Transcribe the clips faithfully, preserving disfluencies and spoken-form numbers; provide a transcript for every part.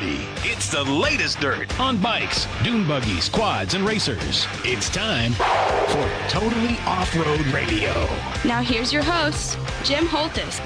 thirty. It's the latest dirt on bikes, dune buggies, quads, and racers. It's time for Totally Off-Road Radio. Now here's your host, Jim Holtis.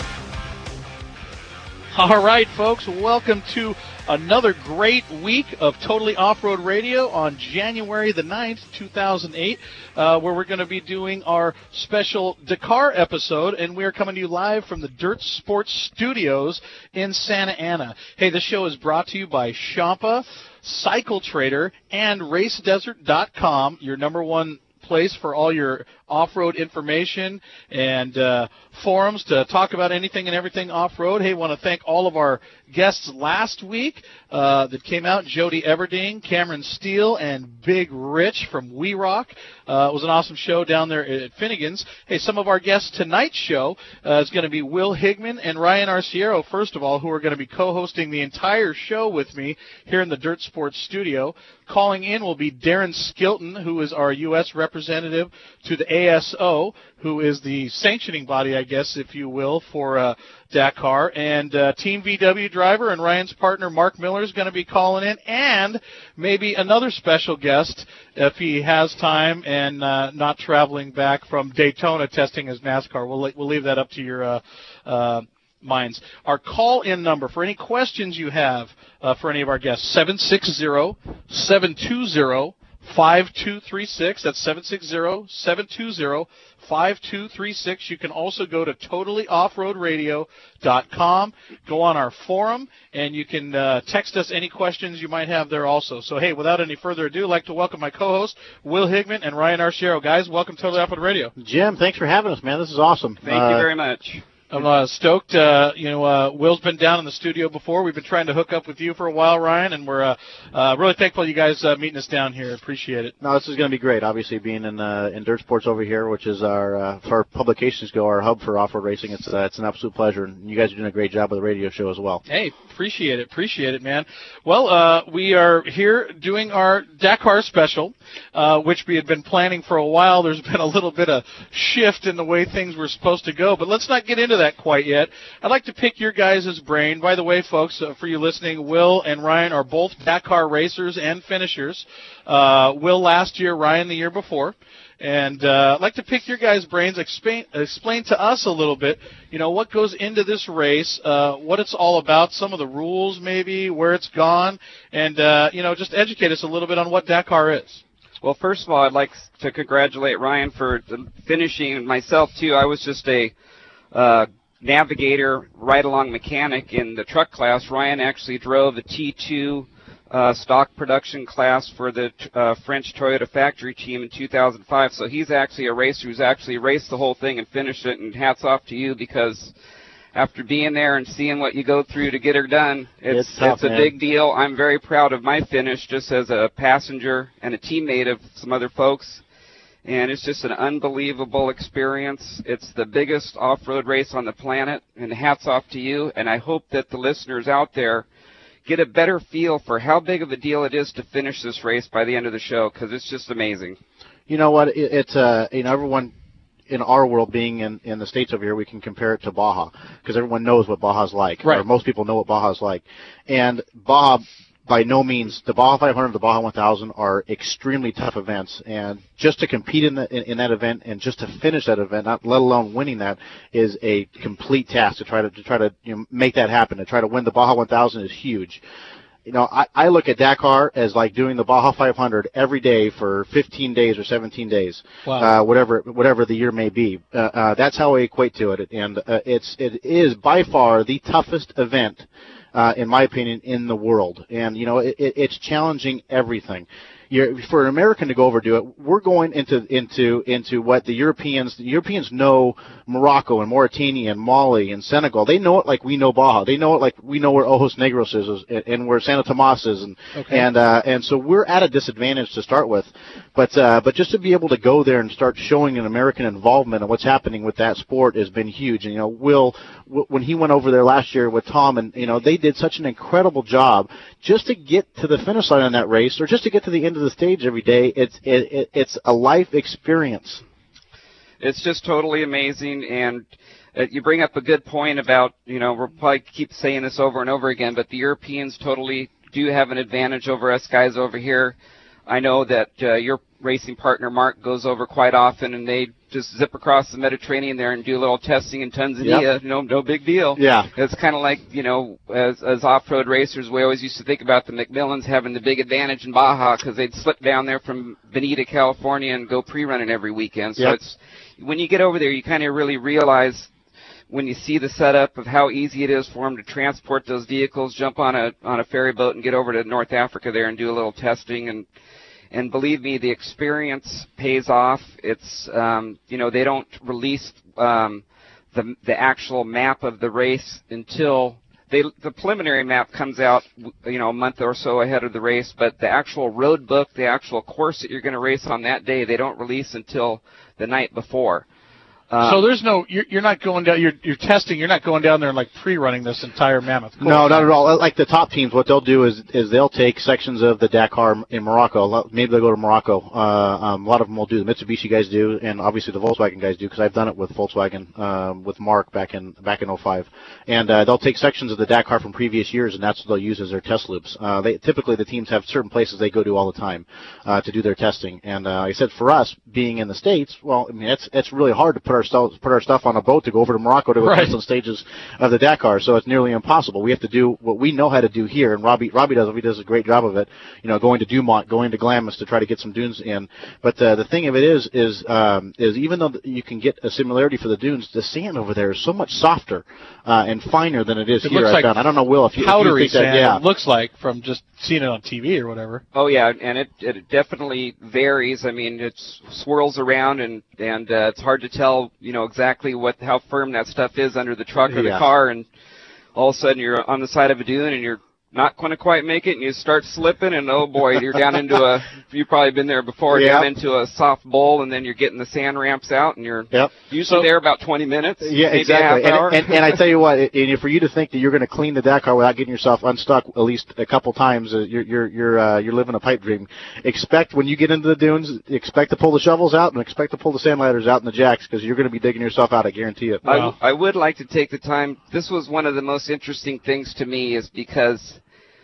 All right, folks, welcome to another great week of Totally Off-Road Radio on January the ninth, two thousand eight, uh, where we're going to be doing our special Dakar episode, and we're coming to you live from the Dirt Sports Studios in Santa Ana. Hey, this show is brought to you by Champa, Cycle Trader, and Race Desert dot com, your number one place for all your off-road information and uh, forums to talk about anything and everything off-road. Hey, want to thank all of our guests last week uh, that came out, Jody Everding, Cameron Steele, and Big Rich from We Rock. Uh, it was an awesome show down there at Finnegan's. Hey, some of our guests tonight's show uh, is going to be Will Higman and Ryan Arciero, first of all, who are going to be co-hosting the entire show with me here in the Dirt Sports Studio. Calling in will be Darren Skilton, who is our U S representative to the A S O, who is the sanctioning body, I guess, if you will, for uh, Dakar. And uh, Team V W driver and Ryan's partner, Mark Miller, is going to be calling in. And maybe another special guest, if he has time and uh, not traveling back from Daytona testing his NASCAR. We'll, we'll leave that up to your uh, uh, minds. Our call-in number for any questions you have uh, for any of our guests, seven six zero, seven two zero, five two three six. That's seven six zero, seven two zero, five two three six. You can also go to totally off road radio dot com, go on our forum, and you can uh, text us any questions you might have there also. So, hey, without any further ado, I'd like to welcome my co-hosts, Will Higman and Ryan Arciero. Guys, welcome to Totally Off-Road Radio. Jim, thanks for having us, man. This is awesome. Thank uh, you very much. I'm uh, stoked. Uh, you know, uh, Will's been down in the studio before. We've been trying to hook up with you for a while, Ryan, and we're uh, uh, really thankful you guys uh, meeting us down here. Appreciate it. No, this is going to be great. Obviously, being in uh, in Dirt Sports over here, which is our, uh, as far as publications go, our hub for off-road racing. It's uh, it's an absolute pleasure, and you guys are doing a great job with the radio show as well. Hey, appreciate it, appreciate it, man. Well, uh, we are here doing our Dakar special, uh, which we had been planning for a while. There's been a little bit of shift in the way things were supposed to go, but let's not get into that quite yet. I'd like to pick your guys' brain. By the way, folks, uh, for you listening, Will and Ryan are both Dakar racers and finishers. Uh, Will last year, Ryan the year before. And uh, I'd like to pick your guys' brains, explain, explain to us a little bit, you know, what goes into this race, uh, what it's all about, some of the rules maybe, where it's gone, and, uh, you know, just educate us a little bit on what Dakar is. Well, first of all, I'd like to congratulate Ryan for finishing, myself too. I was just a uh, navigator, ride-along mechanic in the truck class. Ryan actually drove the T two uh, stock production class for the uh, French Toyota factory team in two thousand five. So he's actually a racer who's actually raced the whole thing and finished it, and hats off to you, because after being there and seeing what you go through to get her done, it's, it's, tough, it's a man. big deal. I'm very proud of my finish just as a passenger and a teammate of some other folks. And it's just an unbelievable experience. It's the biggest off-road race on the planet, and hats off to you. And I hope that the listeners out there get a better feel for how big of a deal it is to finish this race by the end of the show, because it's just amazing. You know what? It, it's uh, you know, everyone in our world, being in, in the States over here, we can compare it to Baja, because everyone knows what Baja's like. Right. Or most people know what Baja's like. And Baja, by no means, the Baja five hundred and the Baja one thousand are extremely tough events, and just to compete in, the, in, in that event and just to finish that event, not let alone winning that, is a complete task to try to, to try to you know, make that happen. To try to win the Baja one thousand is huge. You know, I, I look at Dakar as like doing the Baja five hundred every day for fifteen days or seventeen days, wow. uh, whatever whatever the year may be. Uh, uh, that's how I equate to it, and uh, it's it is by far the toughest event, uh, in my opinion, in the world. And you know, it, it, it's challenging everything. You're, for an American to go over do it, we're going into into into what the Europeans the Europeans know Morocco and Mauritania and Mali and Senegal. They know it like we know Baja. They know it like we know where Ojos Negros is and, and where Santo Tomas is, and okay. and uh, and so we're at a disadvantage to start with. But uh, but just to be able to go there and start showing an American involvement in what's happening with that sport has been huge. And you know, Will, w- when he went over there last year with Tom, and you know, they did such an incredible job just to get to the finish line on that race, or just to get to the end of the stage every day. It's it, it, it's a life experience. It's just totally amazing, and uh, you bring up a good point about, you know, we'll probably keep saying this over and over again, but the Europeans totally do have an advantage over us guys over here. I know that uh, your racing partner, Mark, goes over quite often, and they just zip across the Mediterranean there and do a little testing in Tanzania. Yep. No, no big deal. Yeah. It's kind of like, you know, as, as off-road racers, we always used to think about the McMillans having the big advantage in Baja because they'd slip down there from Bonita, California, and go pre-running every weekend. So yep. it's when you get over there, you kind of really realize when you see the setup of how easy it is for them to transport those vehicles, jump on a on a ferry boat and get over to North Africa there and do a little testing. And and believe me, the experience pays off. It's um, you know, they don't release um, the the actual map of the race until they the preliminary map comes out, you know, a month or so ahead of the race. But the actual road book, the actual course that you're going to race on that day, they don't release until the night before. Um, so there's no, you're, you're not going down, you're, you're testing, you're not going down there and like pre-running this entire mammoth course. No, not at all. Like the top teams, what they'll do is is they'll take sections of the Dakar in Morocco. Maybe they'll go to Morocco. Uh, um, a lot of them will do. The Mitsubishi guys do, and obviously the Volkswagen guys do, because I've done it with Volkswagen um, with Mark back in back in oh five. And uh, they'll take sections of the Dakar from previous years, and that's what they'll use as their test loops. Uh, they typically the teams have certain places they go to all the time uh, to do their testing. And uh, like I said, for us being in the States, well, I mean it's it's really hard to put our stuff put our stuff on a boat to go over to Morocco to go right. test on stages of the Dakar, so it's nearly impossible. We have to do what we know how to do here, and Robbie Robbie does he does a great job of it. You know, going to Dumont, going to Glamis to try to get some dunes in. But uh, the thing of it is, is um, is even though you can get a similarity for the dunes, the sand over there is so much softer uh, and finer than it is it here. Looks I like found. I don't know, Will, if you, powdery if you think sand. that, yeah. It looks like from just seeing it on T V or whatever. Oh yeah, and it it definitely varies. I mean, it swirls around, and and uh, it's hard to tell, you know, exactly what how firm that stuff is under the truck or yeah. the car, and all of a sudden you're on the side of a dune and you're not going to quite make it, and you start slipping, and oh boy, you're down into a, you've probably been there before, yep. down into a soft bowl, and then you're getting the sand ramps out, and you're yep. usually so, there about twenty minutes, yeah, maybe exactly. a half hour. And, and, and I tell you what, and for you to think that you're going to clean the Dakar without getting yourself unstuck at least a couple times, uh, you're you're you're uh, you're living a pipe dream. Expect when you get into the dunes, expect to pull the shovels out and expect to pull the sand ladders out and the jacks, because you're going to be digging yourself out. I guarantee it. Wow. I, I would like to take the time. This was one of the most interesting things to me, is because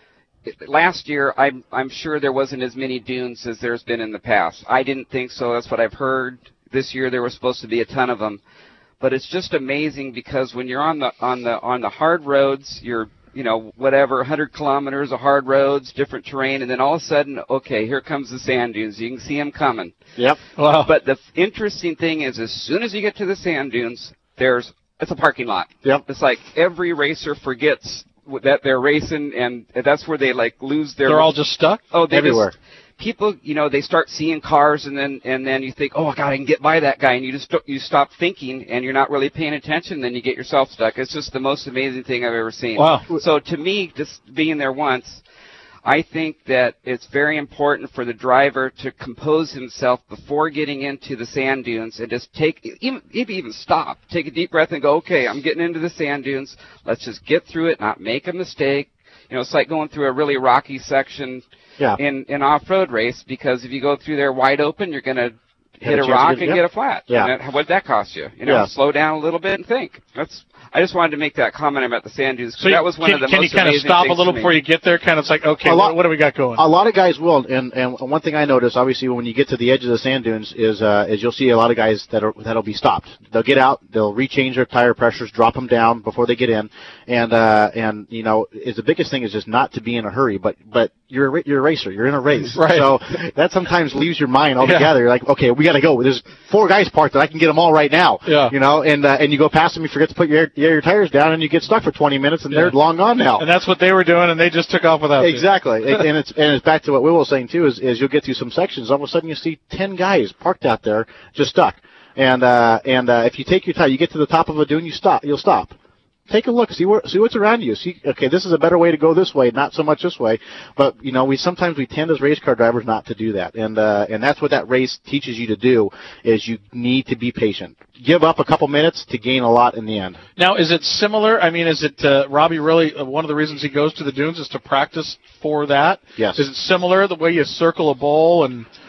last year, I'm, I'm sure there wasn't as many dunes as there's been in the past. I didn't think so. That's what I've heard. This year there were supposed to be a ton of them, but it's just amazing because when you're on the on the on the hard roads, you're you know whatever one hundred kilometers of hard roads, different terrain, and then all of a sudden, okay, here comes the sand dunes. You can see them coming. Yep. Wow. But the interesting thing is, as soon as you get to the sand dunes, there's it's a parking lot. Yep. It's like every racer forgets that they're racing, and that's where they like lose their. They're all just stuck. Oh, they everywhere. Just, people, you know, they start seeing cars, and then and then you think, oh God, I can get by that guy, and you just you stop thinking, and you're not really paying attention, and then you get yourself stuck. It's just the most amazing thing I've ever seen. Wow. So to me, just being there once, I think that it's very important for the driver to compose himself before getting into the sand dunes and just take, even, maybe even stop, take a deep breath and go, okay, I'm getting into the sand dunes. Let's just get through it, not make a mistake. You know, it's like going through a really rocky section yeah. in an off-road race, because if you go through there wide open, you're going to hit a, a rock get, and yep. get a flat. Yeah. And that, what'd that cost you? You know, yeah. slow down a little bit and think. That's. I just wanted to make that comment about the sand dunes, because so that was one can, of the can most you kind of amazing stop a things little to me. before you get there? Kind of it's like, okay, lot, what, what do we got going? A lot of guys will, and and one thing I notice, obviously, when you get to the edge of the sand dunes, is uh, is you'll see a lot of guys that are that'll be stopped. They'll get out, they'll rechange their tire pressures, drop them down before they get in, and uh, and you know, is the biggest thing is just not to be in a hurry. But but you're a, you're a racer, you're in a race, right. So that sometimes leaves your mind altogether. Yeah. You're like, okay, we got to go. There's four guys parked, and I can get them all right now. Yeah. You know, and uh, and you go past them, you forget to put your your, your tires down, and you get stuck for twenty minutes, and yeah. they're long gone now. And that's what they were doing, and they just took off without exactly. and, and it's and it's back to what Will was saying too. Is, is you'll get through some sections, all of a sudden you see ten guys parked out there just stuck, and uh, and uh, if you take your time, you get to the top of a dune, you stop. You'll stop. Take a look, see where, see what's around you. See, okay, this is a better way to go this way, not so much this way. But you know, we sometimes we tend as race car drivers not to do that, and uh, and that's what that race teaches you to do. Is you need to be patient. Give up a couple minutes to gain a lot in the end. Now, is it similar? I mean, is it uh, Robbie really? Uh, one of the reasons he goes to the dunes is to practice for that. Yes. Is it similar the way you circle a bowl and?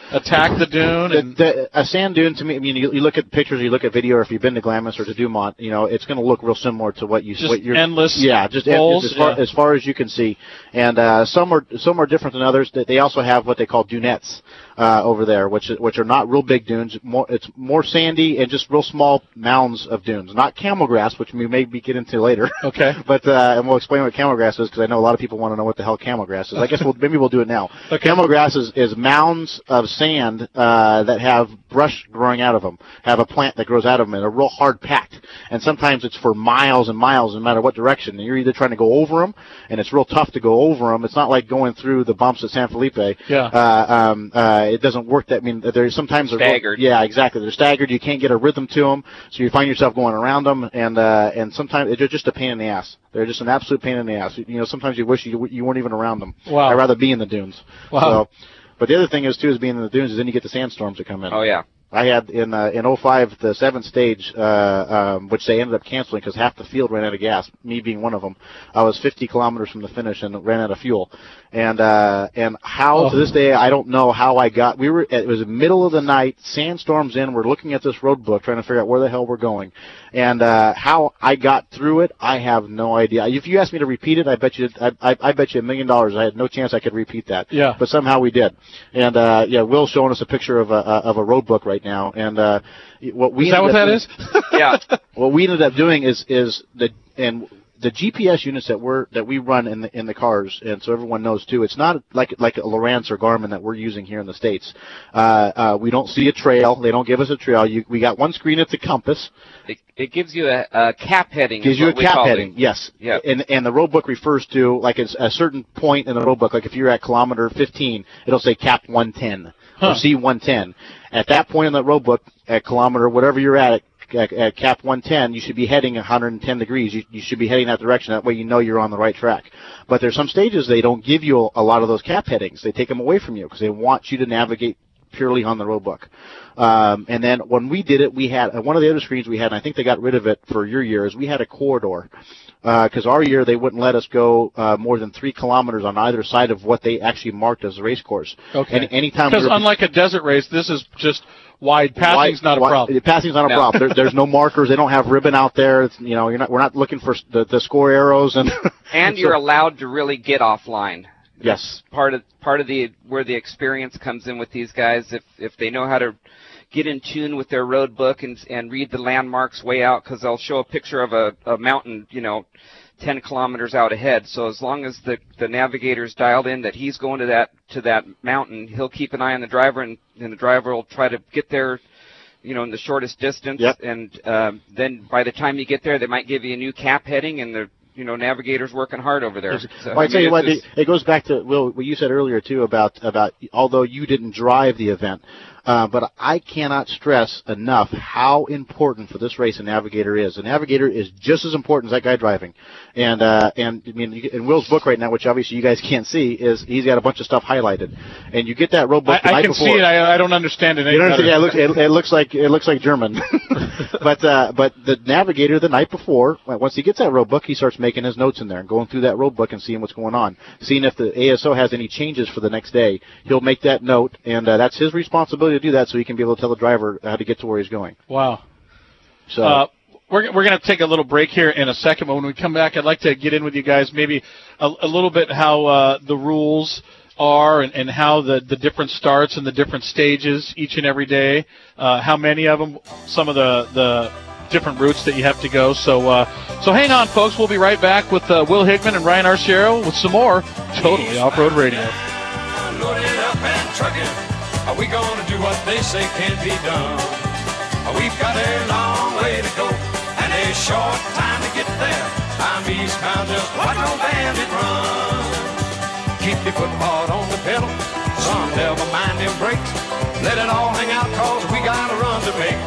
attack the dune. The, And the, a sand dune, to me, I mean, you, you look at pictures, you look at video, or if you've been to Glamis or to Dumont, you know, it's going to look real similar to what you just what you're, endless. Yeah, just bowls, as far yeah. as far as you can see. And uh, some are some are different than others. They also have what they call dunettes uh, over there, which which are not real big dunes. More, it's more sandy and just real small mounds of dunes. Not camel grass, which we may be get into later. Okay. But uh, and we'll explain what camel grass is because I know a lot of people want to know what the hell camel grass is. I guess we'll, maybe we'll do it now. Okay. Camel grass is, is mounds of sand uh, that have brush growing out of them, have a plant that grows out of them, and a real hard packed. And sometimes it's for miles and miles, no matter what direction. And you're either trying to go over them, and it's real tough to go over them. It's not like going through the bumps at San Felipe. Yeah. Uh, um, uh, it doesn't work. That I mean, there's sometimes they're Staggered. Yeah, exactly. They're staggered. You can't get a rhythm to them, so you find yourself going around them, and uh, and sometimes they're just a pain in the ass. They're just an absolute pain in the ass. You know, sometimes you wish you you weren't even around them. Wow. I'd rather be in the dunes. Wow. So, but the other thing is too is being in the dunes is then you get the sandstorms that come in. Oh yeah. I had in uh, in oh five the seventh stage, uh, um, which they ended up canceling because half the field ran out of gas. Me being one of them, I was fifty kilometers from the finish and ran out of fuel. And uh, and how Oh. to this day I don't know how I got. We were it was the middle of the night, sandstorms in. We're looking at this road book trying to figure out where the hell we're going, and uh, how I got through it. I have no idea. If you asked me to repeat it, I bet you I, I, I bet you a million dollars. I had no chance I could repeat that. Yeah. But somehow we did. And uh, yeah, Will's showing us a picture of a of a road book right now, and uh, what we Is that what that is? Yeah. what we ended up doing is is the and the G P S units that we're that we run in the in the cars, and so everyone knows too. It's not like like a Lowrance or Garmin that we're using here in the States. Uh, uh, we don't see a trail. They don't give us a trail. You, we got one screen. It's a compass. It, it gives you a, a cap heading. Gives is you a what we cap call heading, it. yes. Yeah. And and the road book refers to like it's a certain point in the road book. Like if you're at kilometer fifteen, it'll say cap one ten Huh. or C one ten. At that point in the road book, at kilometer whatever you're at, at, at cap one ten, you should be heading one hundred ten degrees. You, you should be heading that direction. That way you know you're on the right track. But there's some stages they don't give you a, a lot of those cap headings. They take them away from you because they want you to navigate purely on the road book. Um, and then when we did it, we had uh, one of the other screens we had, and I think they got rid of it for your year, is we had a corridor. Because uh, our year, they wouldn't let us go uh, more than three kilometers on either side of what they actually marked as a race course. Okay. Any, anytime Because we were, unlike a desert race, this is just wide. Passing's why- not a why- problem. Passing's not a No. problem. There, there's no markers. They don't have ribbon out there. It's, you know, you're not. We're not looking for the, the score arrows and. And you're allowed to really get offline. Yes. Part of part of the where the experience comes in with these guys. If if they know how to get in tune with their road book and and read the landmarks way out, because they'll show a picture of a, a mountain, you know, ten kilometers out ahead. So as long as the the navigator's dialed in that he's going to that to that mountain, he'll keep an eye on the driver, and, and the driver will try to get there, you know, in the shortest distance. Yep. And um, then by the time you get there, they might give you a new cap heading, and the you know navigator's working hard over there. So, Well, I tell mean, you what, it's it, it goes back to Will, what you said earlier too about about although you didn't drive the event, uh, but I cannot stress enough how important for this race a navigator is. A navigator is just as important as that guy driving, and uh, and I mean in Will's book right now, which obviously you guys can't see, is he's got a bunch of stuff highlighted, and you get that road book the I, I night can before. see it. I, I don't understand it. any You don't better. understand? Yeah, it looks it, it looks like it looks like German, but uh, but the navigator the night before, once he gets that road book, he starts making his notes in there and going through that road book and seeing what's going on, seeing if the A S O has any changes for the next day. He'll make that note, and uh, that's his responsibility to do that, so he can be able to tell the driver how to get to where he's going. Wow. So. Uh, we're we're going to take a little break here in a second, but when we come back, I'd like to get in with you guys maybe a, a little bit how uh, the rules are and, and how the, the different starts and the different stages each and every day, uh, how many of them, some of the, the different routes that you have to go. So uh, so hang on, folks. We'll be right back with uh, Will Higman and Ryan Arciero with some more Totally Off-Road Radio. Loaded up and trucking. Are we gonna do what they say can be done? We've got a long way to go and a short time to get there. I'm eastbound, just watch no bandit run. Keep your foot hard on the pedal, son, never mind them brakes. Let it all hang out, cause we got a run to make.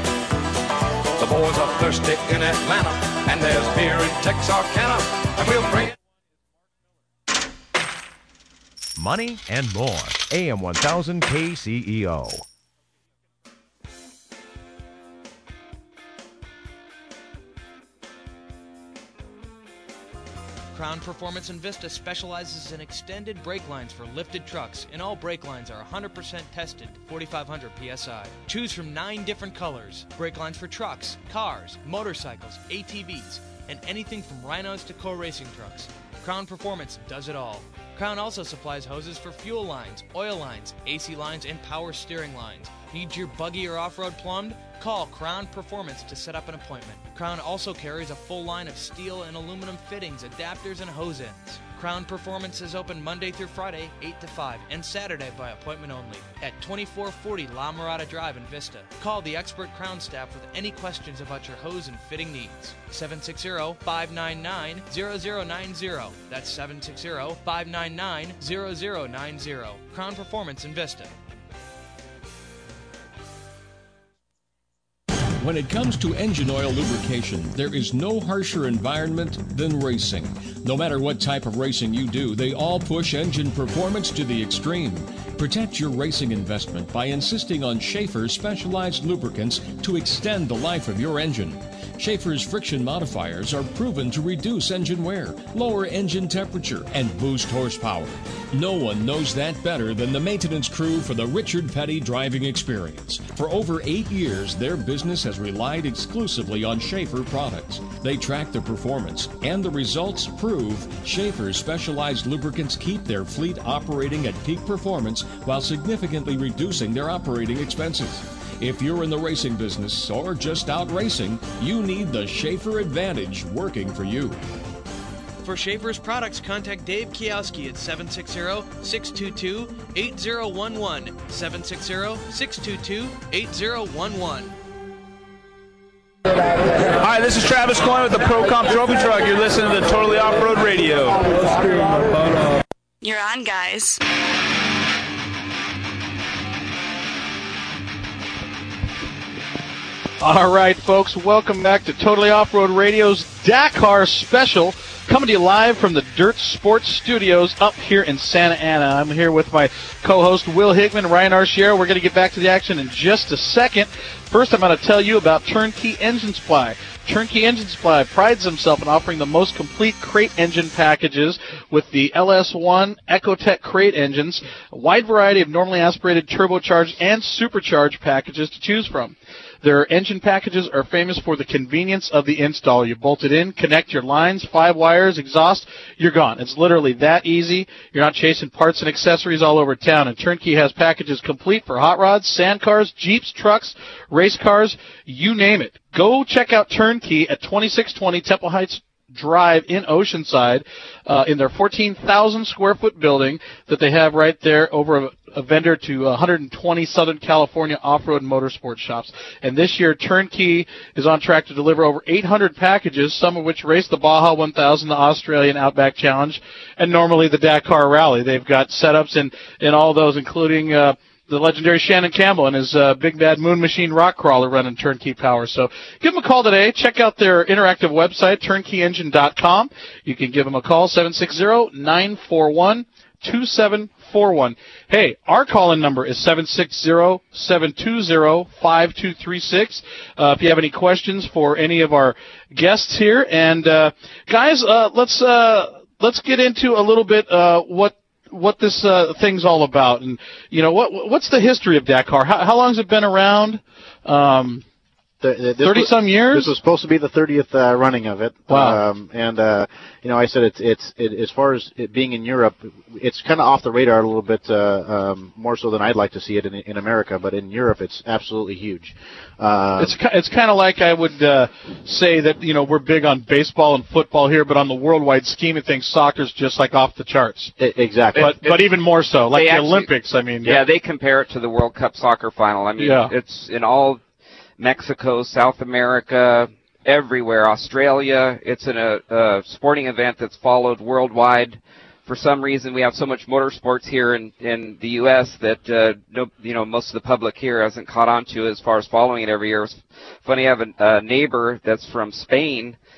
The boys are thirsty in Atlanta, and there's beer in Texarkana, and we'll bring it. Money and more. A M one thousand K C E O. Crown Performance in Vista specializes in extended brake lines for lifted trucks, and all brake lines are one hundred percent tested to forty-five hundred P S I. Choose from nine different colors. Brake lines for trucks, cars, motorcycles, A T Vs, and anything from rhinos to core racing trucks. Crown Performance does it all. Crown also supplies hoses for fuel lines, oil lines, A C lines, and power steering lines. Need your buggy or off-road plumbed? Call Crown Performance to set up an appointment. Crown also carries a full line of steel and aluminum fittings, adapters, and hose ends. Crown Performance is open Monday through Friday, eight to five, and Saturday by appointment only at twenty-four forty La Mirada Drive in Vista. Call the expert Crown staff with any questions about your hose and fitting needs. seven six zero, five nine nine, zero zero nine zero. That's seven six zero, five nine nine, zero zero nine zero. Crown Performance in Vista. When it comes to engine oil lubrication, there is no harsher environment than racing. No matter what type of racing you do, they all push engine performance to the extreme. Protect your racing investment by insisting on Schaefer's specialized lubricants to extend the life of your engine. Schaefer's friction modifiers are proven to reduce engine wear, lower engine temperature, and boost horsepower. No one knows that better than the maintenance crew for the Richard Petty driving experience. For over eight years, their business has relied exclusively on Schaefer products. They track their performance, and the results prove Schaefer's specialized lubricants keep their fleet operating at peak performance while significantly reducing their operating expenses. If you're in the racing business or just out racing, you need the Schaefer Advantage working for you. For Schaefer's products, contact Dave Kiowski at seven six zero, six two two, eight zero one one, seven six zero, six two two, eight zero one one. Hi, this is Travis Coyne with the ProComp Trophy Truck. You're listening to Totally Off-Road Radio. You're on, guys. All right, folks, welcome back to Totally Off-Road Radio's Dakar Special, coming to you live from the Dirt Sports Studios up here in Santa Ana. I'm here with my co-host, Will Hickman, Ryan Archiero. We're going to get back to the action in just a second. First, I'm going to tell you about Turnkey Engine Supply. Turnkey Engine Supply prides himself in offering the most complete crate engine packages with the L S one Ecotec crate engines, a wide variety of normally aspirated, turbocharged, and supercharged packages to choose from. Their engine packages are famous for the convenience of the install. You bolt it in, connect your lines, five wires, exhaust, you're gone. It's literally that easy. You're not chasing parts and accessories all over town. And Turnkey has packages complete for hot rods, sand cars, Jeeps, trucks, race cars, you name it. Go check out Turnkey at twenty-six twenty Temple Heights Drive in Oceanside, uh, in their fourteen thousand square foot building that they have right there over a, a vendor to one hundred twenty Southern California off-road motorsport shops. And this year, Turnkey is on track to deliver over eight hundred packages, some of which race the Baja one thousand, the Australian Outback Challenge, and normally the Dakar Rally. They've got setups in, in all those, including uh, the legendary Shannon Campbell and his uh, Big Bad Moon Machine rock crawler running Turnkey Power. So give them a call today. Check out their interactive website, turnkey engine dot com. You can give them a call, seven six zero, nine four one, two seven four one. Hey, our call-in number is seven six zero, seven two zero, five two three six. Uh, if you have any questions for any of our guests here. And, uh, guys, uh, let's uh, let's get into a little bit uh, what what this uh, thing's all about, and you know what what's the history of Dakar? How, how long has it been around? Um, Thirty some years. This was supposed to be the thirtieth uh, running of it. Wow! Um, and uh, you know, I said it's it's it, as far as it being in Europe, it's kind of off the radar a little bit, uh, um, more so than I'd like to see it in, in America. But in Europe, it's absolutely huge. Uh, it's it's kind of like I would uh, say that you know we're big on baseball and football here, but on the worldwide scheme of things, soccer's just like off the charts. It, exactly. But it, but even more so, like the actually, Olympics. I mean, yeah, yeah, they compare it to the World Cup soccer final. I mean, yeah. It's in all Mexico, South America, everywhere, Australia. It's an, a, a sporting event that's followed worldwide. For some reason, we have so much motorsports here in, in the U S that uh, no, you know most of the public here hasn't caught on to as far as following it every year. It's funny, I have a, a neighbor that's from Spain,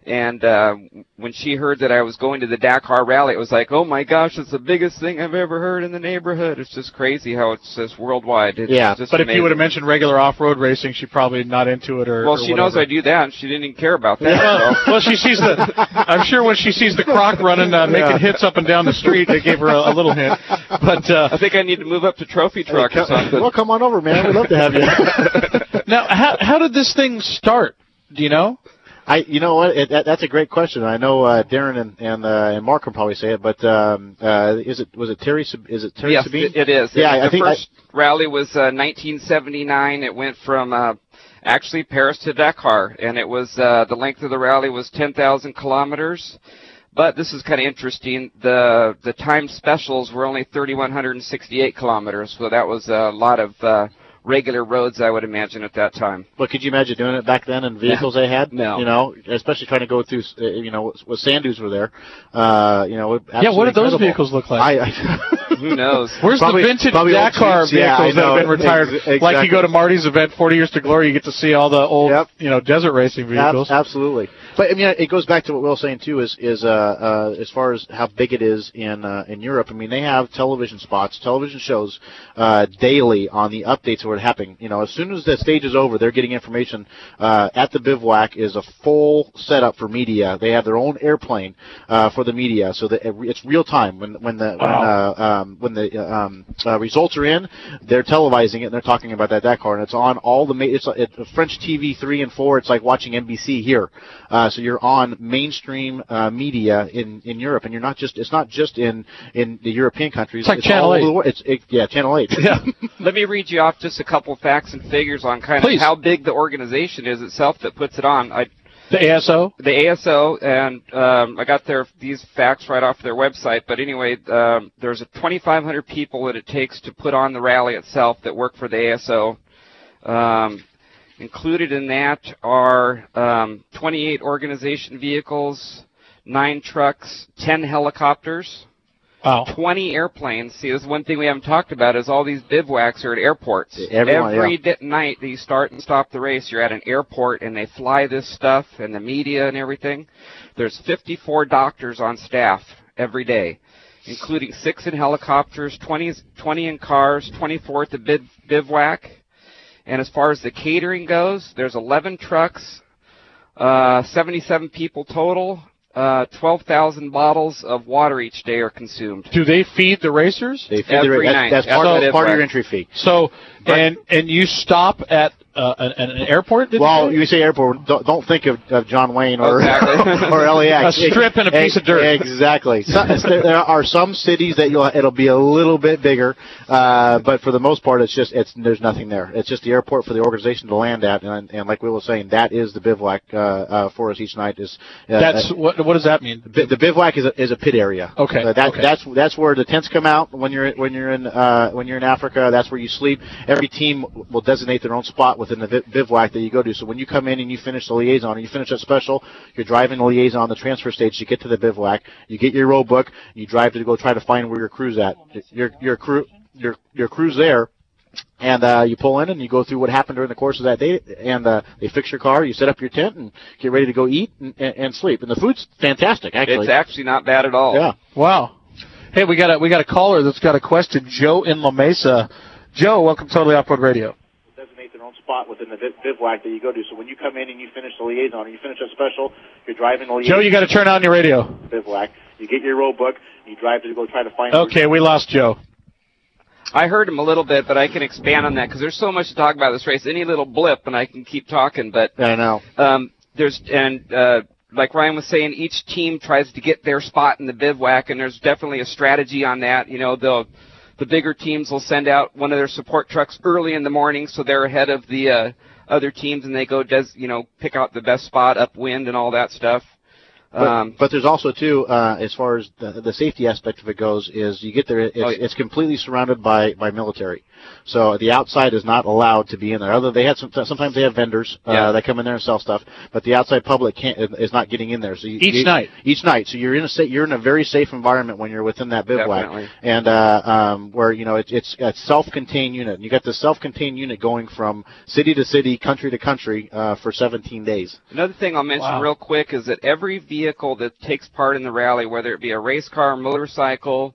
And uh, when she heard that I was going to the Dakar Rally, it was like, oh my gosh, it's the biggest thing I've ever heard in the neighborhood. It's just crazy how it's just worldwide. It's yeah, just but amazing. if you would have mentioned regular off-road racing, she's probably not into it. Or well, or she whatever. knows I do that, and she didn't even care about that. Well, so. well, she sees the. I'm sure when she sees the Croc running, uh, making Yeah. hits up and down the street, they gave her a, a little hint. But uh, I think I need to move up to trophy truck Hey, or something. Well, come on over, man. We'd love to have you. now, how how did this thing start? Do you know? I, you know what? It, that, that's a great question. I know uh, Darren and and, uh, and Mark can probably say it, but um, uh, is it was it Terry? Sab- Is it Terry yes, Sabine? it is. Yeah, the I think first I, rally was uh, nineteen seventy-nine. It went from uh, actually Paris to Dakar, and it was uh, the length of the rally was ten thousand kilometers. But this is kind of interesting. The the time specials were only three thousand one hundred sixty-eight kilometers, so that was a lot of uh, regular roads, I would imagine, at that time. But could you imagine doing it back then in vehicles they had? No. You know, especially trying to go through, uh, you know, with sand dunes were there. Uh, you know, Yeah, what did those incredible. vehicles look like? I, I Who knows? Where's Probably- the vintage probably old Dakar Jeeps. Yeah, vehicles I that have know. been retired? Ex- Like you exactly. go to Marty's event, forty Years to Glory, you get to see all the old, Yep. you know, desert racing vehicles. Ab- absolutely. But I mean, it goes back to what Will was saying too. Is is uh, uh, as far as how big it is in uh, in Europe. I mean, they have television spots, television shows uh, daily on the updates of what's happening. You know, as soon as the stage is over, they're getting information. Uh, at the bivouac is a full setup for media. They have their own airplane uh, for the media, so that it's real time. When when the when, uh, um, when the uh, um, uh, results are in, they're televising it and they're talking about that Dakar, and it's on all the ma- it's it's French T V three and four. It's like watching N B C here. Uh, so you're on mainstream uh, media in, in Europe, and you're not just it's not just in, in the European countries. It's like it's Channel all eight. over the world. It's it, yeah, Channel eight. Yeah. Let me read you off just a couple facts and figures on kind Please. of how big the organization is itself that puts it on. I, The A S O? the A S O, and um, I got their these facts right off their website. But anyway, um, there's a twenty-five hundred people that it takes to put on the rally itself that work for the A S O. Um, included in that are um, twenty-eight organization vehicles, nine trucks, ten helicopters. Wow. twenty airplanes. See, this is one thing we haven't talked about is all these bivouacs are at airports. Everyone, Every yeah. di- night that you start and stop the race, you're at an airport and they fly this stuff and the media and everything. There's fifty-four doctors on staff every day, including six in helicopters, twenty, twenty in cars, twenty-four at the biv- bivouac. And as far as the catering goes, there's eleven trucks, uh, seventy-seven people total. Uh, twelve thousand bottles of water each day are consumed. Do they feed the racers? They feed Every the, night. that's, that's part, So- that's part of your entry fee. So, and and you stop at uh, an, an airport? Did Well, you you say airport. Don't, don't think of, of John Wayne or Exactly. or L A X. A strip and a piece of dirt. Exactly. So, there there are some cities that you'll it'll be a little bit bigger, uh, but for the most part, it's just it's there's nothing there. It's just the airport for the organization to land at, and and like Will was saying, that is the bivouac uh, uh, for us each night. Is uh, That's uh, what? What does that mean? The, the bivouac is a, is a pit area. Okay, Uh, that, okay. That's that's where the tents come out when you're when you're in uh, when you're in Africa. That's where you sleep. Every team will designate their own spot within the vi- bivouac that you go to. So when you come in and you finish the liaison, or you finish that special, you're driving the liaison, the transfer stage to get to the bivouac. You get your road book. You drive to go try to find where your crew's at. Your your crew your your crew's there. And uh, you pull in and you go through what happened during the course of that day, and uh, they fix your car. You set up your tent and get ready to go eat and, and, and sleep. And the food's fantastic, actually. It's actually not bad at all. Yeah. Wow. Hey, we got a we got a caller that's got a question. Joe in La Mesa. Joe, welcome to Totally Off-Road Radio. Designate their own spot within the bivouac that you go to. So when you come in and you finish the liaison, or you finish a special, you're driving the liaison. Joe, you got to turn on your radio. Bivouac. You get your road book. You drive to go try to find. Okay, we lost Joe. I heard him a little bit, but I can expand on that because there's so much to talk about this race. Any little blip, and I can keep talking. But I know. Um, there's and uh, like Ryan was saying, each team tries to get their spot in the bivouac, and there's definitely a strategy on that. You know, the the bigger teams will send out one of their support trucks early in the morning, so they're ahead of the uh, other teams, and they go, des- you know, pick out the best spot upwind and all that stuff. But, Um, but there's also too, uh, as far as the, the safety aspect of it goes, is you get there, it's, oh, yeah. it's completely surrounded by, by military. So the outside is not allowed to be in there. Other they had some, sometimes they have vendors uh, yeah. that come in there and sell stuff, but the outside public can't is not getting in there. So you, each you, night, each night. So you're in a you're in a very safe environment when you're within that bivouac, Definitely. and uh, um, where you know it, it's a self-contained unit. And you got the self-contained unit going from city to city, country to country uh, for seventeen days. Another thing I'll mention Wow. real quick is that every vehicle that takes part in the rally, whether it be a race car, motorcycle,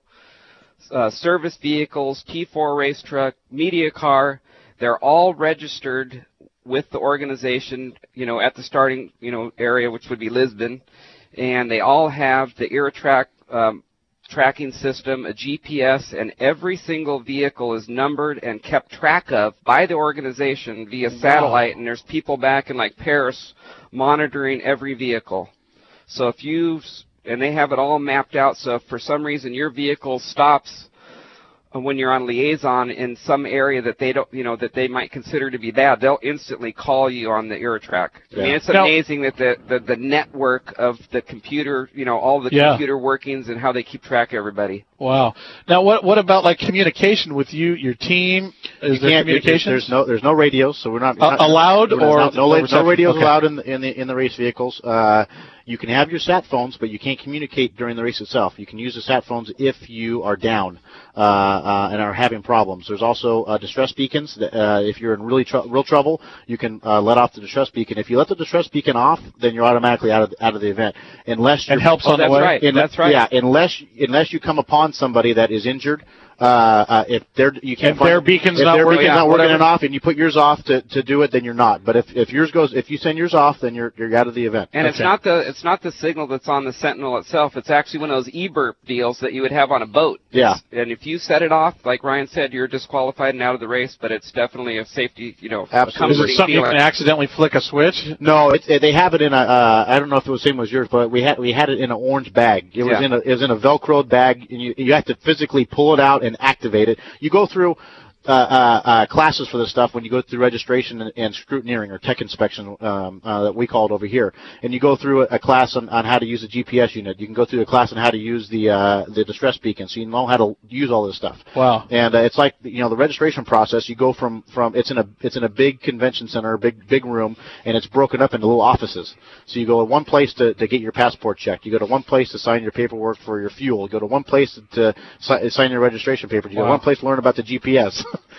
uh, service vehicles, T four race truck, media car, they're all registered with the organization, you know, at the starting, you know, area, which would be Lisbon, and they all have the Aerotrack um, tracking system, a G P S, and every single vehicle is numbered and kept track of by the organization via satellite, and there's people back in, like, Paris monitoring every vehicle. So if you, and they have it all mapped out, so if for some reason your vehicle stops when you're on liaison in some area that they don't, you know, that they might consider to be bad, they'll instantly call you on the Aerotrack. Yeah. I mean, it's Now, amazing that the, the, the network of the computer, you know, all the Yeah. computer workings and how they keep track of everybody. Wow. Now, what what about like communication with you, your team? Is You there can't- communication? There's no there's no radios, so we're not, Uh, not allowed we're not- or no, no, no no reception? radios Okay. allowed in the in the in the race vehicles. Uh, you can have your sat phones, but you can't communicate during the race itself. You can use the sat phones if you are down uh, uh, and are having problems. There's also uh, distress beacons. That, uh, if you're in really tr- real trouble, you can uh, let off the distress beacon. If you let the distress beacon off, then you're automatically out of the, out of the event, unless It you're, helps Oh, on the that's way. right. in- That's right. Yeah, unless unless you come upon somebody that is injured. Uh, uh, if they're you can't If find, their beacon's if not their working, beacon's yeah, not working whatever. and off, and you put yours off to, to do it, then you're not. But if, if yours goes, if you send yours off, then you're you're out of the event. And it's Okay. not the it's not the signal that's on the Sentinel itself. It's actually one of those e-burp deals that you would have on a boat. Yeah. And if you set it off, like Ryan said, you're disqualified and out of the race. But it's definitely a safety, you know, Absolutely. Is it comforting something you feeling. can accidentally flick a switch? No, it, it, they have it in a. Uh, I don't know if it was the same as yours, but we had we had it in an orange bag. It was Yeah. in a it was in a Velcroed bag, and you you have to physically pull it out and activate it. You go through. Uh, uh, uh, classes for this stuff when you go through registration and, and scrutineering or tech inspection um, uh, that we call it over here, and you go through a, a class on, on how to use a G P S unit. You can go through a class on how to use the uh, the distress beacon, so you know how to use all this stuff. Wow. And uh, it's like you know the registration process. You go from, from it's in a it's in a big convention center, a big big room, and it's broken up into little offices. So you go to one place to, to get your passport checked. You go to one place to sign your paperwork for your fuel. You go to one place to, to si- sign your registration papers. You go Wow. to one place to learn about the G P S.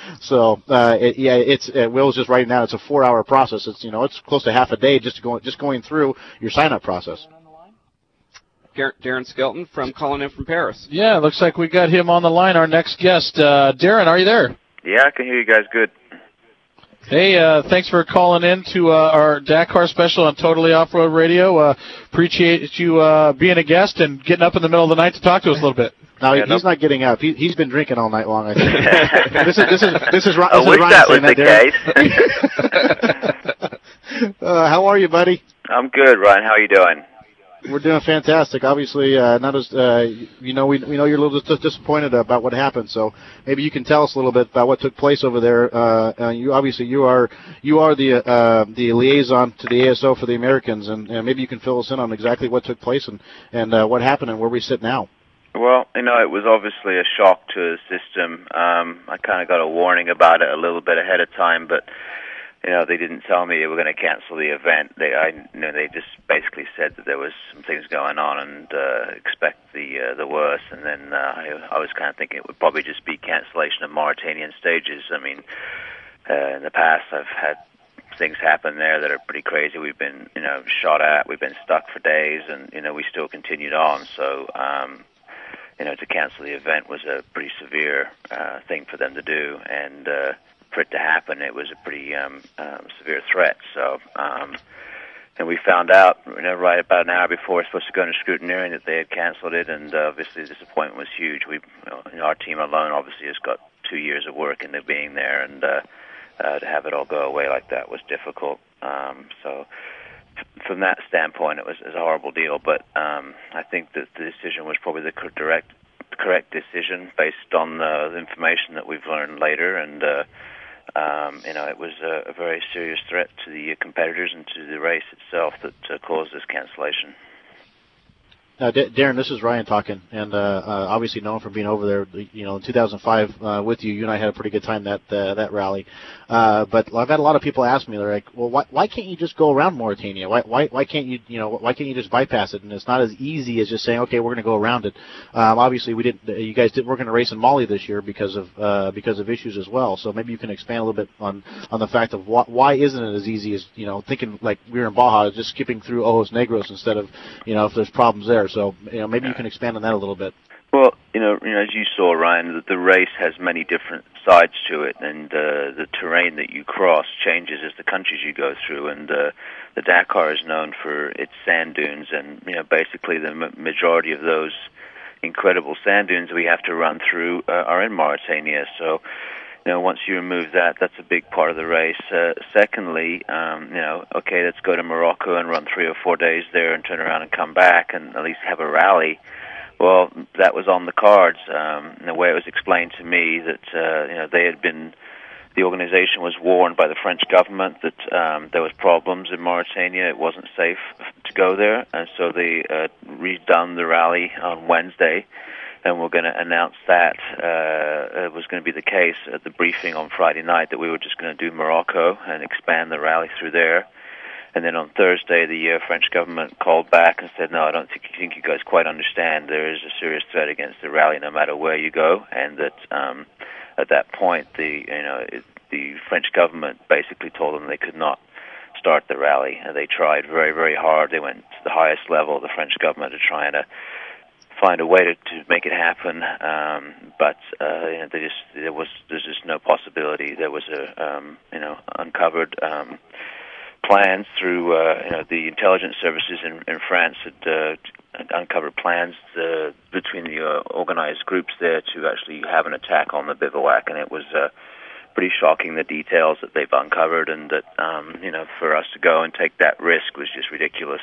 So uh, it, yeah, it's uh, Will's just writing down. It's a four-hour process. It's you know it's close to half a day just going just going through your sign-up process. Dar- Darren Skelton from calling in from Paris. Yeah, looks like we got him on the line. Our next guest, uh, Darren, are you there? Yeah, I can hear you guys good. Hey, uh, thanks for calling in to uh, our Dakar special on Totally Off-Road Radio. Uh, appreciate you uh, being a guest and getting up in the middle of the night to talk to us a little bit. No, Yeah, he's no- not getting up. He, he's been drinking all night long. I think. this is this is this is, Ri- I this is wish Ryan that was saying the Darren. uh, how are you, buddy? I'm good, Ryan. How are you doing? We're doing fantastic. Obviously, uh, not as uh, you know, we we know you're a little dis- disappointed about what happened. So maybe you can tell us a little bit about what took place over there. Uh, uh, you obviously you are you are the uh, the liaison to the A S O for the Americans, and, and maybe you can fill us in on exactly what took place and and uh, what happened and where we sit now. Well, you know, it was obviously a shock to the system. Um, I kind of got a warning about it a little bit ahead of time, but you know, they didn't tell me they were going to cancel the event. They, I, you know, they just basically said that there was some things going on and uh, expect the uh, the worst. And then uh, I, I was kind of thinking it would probably just be cancellation of Mauritanian stages. I mean, uh, in the past I've had things happen there that are pretty crazy. We've been, you know, shot at. We've been stuck for days, and you know, we still continued on. So, um, you know, to cancel the event was a pretty severe uh, thing for them to do, and uh, for it to happen, it was a pretty um, um, severe threat. So, um, and we found out, you know, right about an hour before we were supposed to go into scrutineering that they had canceled it, and uh, obviously the disappointment was huge. We, you know, our team alone obviously has got two years of work into being there, and uh, uh, to have it all go away like that was difficult. Um, so, f- from that standpoint, it was, it was a horrible deal. But um, I think that the decision was probably the cor- direct, correct decision based on uh, the information that we've learned later, and. Uh, Um, you know, it was a, a very serious threat to the competitors and to the race itself that uh, caused this cancellation. Uh, D- Darren, this is Ryan talking, and uh, uh, obviously known for being over there. You know, in two thousand five uh, with you, you and I had a pretty good time that uh, that rally. Uh, but I've had a lot of people ask me, they're like, "Well, why, why can't you just go around Mauritania? Why, why, why can't you, you know, why can't you just bypass it?" And it's not as easy as just saying, "Okay, we're going to go around it." Um, obviously, we didn't. You guys did. We're going to race in Mali this year because of uh, because of issues as well. So maybe you can expand a little bit on on the fact of why, why isn't it as easy as, you know, thinking like we were in Baja, just skipping through Ojos Negros instead of, you know, if there's problems there. So, you know, maybe you can expand on that a little bit. Well, you know, you know, as you saw, Ryan, the, the race has many different sides to it, and uh, the terrain that you cross changes as the countries you go through. And uh, the Dakar is known for its sand dunes, and you know, basically the m- majority of those incredible sand dunes we have to run through uh, are in Mauritania. So, you know, once you remove that, that's a big part of the race. Uh, secondly, um, you know, okay, let's go to Morocco and run three or four days there and turn around and come back and at least have a rally. Well, that was on the cards. Um, the way it was explained to me that, uh, you know, they had been, the organization was warned by the French government that um, there was problems in Mauritania. It wasn't safe to go there, and so they uh, redone the rally on Wednesday. And we're going to announce that uh, it was going to be the case at the briefing on Friday night, that we were just going to do Morocco and expand the rally through there. And then on Thursday, the uh, French government called back and said, no, I don't think, think you guys quite understand. There is a serious threat against the rally no matter where you go. And that um, at that point, the you know it, the French government basically told them they could not start the rally. And they tried very, very hard. They went to the highest level of the French government to try and uh, find a way to, to make it happen, um, but uh, you know, they just there was there's just no possibility. There was a um, you know uncovered um, plans through uh, you know the intelligence services in, in France had uh, uncovered plans uh, between the uh, organized groups there to actually have an attack on the bivouac, and it was uh, pretty shocking, the details that they've uncovered, and that um, you know for us to go and take that risk was just ridiculous.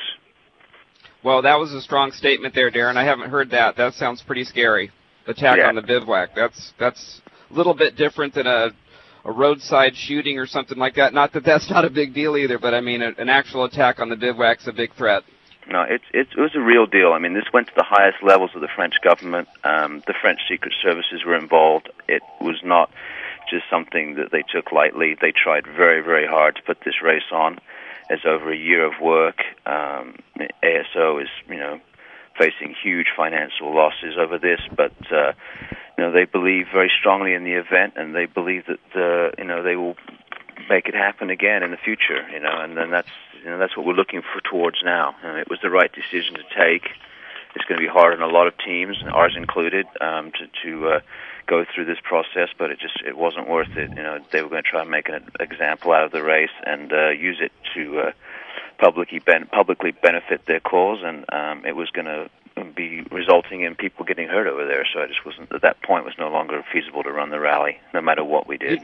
Well, that was a strong statement there, Darren. I haven't heard that. That sounds pretty scary. Attack yeah. on the bivouac. That's that's a little bit different than a, a roadside shooting or something like that. Not that that's not a big deal either, but I mean, a, an actual attack on the bivouac's a big threat. No, it's, it's, it was a real deal. I mean, this went to the highest levels of the French government. Um, the French secret services were involved. It was not just something that they took lightly. They tried very, very hard to put this race on. It's over a year of work. Um, A S O is, you know, facing huge financial losses over this, but uh, you know they believe very strongly in the event, and they believe that uh, you know they will make it happen again in the future. You know, and then that's you know that's what we're looking for towards now. And it was the right decision to take. It's going to be hard on a lot of teams, ours included, um, to to uh, go through this process, but it just it wasn't worth it. You know, they were going to try and make an example out of the race and uh, use it to uh, publicly ben- publicly benefit their cause, and um, it was going to be resulting in people getting hurt over there. So I just wasn't at that point was no longer feasible to run the rally, no matter what we did.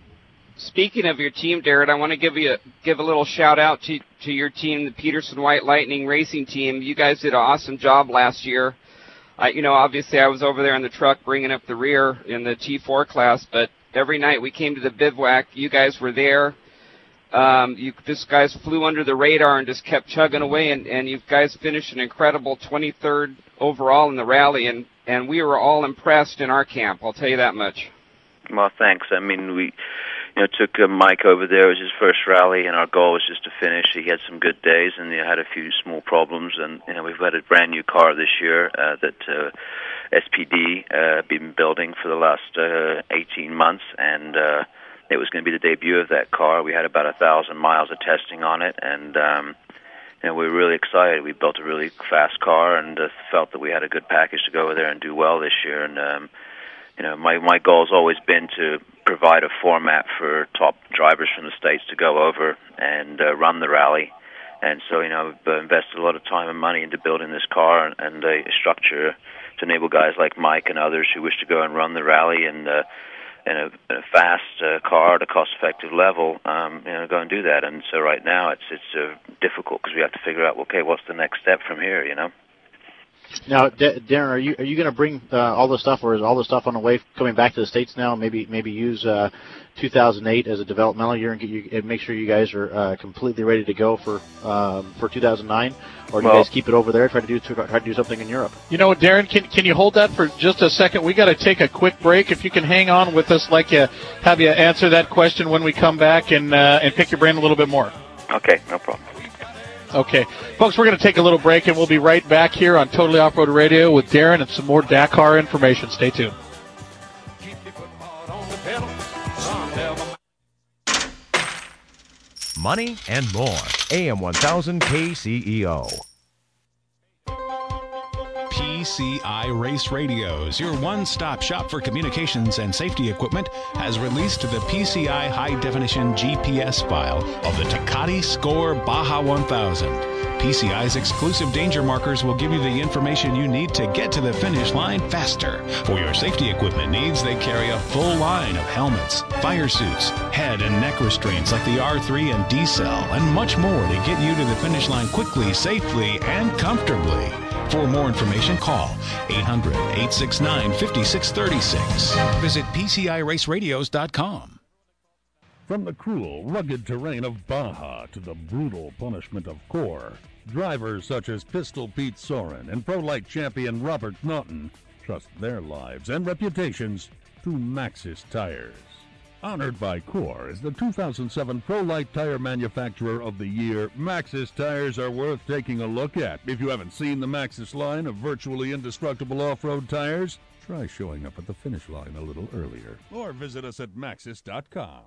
Speaking of your team, Darren, I want to give you a, give a little shout out to to your team, the Peterson White Lightning Racing Team. You guys did an awesome job last year. I, you know, obviously I was over there in the truck bringing up the rear in the T four class, but every night we came to the bivouac, you guys were there. Um, you this guys flew under the radar and just kept chugging away, and, and you guys finished an incredible twenty-third overall in the rally, and, and we were all impressed in our camp, I'll tell you that much. Well, thanks. I mean, we you know took uh, Mike over there. It was his first rally, and our goal was just to finish. He had some good days, and he had a few small problems. And you know, we've got a brand new car this year uh, that uh, S P D uh, been building for the last uh, eighteen months, and uh, it was going to be the debut of that car. We had about a thousand miles of testing on it, and um, you know, we were really excited. We built a really fast car, and uh, felt that we had a good package to go over there and do well this year. And um, you know, my my goal has always been to provide a format for top drivers from the States to go over and uh, run the rally. And so, you know, I've invested a lot of time and money into building this car and, and a structure to enable guys like Mike and others who wish to go and run the rally and uh, in a, in a fast uh, car at a cost-effective level, um, you know, go and do that. And so right now it's it's uh, difficult because we have to figure out, okay, what's the next step from here, you know? Now, D- Darren, are you are you going to bring uh, all the stuff, or is all the stuff on the way coming back to the States now? Maybe maybe use uh, two thousand eight as a developmental year and, get you, and make sure you guys are uh, completely ready to go for um, for two thousand nine, or do well, you guys keep it over there? Try to do try to do something in Europe. You know what, Darren? Can can you hold that for just a second? We got to take a quick break. If you can hang on with us, like you have you answer that question when we come back and uh, and pick your brain a little bit more. Okay, no problem. Okay. Folks, we're going to take a little break, and we'll be right back here on Totally Off-Road Radio with Darren and some more Dakar information. Stay tuned. Money and more. A M one thousand K C E O. P C I Race Radios, your one-stop shop for communications and safety equipment, has released the P C I high-definition G P S file of the Ducati Score Baja one thousand. P C I's exclusive danger markers will give you the information you need to get to the finish line faster. For your safety equipment needs, they carry a full line of helmets, fire suits, head and neck restraints like the R three and D-Cell, and much more to get you to the finish line quickly, safely, and comfortably. For more information, call eight hundred, eight six nine, five six three six. Visit P C I race radios dot com. From the cruel, rugged terrain of Baja to the brutal punishment of Core, drivers such as Pistol Pete Soren and Pro-Lite champion Robert Naughton trust their lives and reputations to Maxxis Tires. Honored by Core as the two thousand seven Pro-Lite Tire Manufacturer of the Year, Maxxis Tires are worth taking a look at. If you haven't seen the Maxxis line of virtually indestructible off-road tires, try showing up at the finish line a little earlier. Or visit us at maxxis dot com.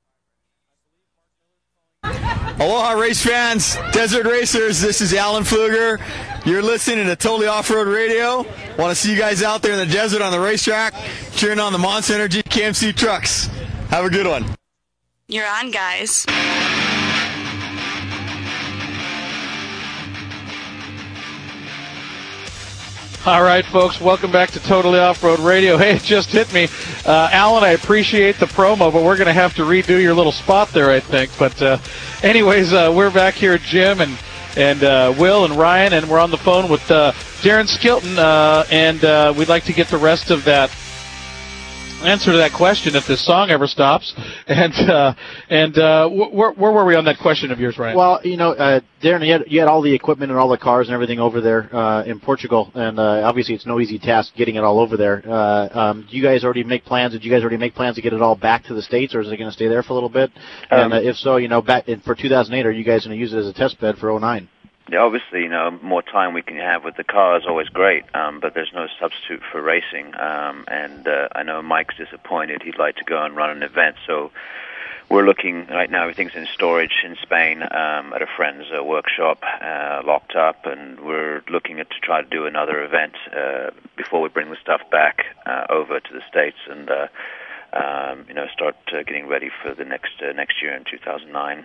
Aloha race fans, Desert Racers, this is Alan Pfluger. You're listening to Totally Off-Road Radio. Want to see you guys out there in the desert on the racetrack, cheering on the Monster Energy K M C trucks. Have a good one. You're on, guys. All right, folks, welcome back to Totally Off-Road Radio. Hey, it just hit me. Uh, Alan, I appreciate the promo, but we're going to have to redo your little spot there, I think. But uh, anyways, uh, we're back here, Jim and, and uh, Will and Ryan, and we're on the phone with uh, Darren Skilton, uh, and uh, we'd like to get the rest of that answer to that question if this song ever stops. And uh, and uh, where, where were we on that question of yours, Ryan? Well, you know, uh, Darren, you had, you had all the equipment and all the cars and everything over there uh, in Portugal, and uh, obviously it's no easy task getting it all over there. Uh, um, do you guys already make plans? Did you guys already make plans to get it all back to the States, or is it going to stay there for a little bit? Um, and uh, if so, you know, back in, for two thousand eight, are you guys going to use it as a test bed for oh nine? Yeah, obviously, you know, more time we can have with the car is always great, um, but there's no substitute for racing. Um, and uh, I know Mike's disappointed. He'd like to go and run an event, so we're looking right now. Everything's in storage in Spain um, at a friend's uh, workshop, uh, locked up, and we're looking at to try to do another event uh, before we bring the stuff back uh, over to the States and uh, um, you know start uh, getting ready for the next uh, next year in two thousand nine.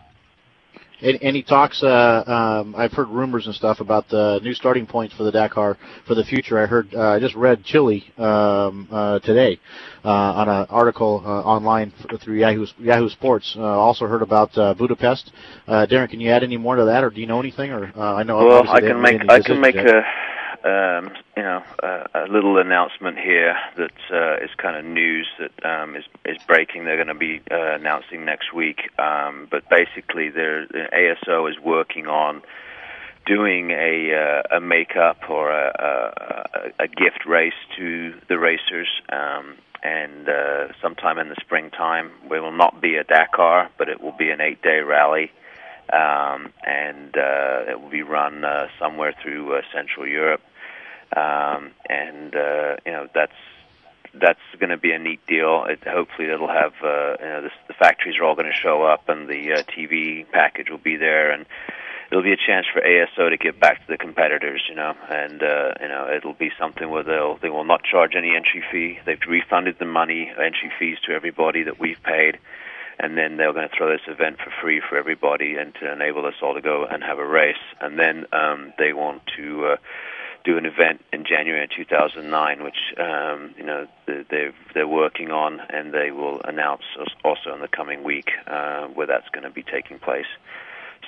Any talks, uh, um, I've heard rumors and stuff about the new starting points for the Dakar for the future. I heard, uh, I just read Chile um, uh, today uh, on an article uh, online through Yahoo, Yahoo Sports. Uh, also heard about uh, Budapest. Uh, Darren, can you add any more to that, or do you know anything? Or uh, I know. Well, I can make I can make a um, you know a, a little announcement here that uh, is kind of news that um, is is breaking. They're going to be uh, announcing next week. Um, but basically, there A S O is working on doing a uh, a makeup or a, a, a gift race to the racers. Um, and uh, sometime in the springtime, it will not be a Dakar, but it will be an eight-day rally. Um, and uh, it will be run uh, somewhere through uh, Central Europe. Um, and, uh, you know, that's that's going to be a neat deal. It, hopefully it'll have, uh, you know, this, the factories are all going to show up and the uh, T V package will be there, and it'll be a chance for A S O to get back to the competitors, you know, and, uh, you know, it'll be something where they'll, they will not charge any entry fee. They've refunded the money, entry fees to everybody that we've paid, and then they're going to throw this event for free for everybody and to enable us all to go and have a race. And then um, they want to uh, do an event in January two thousand nine, which um, you know they're they're working on, and they will announce also in the coming week uh, where that's going to be taking place.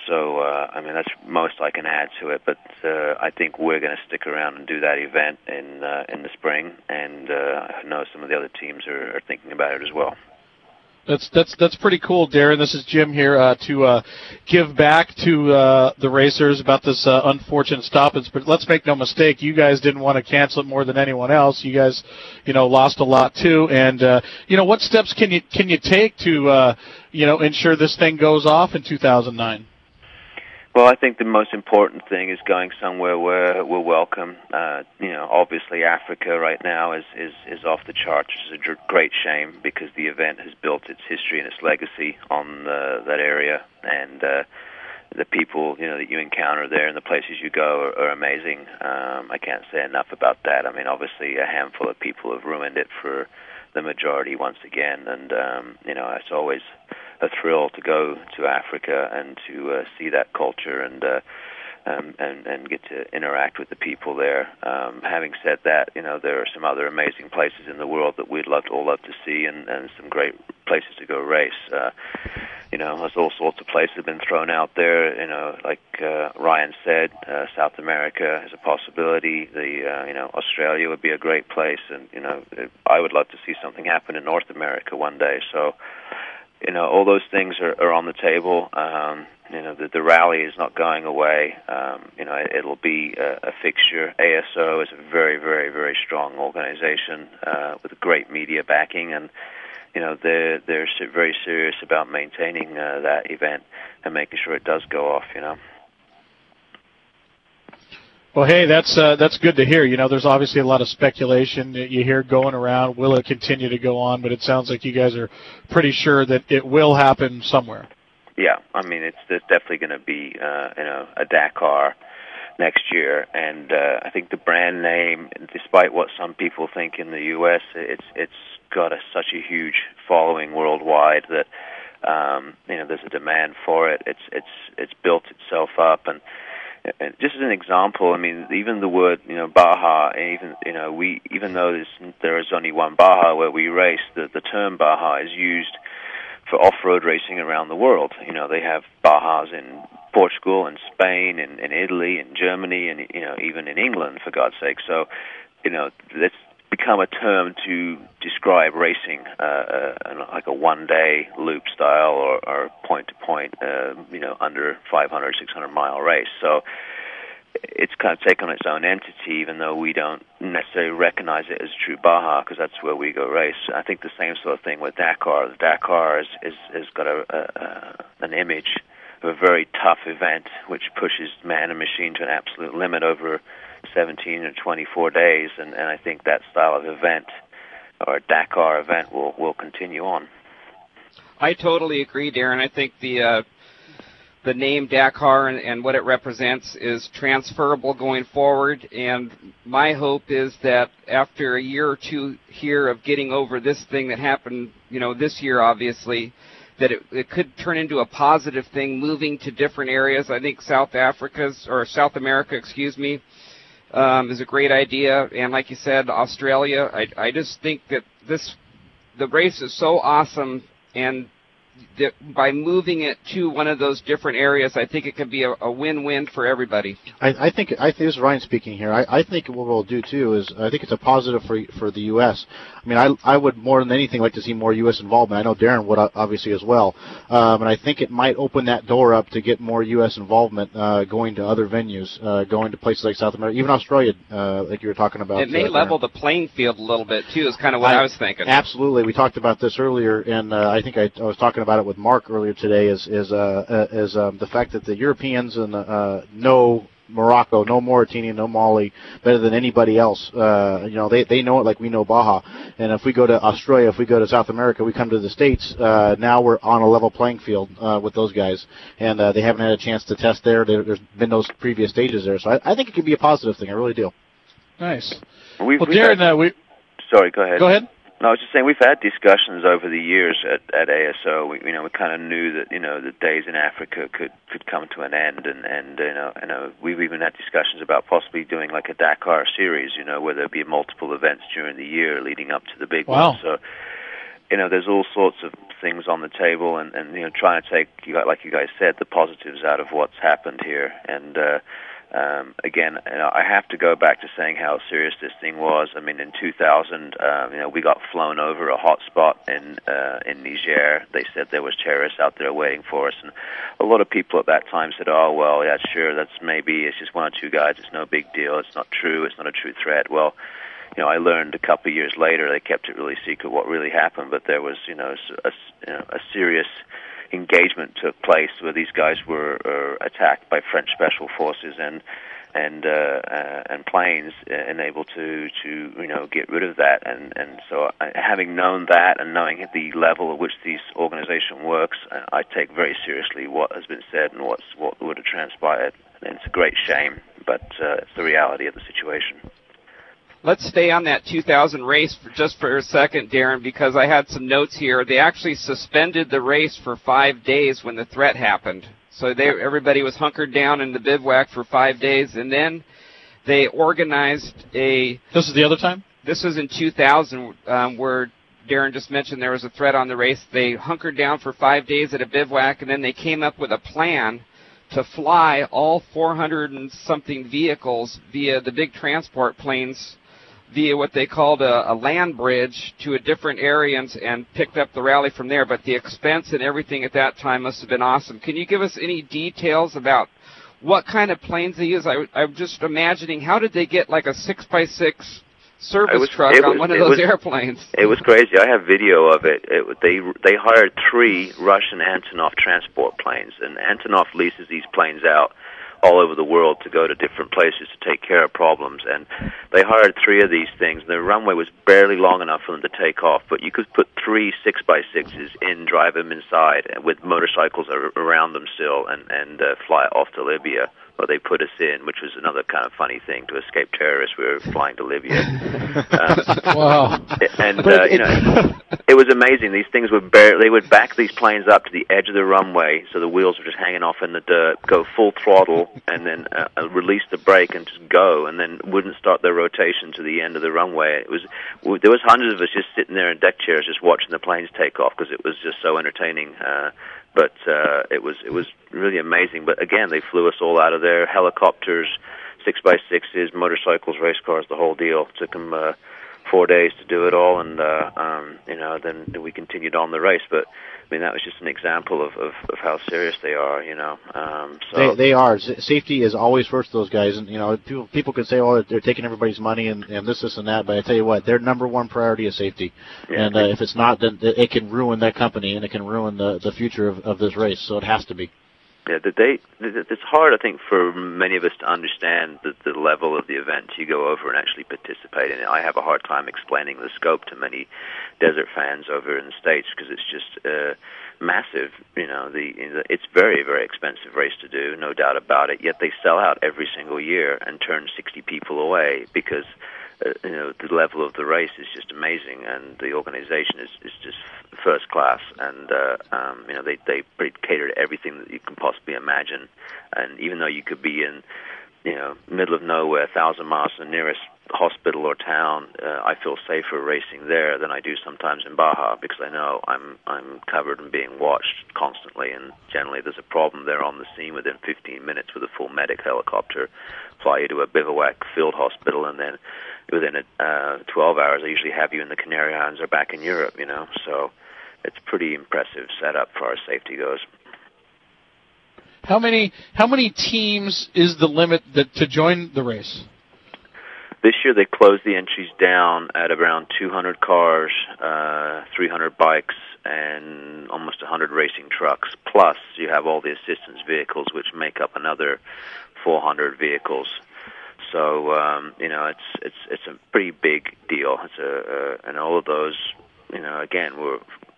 so, uh, I mean, that's most I can add to it. But uh, I think we're going to stick around and do that event in uh, in the spring, and uh, I know some of the other teams are, are thinking about it as well. That's that's that's pretty cool, Darren. This is Jim here uh, to uh, give back to uh, the racers about this uh, unfortunate stoppage. But let's make no mistake, you guys didn't want to cancel it more than anyone else. You guys, you know, lost a lot too. And uh, you know, what steps can you can you take to uh, you know ensure this thing goes off in two thousand nine? Well, I think the most important thing is going somewhere where we're welcome. Uh, you know, obviously Africa right now is, is, is off the charts, which is a dr- great shame because the event has built its history and its legacy on uh, that area, and uh, the people, you know, that you encounter there and the places you go are, are amazing. Um, I can't say enough about that. I mean, obviously a handful of people have ruined it for the majority once again, and um, you know, it's always a thrill to go to Africa and to uh, see that culture and, uh, um, and and get to interact with the people there. Um, having said that, you know, there are some other amazing places in the world that we'd love to, all love to see, and, and some great places to go race. Uh, you know, there's all sorts of places have been thrown out there. You know, like uh, Ryan said, uh, South America is a possibility. The uh, you know, Australia would be a great place, and you know, I would love to see something happen in North America one day. So. You know, all those things are, are on the table. Um, you know, the, the rally is not going away. Um, you know, it, it'll be a, a fixture. A S O is a very, very, very strong organization uh, with great media backing, and you know, they're they're very serious about maintaining uh, that event and making sure it does go off. You know. Well, hey, that's uh, that's good to hear. You know, there's obviously a lot of speculation that you hear going around. Will it continue to go on? But it sounds like you guys are pretty sure that it will happen somewhere. Yeah, I mean, it's there's definitely going to be uh, you know a Dakar next year, and uh, I think the brand name, despite what some people think in the U S, it's it's got a, such a huge following worldwide that um, you know there's a demand for it. It's it's it's built itself up. And And just as an example, I mean, even the word, you know, Baja, even, you know, we, even though there's, there is only one Baja where we race, the, the term Baja is used for off-road racing around the world. You know, they have Bajas in Portugal and Spain and, and Italy and Germany and, you know, even in England, for God's sake. So, you know, let's become a term to describe racing, uh, uh, like a one-day loop style or, or point-to-point, uh, you know, under five hundred, six hundred mile race. So it's kind of taken its own entity, even though we don't necessarily recognize it as true Baja, because that's where we go race. I think the same sort of thing with Dakar. The Dakar is, is, has got a, a, a, an image of a very tough event, which pushes man and machine to an absolute limit over seventeen or twenty-four days, and, and I think that style of event, or Dakar event, will will continue on. I totally agree, Darren. I think the uh, the name Dakar and, and what it represents is transferable going forward, and my hope is that after a year or two here of getting over this thing that happened, you know, this year obviously, that it, it could turn into a positive thing, moving to different areas. I think South Africa's, or South America, excuse me, Um, is a great idea, and like you said, Australia. I, I just think that this, the race is so awesome, and that by moving it to one of those different areas, I think it could be a, a win-win for everybody. I, I think I think this is Ryan speaking here. I, I think what we'll do too is I think it's a positive for for the U S. I mean, I I would more than anything like to see more U S involvement. I know Darren would obviously as well, um, and I think it might open that door up to get more U S involvement, uh, going to other venues, uh, going to places like South America, even Australia, uh, like you were talking about. It may uh, level the playing field a little bit too. Is kind of what I, I was thinking. Absolutely, we talked about this earlier, and uh, I think I, I was talking about it with Mark earlier today. Is is uh, uh, is um, the fact that the Europeans and uh, know Morocco, no Mauritania, no Mali, better than anybody else. Uh, you know, they they know it like we know Baja. And if we go to Australia, if we go to South America, we come to the States. Uh, now we're on a level playing field uh, with those guys, and uh, they haven't had a chance to test there. there there's been those previous stages there, so I, I think it could be a positive thing. I really do. Nice. We've, well, we've Darren, had, uh, we. Sorry, go ahead. Go ahead. No, I was just saying we've had discussions over the years at, at A S O. We, you know, we kind of knew that you know the days in Africa could, could come to an end, and and you know, you know, we've even had discussions about possibly doing like a Dakar series. You know, where there'd be multiple events during the year leading up to the big wow. one. So, you know, there's all sorts of things on the table, and, and you know, trying to take, like you guys said, the positives out of what's happened here. And uh, um, again, you know, I have to go back to saying how serious this thing was. I mean, in two thousand, um, you know, we got flown over a hot spot in uh, in Niger. They said there was terrorists out there waiting for us, and a lot of people at that time said, "Oh, well, yeah, sure, that's maybe it's just one or two guys. It's no big deal. It's not true. It's not a true threat." Well, you know, I learned a couple of years later they kept it really secret what really happened, but there was, you know, a, you know, a serious engagement took place where these guys were uh, attacked by French special forces and and uh, uh, and planes, and able to to you know get rid of that. And and so I, having known that and knowing the level at which this organization works, I take very seriously what has been said and what's what would have transpired. And it's a great shame, but uh, it's the reality of the situation. Let's stay on that two thousand race for just for a second, Darren, because I had some notes here. They actually suspended the race for five days when the threat happened. So they, everybody was hunkered down in the bivouac for five days, and then they organized a... This is the other time? This was in two thousand, um, where Darren just mentioned there was a threat on the race. They hunkered down for five days at a bivouac, and then they came up with a plan to fly all four hundred and something vehicles via the big transport planes via what they called a, a land bridge to a different area, and, and picked up the rally from there. But the expense and everything at that time must have been awesome. Can you give us any details about what kind of planes they use? I, I'm just imagining, how did they get like a six by six service was, truck on was, one of those was, airplanes? It was crazy. I have video of it. it. They they hired three Russian Antonov transport planes, and Antonov leases these planes out all over the world to go to different places to take care of problems. And they hired three of these things. The runway was barely long enough for them to take off, but you could put three six by sixes in, drive them inside with motorcycles around them still, and, and uh, fly off to Libya. Or they put us in, which was another kind of funny thing to escape terrorists. We were flying to Libya. Um, wow! And uh, you know, it was amazing. These things would bear, they would back these planes up to the edge of the runway, so the wheels were just hanging off in the dirt. Go full throttle, and then uh, release the brake and just go, and then wouldn't start their rotation to the end of the runway. It was there was hundreds of us just sitting there in deck chairs, just watching the planes take off because it was just so entertaining. Uh, But uh, it was it was really amazing. But again, they flew us all out of there. Helicopters, six by sixes, motorcycles, race cars, the whole deal. Took them uh, four days to do it all, and uh, um, you know, then we continued on the race. But I mean, that was just an example of, of, of how serious they are. You know, um, so they, they are. Safety is always first to those guys, and you know, people people can say, "Oh, they're taking everybody's money and, and this, this, and that." But I tell you what, their number one priority is safety, yeah, and uh, if it's not, then it can ruin that company and it can ruin the the future of, of this race. So it has to be. Yeah, that they, it's hard, I think, for many of us to understand the, the level of the event you go over and actually participate in it. I have a hard time explaining the scope to many desert fans over in the States because it's just uh, massive. You know, the it's very, very expensive race to do, no doubt about it. Yet they sell out every single year and turn sixty people away because uh, you know the level of the race is just amazing, and the organization is, is just first class. And uh, um, you know they they cater to everything that you can possibly imagine. And even though you could be in you know middle of nowhere, a thousand miles from the nearest hospital or town, uh, I feel safer racing there than I do sometimes in Baja because I know I'm I'm covered and being watched constantly, and generally there's a problem, they're on the scene within fifteen minutes with a full medic helicopter, fly you to a bivouac field hospital, and then within a, uh, twelve hours I usually have you in the Canary Islands or back in Europe, you know, so it's pretty impressive setup as far as safety goes. How many how many teams is the limit that, to join the race? This year they closed the entries down at around two hundred cars, uh, three hundred bikes, and almost one hundred racing trucks. Plus, you have all the assistance vehicles, which make up another four hundred vehicles. So, um, you know, it's it's it's a pretty big deal. It's a uh, and all of those, you know, again, were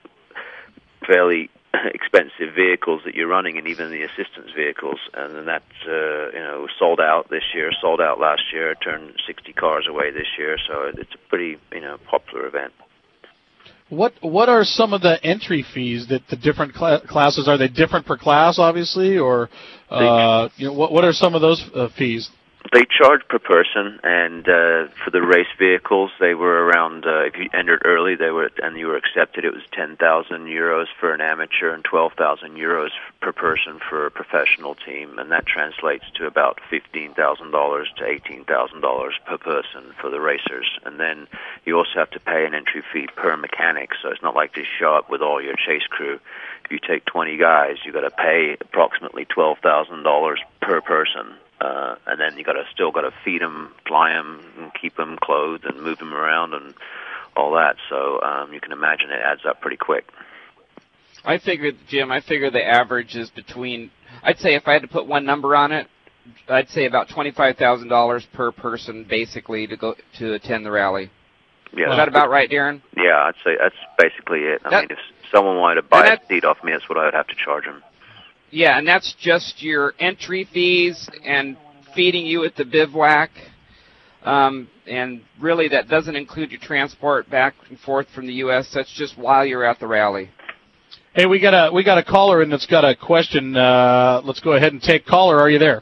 fairly expensive vehicles that you're running, and even the assistance vehicles, and then that uh, you know sold out this year, sold out last year, turned sixty cars away this year, so it's a pretty you know popular event. What what are some of the entry fees that the different cl- classes? Are they different per class, obviously, or uh, you know what what are some of those uh, fees? They charged per person, and uh, for the race vehicles, they were around. Uh, if you entered early, they were, and you were accepted. It was ten thousand euros for an amateur and twelve thousand euros per person for a professional team, and that translates to about fifteen thousand dollars to eighteen thousand dollars per person for the racers. And then you also have to pay an entry fee per mechanic, so it's not like just show up with all your chase crew. If you take twenty guys, you got to pay approximately twelve thousand dollars per person. Uh, and then you got to still got to feed them, fly them, and keep them clothed and move them around and all that. So um, you can imagine it adds up pretty quick. I figured, Jim, I figure the average is between, I'd say if I had to put one number on it, I'd say about twenty-five thousand dollars per person basically to go to attend the rally. Yeah, is that about right, Darren? Yeah, I'd say that's basically it. I that, mean, if someone wanted to buy a seat off me, that's what I would have to charge them. Yeah, and that's just your entry fees and feeding you at the bivouac. Um, and really, that doesn't include your transport back and forth from the U S That's just while you're at the rally. Hey, we got a we got a caller in that's got a question. Uh, let's go ahead and take caller. Are you there?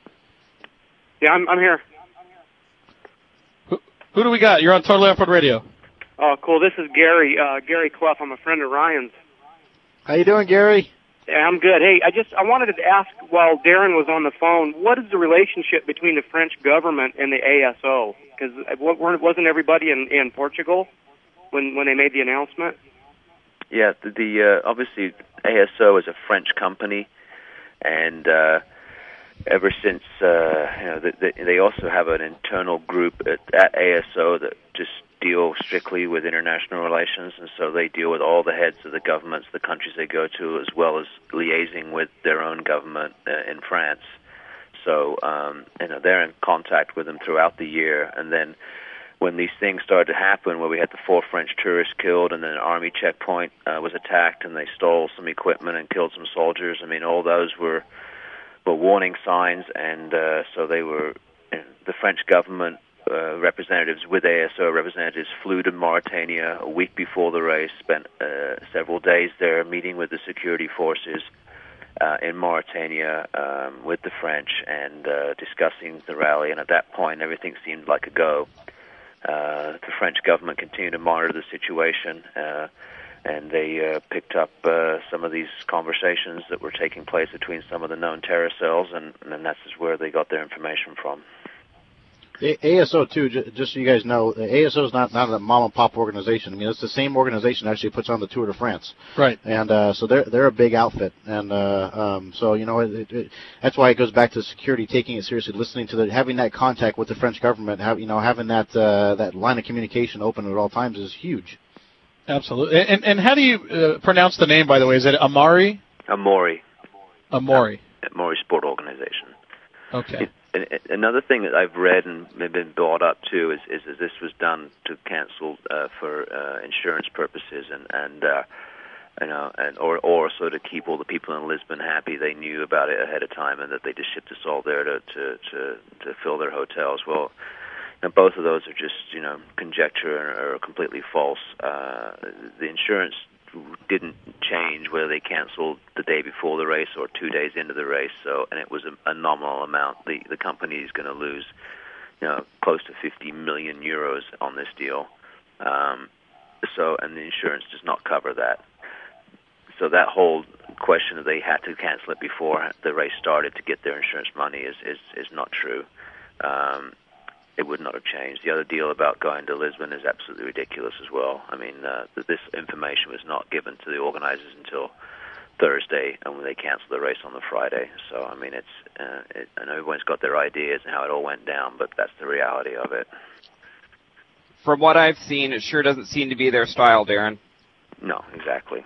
Yeah, I'm I'm here. Who, who do we got? You're on Totally Off-Road Radio. Oh, cool. This is Gary. Uh, Gary Clough. I'm a friend of Ryan's. How you doing, Gary? Yeah, I'm good. Hey, I just I wanted to ask while Darren was on the phone, what is the relationship between the French government and the A S O? Because wasn't everybody in, in Portugal when when they made the announcement? Yeah, the, the uh, obviously A S O is a French company, and uh, ever since uh, you know the, the, they also have an internal group at, at A S O that just deal strictly with international relations, and so they deal with all the heads of the governments, the countries they go to, as well as liaising with their own government uh, in France. So um, you know they're in contact with them throughout the year, and then when these things started to happen, where we had the four French tourists killed, and then an army checkpoint uh, was attacked, and they stole some equipment and killed some soldiers. I mean, all those were were warning signs, and uh, so they were you know, the French government. Uh, representatives with A S O representatives flew to Mauritania a week before the race, spent uh, several days there meeting with the security forces uh, in Mauritania um, with the French and uh, discussing the rally, and at that point everything seemed like a go. Uh, the French government continued to monitor the situation, uh, and they uh, picked up uh, some of these conversations that were taking place between some of the known terror cells, and, and that's where they got their information from. A S O too, just so you guys know, A S O is not not a mom and pop organization. I mean, it's the same organization that actually puts on the Tour de France. Right. And uh, so they're they're a big outfit, and uh, um, so you know it, it, that's why it goes back to security, taking it seriously, listening to the having that contact with the French government, have you know having that uh, that line of communication open at all times is huge. Absolutely. And and how do you uh, pronounce the name, by the way? Is it Amaury? Amaury. Amaury. Amaury Sport Organization. Okay. It, Another thing that I've read and been brought up too is, is that this was done to cancel uh, for uh, insurance purposes and and uh, you know and or or so to keep all the people in Lisbon happy. They knew about it ahead of time and that they just shipped us all there to to to, to fill their hotels. Well, you know, both of those are just you know conjecture or, or completely false. Uh, the insurance didn't change whether they canceled the day before the race or two days into the race. So, and it was a, a nominal amount. The the company is going to lose, you know, close to fifty million euros on this deal. Um, so, and the insurance does not cover that. So that whole question that they had to cancel it before the race started to get their insurance money is is is not true. Um, It would not have changed. The other deal about going to Lisbon is absolutely ridiculous as well. I mean, uh, this information was not given to the organizers until Thursday, and when they canceled the race on the Friday. So, I mean, it's uh, it, I know everyone's got their ideas and how it all went down, but that's the reality of it. From what I've seen, it sure doesn't seem to be their style, Darren. No, exactly.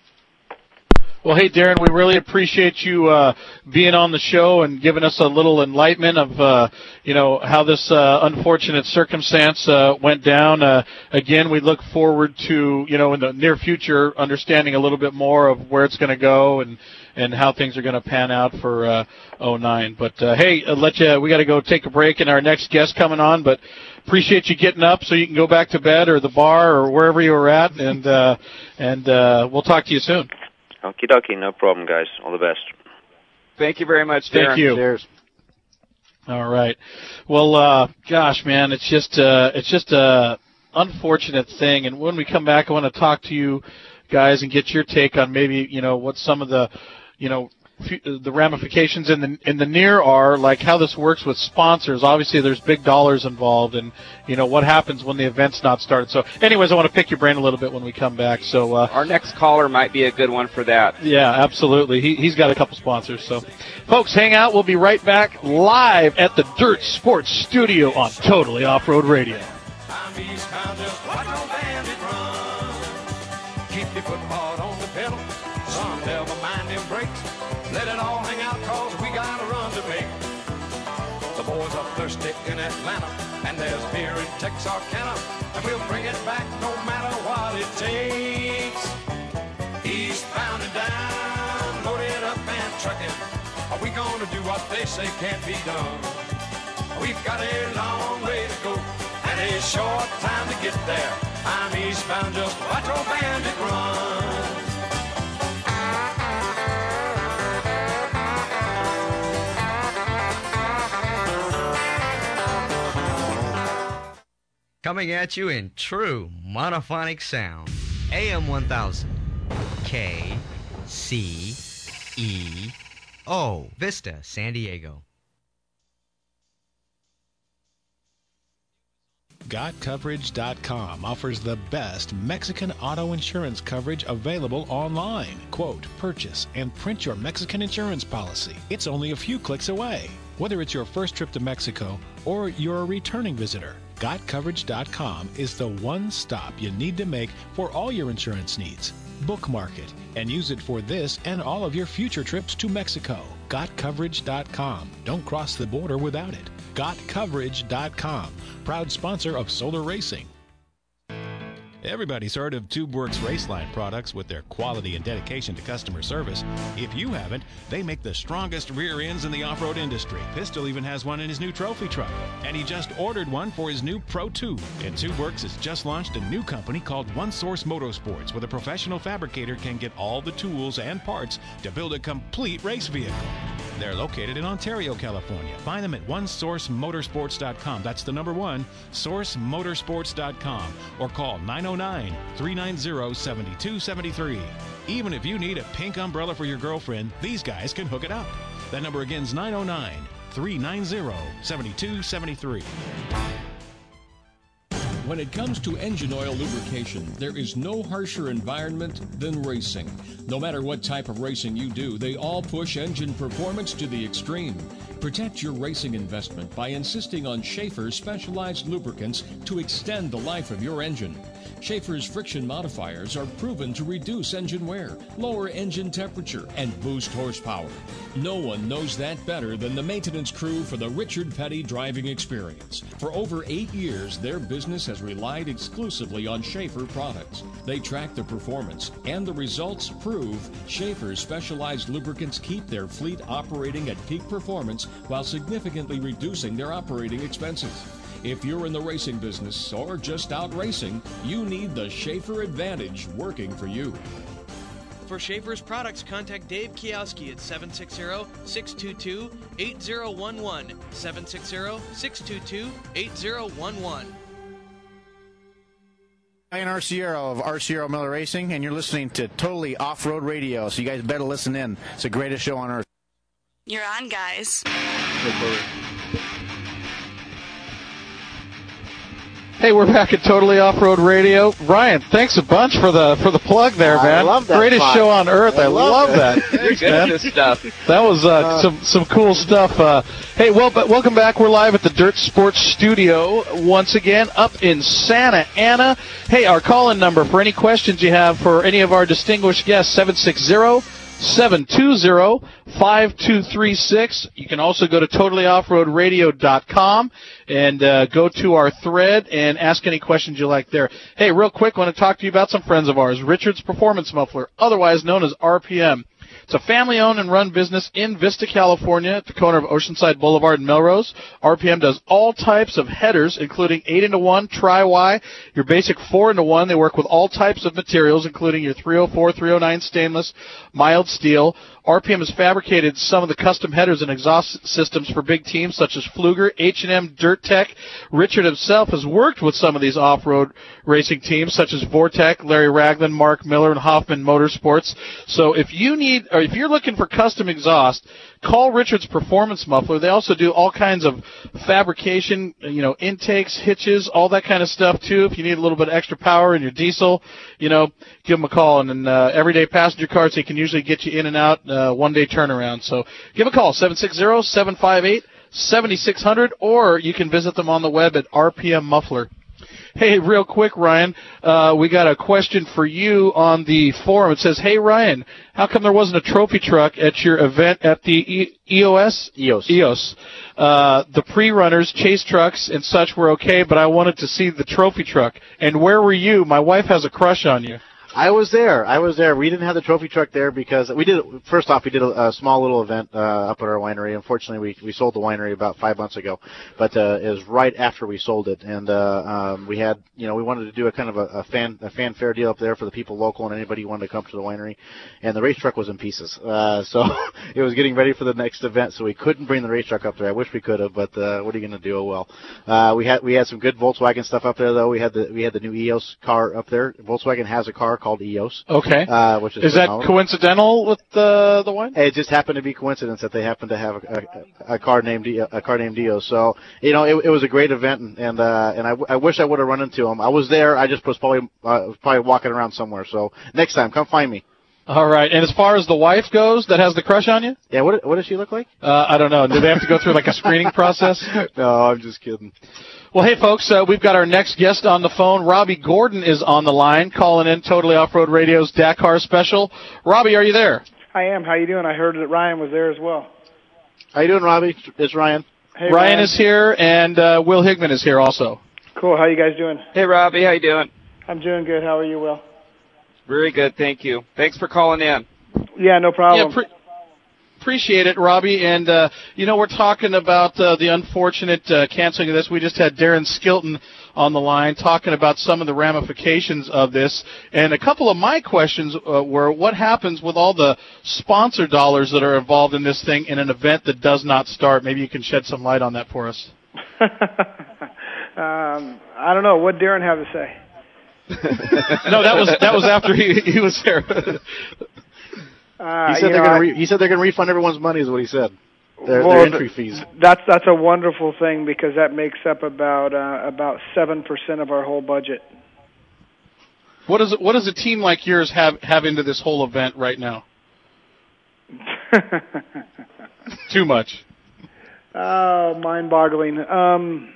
Well, hey, Darren, we really appreciate you uh, being on the show and giving us a little enlightenment of, uh, you know, how this uh, unfortunate circumstance uh, went down. Uh, again, we look forward to, you know, in the near future, understanding a little bit more of where it's going to go and, and how things are going to pan out for uh, oh nine. But, uh, hey, I'll let you, we got to go take a break, and our next guest coming on, but appreciate you getting up so you can go back to bed or the bar or wherever you were at, and, uh, and uh, we'll talk to you soon. Okie dokie, no problem, guys. All the best. Thank you very much, Darren. Thank you. Cheers. All right. Well, uh, gosh, man, it's just uh, it's just a unfortunate thing. And when we come back, I want to talk to you guys and get your take on maybe, you know, what some of the, you know, the ramifications in the in the near are, like how this works with sponsors. Obviously, there's big dollars involved, and you know what happens when the event's not started. So, anyways, I want to pick your brain a little bit when we come back. So, uh, our next caller might be a good one for that. Yeah, absolutely. He he's got a couple sponsors. So, folks, hang out. We'll be right back live at the Dirt Sports Studio on Totally Off-Road Radio. I'm eastbound, just watch old bandit run. Keep your foot hard on the pedal. Some never mind them brakes. Let it all hang out, cause we got a run to make. The boys are thirsty in Atlanta, and there's beer in Texarkana, and we'll bring it back no matter what it takes. Eastbound and down, loaded up and trucking. Are we gonna do what they say can't be done? We've got a long way to go, and a short time to get there. I'm eastbound, just watch old bandit run. Coming at you in true monophonic sound. A M one thousand. K C E O. Vista, San Diego. Got Coverage dot com offers the best Mexican auto insurance coverage available online. Quote, purchase, and print your Mexican insurance policy. It's only a few clicks away. Whether it's your first trip to Mexico or you're a returning visitor, Got Coverage dot com is the one stop you need to make for all your insurance needs. Bookmark it and use it for this and all of your future trips to Mexico. Got Coverage dot com. Don't cross the border without it. Got Coverage dot com, proud sponsor of Solar Racing. Everybody's heard of TubeWorks Raceline products with their quality and dedication to customer service. If you haven't, they make the strongest rear ends in the off-road industry. Pistol even has one in his new trophy truck, and he just ordered one for his new Pro two. And TubeWorks has just launched a new company called One Source Motorsports, where the professional fabricator can get all the tools and parts to build a complete race vehicle. They're located in Ontario, California. Find them at one source motorsports dot com. That's the number one, source motorsports dot com. Or call nine oh nine, three nine zero, seven two seven three. Even if you need a pink umbrella for your girlfriend, these guys can hook it up. That number again is nine oh nine, three nine zero, seven two seven three. When it comes to engine oil lubrication, there is no harsher environment than racing. No matter what type of racing you do, they all push engine performance to the extreme. Protect your racing investment by insisting on Schaefer's specialized lubricants to extend the life of your engine. Schaefer's friction modifiers are proven to reduce engine wear, lower engine temperature, and boost horsepower. No one knows that better than the maintenance crew for the Richard Petty driving experience. For over eight years, their business has relied exclusively on Schaefer products. They track the performance, and the results prove Schaefer's specialized lubricants keep their fleet operating at peak performance while significantly reducing their operating expenses. If you're in the racing business or just out racing, you need the Schaefer Advantage working for you. For Schaefer's products, contact Dave Kiowski at seven six zero, six two two, eight zero one one, seven six zero, six two two, eight zero one one. Ryan Arciero of Arciero Miller Racing, and you're listening to Totally Off-Road Radio, so you guys better listen in. It's the greatest show on earth. You're on, guys. Hey, we're back at Totally Off-Road Radio. Ryan, thanks a bunch for the for the plug there, man. I love that. Greatest spot. show on earth. I, I love, love that. Thanks, man. Good stuff. That was uh, uh, some some cool stuff. Uh, hey, well, but welcome back. We're live at the Dirt Sports Studio once again up in Santa Ana. Hey, our call-in number for any questions you have for any of our distinguished guests, seven six zero, seven two zero, five two three six. You can also go to totally off road radio dot com and uh, go to our thread and ask any questions you like there. Hey, real quick, I want to talk to you about some friends of ours. Richard's Performance Muffler, otherwise known as R P M. It's a family-owned and run business in Vista, California, at the corner of Oceanside Boulevard and Melrose. R P M does all types of headers, including eight into one, Tri-Y, your basic four into one. They work with all types of materials, including your three oh four, three oh nine stainless, mild steel. R P M has fabricated some of the custom headers and exhaust systems for big teams such as Fluger, H and M, Dirt Tech. Richard himself has worked with some of these off-road racing teams such as Vortec, Larry Ragland, Mark Miller, and Hoffman Motorsports. So if you need, or if you're looking for custom exhaust, call Richard's Performance Muffler. They also do all kinds of fabrication, you know, intakes, hitches, all that kind of stuff too. If you need a little bit of extra power in your diesel, you know, give them a call. And then uh, everyday passenger cars, they can usually get you in and out, uh, one-day turnaround. So give them a call, seven six zero, seven five eight, seven six zero zero, or you can visit them on the web at R P M Muffler. Hey, real quick, Ryan, uh, we got a question for you on the forum. It says, hey, Ryan, how come there wasn't a trophy truck at your event at the e- EOS? EOS. EOS. Uh, the pre-runners, chase trucks, and such were okay, but I wanted to see the trophy truck. And where were you? My wife has a crush on you. I was there. I was there. We didn't have the trophy truck there because we did. First off, we did a, a small little event uh, up at our winery. Unfortunately, we we sold the winery about five months ago, but uh, it was right after we sold it, and uh, um, we had, you know, we wanted to do a kind of a, a fan a fanfare deal up there for the people local and anybody who wanted to come to the winery, and the race truck was in pieces. Uh, so it was getting ready for the next event, so we couldn't bring the race truck up there. I wish we could have, but uh, what are you going to do? Oh well. Uh, we had we had some good Volkswagen stuff up there though. We had the we had the new EOS car up there. Volkswagen has a car called EOS. Okay. Uh, which is is that phenomenal. Coincidental with the the wine? It just happened to be coincidence that they happened to have a, a, a car named a car named Dio. So you know, it, it was a great event, and and, uh, and I, I wish I would have run into him. I was there. I just was probably uh, was probably walking around somewhere. So next time, come find me. All right. And as far as the wife goes, that has the crush on you? Yeah. What what does she look like? Uh, I don't know. Do they have to go through like a screening process? No, I'm just kidding. Well, hey, folks, uh, we've got our next guest on the phone. Robbie Gordon is on the line, calling in Totally Off-Road Radio's Dakar Special. Robbie, are you there? I am. How you doing? I heard that Ryan was there as well. How you doing, Robbie? It's Ryan. Hey, Ryan, Ryan is here, and uh, Will Higman is here also. Cool. How you guys doing? Hey, Robbie. How you doing? I'm doing good. How are you, Will? Very good. Thank you. Thanks for calling in. Yeah, no problem. Yeah, pre- appreciate it, Robbie. And, uh, you know, we're talking about uh, the unfortunate uh, canceling of this. We just had Darren Skilton on the line talking about some of the ramifications of this. And a couple of my questions uh, were, what happens with all the sponsor dollars that are involved in this thing in an event that does not start? Maybe you can shed some light on that for us. um, I don't know. What Darren have to say? No, that was that was after he he was here. Uh, he said they're know, going to I, re- he said they're going to refund everyone's money is what he said. Their, well, their entry fees. That's that's a wonderful thing because that makes up about uh, about seven percent of our whole budget. What does what does a team like yours have have into this whole event right now? Too much. Oh, mind-boggling. Um,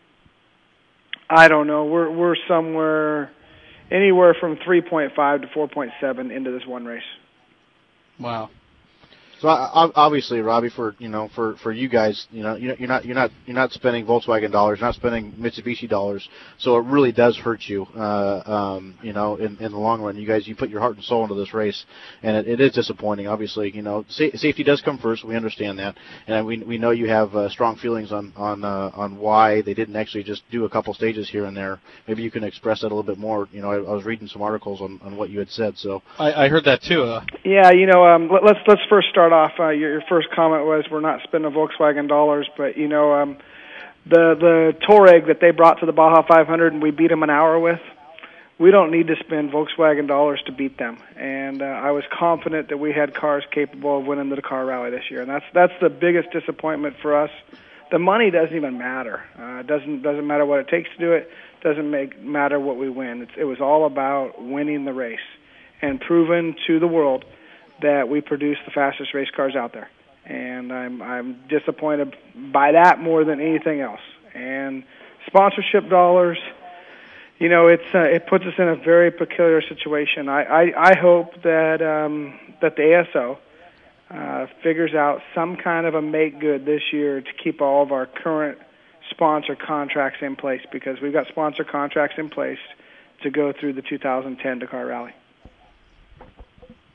I don't know. We're we're somewhere anywhere from three point five to four point seven into this one race. Wow. So obviously, Robbie, for you know, for, for you guys, you know, you're not you're not you're not spending Volkswagen dollars, you're not spending Mitsubishi dollars, so it really does hurt you, uh, um, you know, in, in the long run. You guys, you put your heart and soul into this race, and it, it is disappointing. Obviously, you know, sa- safety does come first. We understand that, and we we know you have uh, strong feelings on on uh, on why they didn't actually just do a couple stages here and there. Maybe you can express that a little bit more. You know, I, I was reading some articles on, on what you had said, so I, I heard that too. Uh. Yeah, you know, um, let, let's let's first start off. Uh, your, your first comment was we're not spending Volkswagen dollars, but you know, um, the the Touareg that they brought to the Baja five hundred and we beat them an hour with, we don't need to spend Volkswagen dollars to beat them. And uh, I was confident that we had cars capable of winning the Dakar Rally this year, and that's that's the biggest disappointment for us. The money doesn't even matter. Uh, it doesn't doesn't matter what it takes to do it. Doesn't make matter what we win. It's, it was all about winning the race and proving to the world that we produce the fastest race cars out there. And I'm I'm disappointed by that more than anything else. And sponsorship dollars, you know, it's uh, it puts us in a very peculiar situation. I I, I hope that um, that the A S O uh, figures out some kind of a make good this year to keep all of our current sponsor contracts in place, because we've got sponsor contracts in place to go through the two thousand ten Dakar Rally.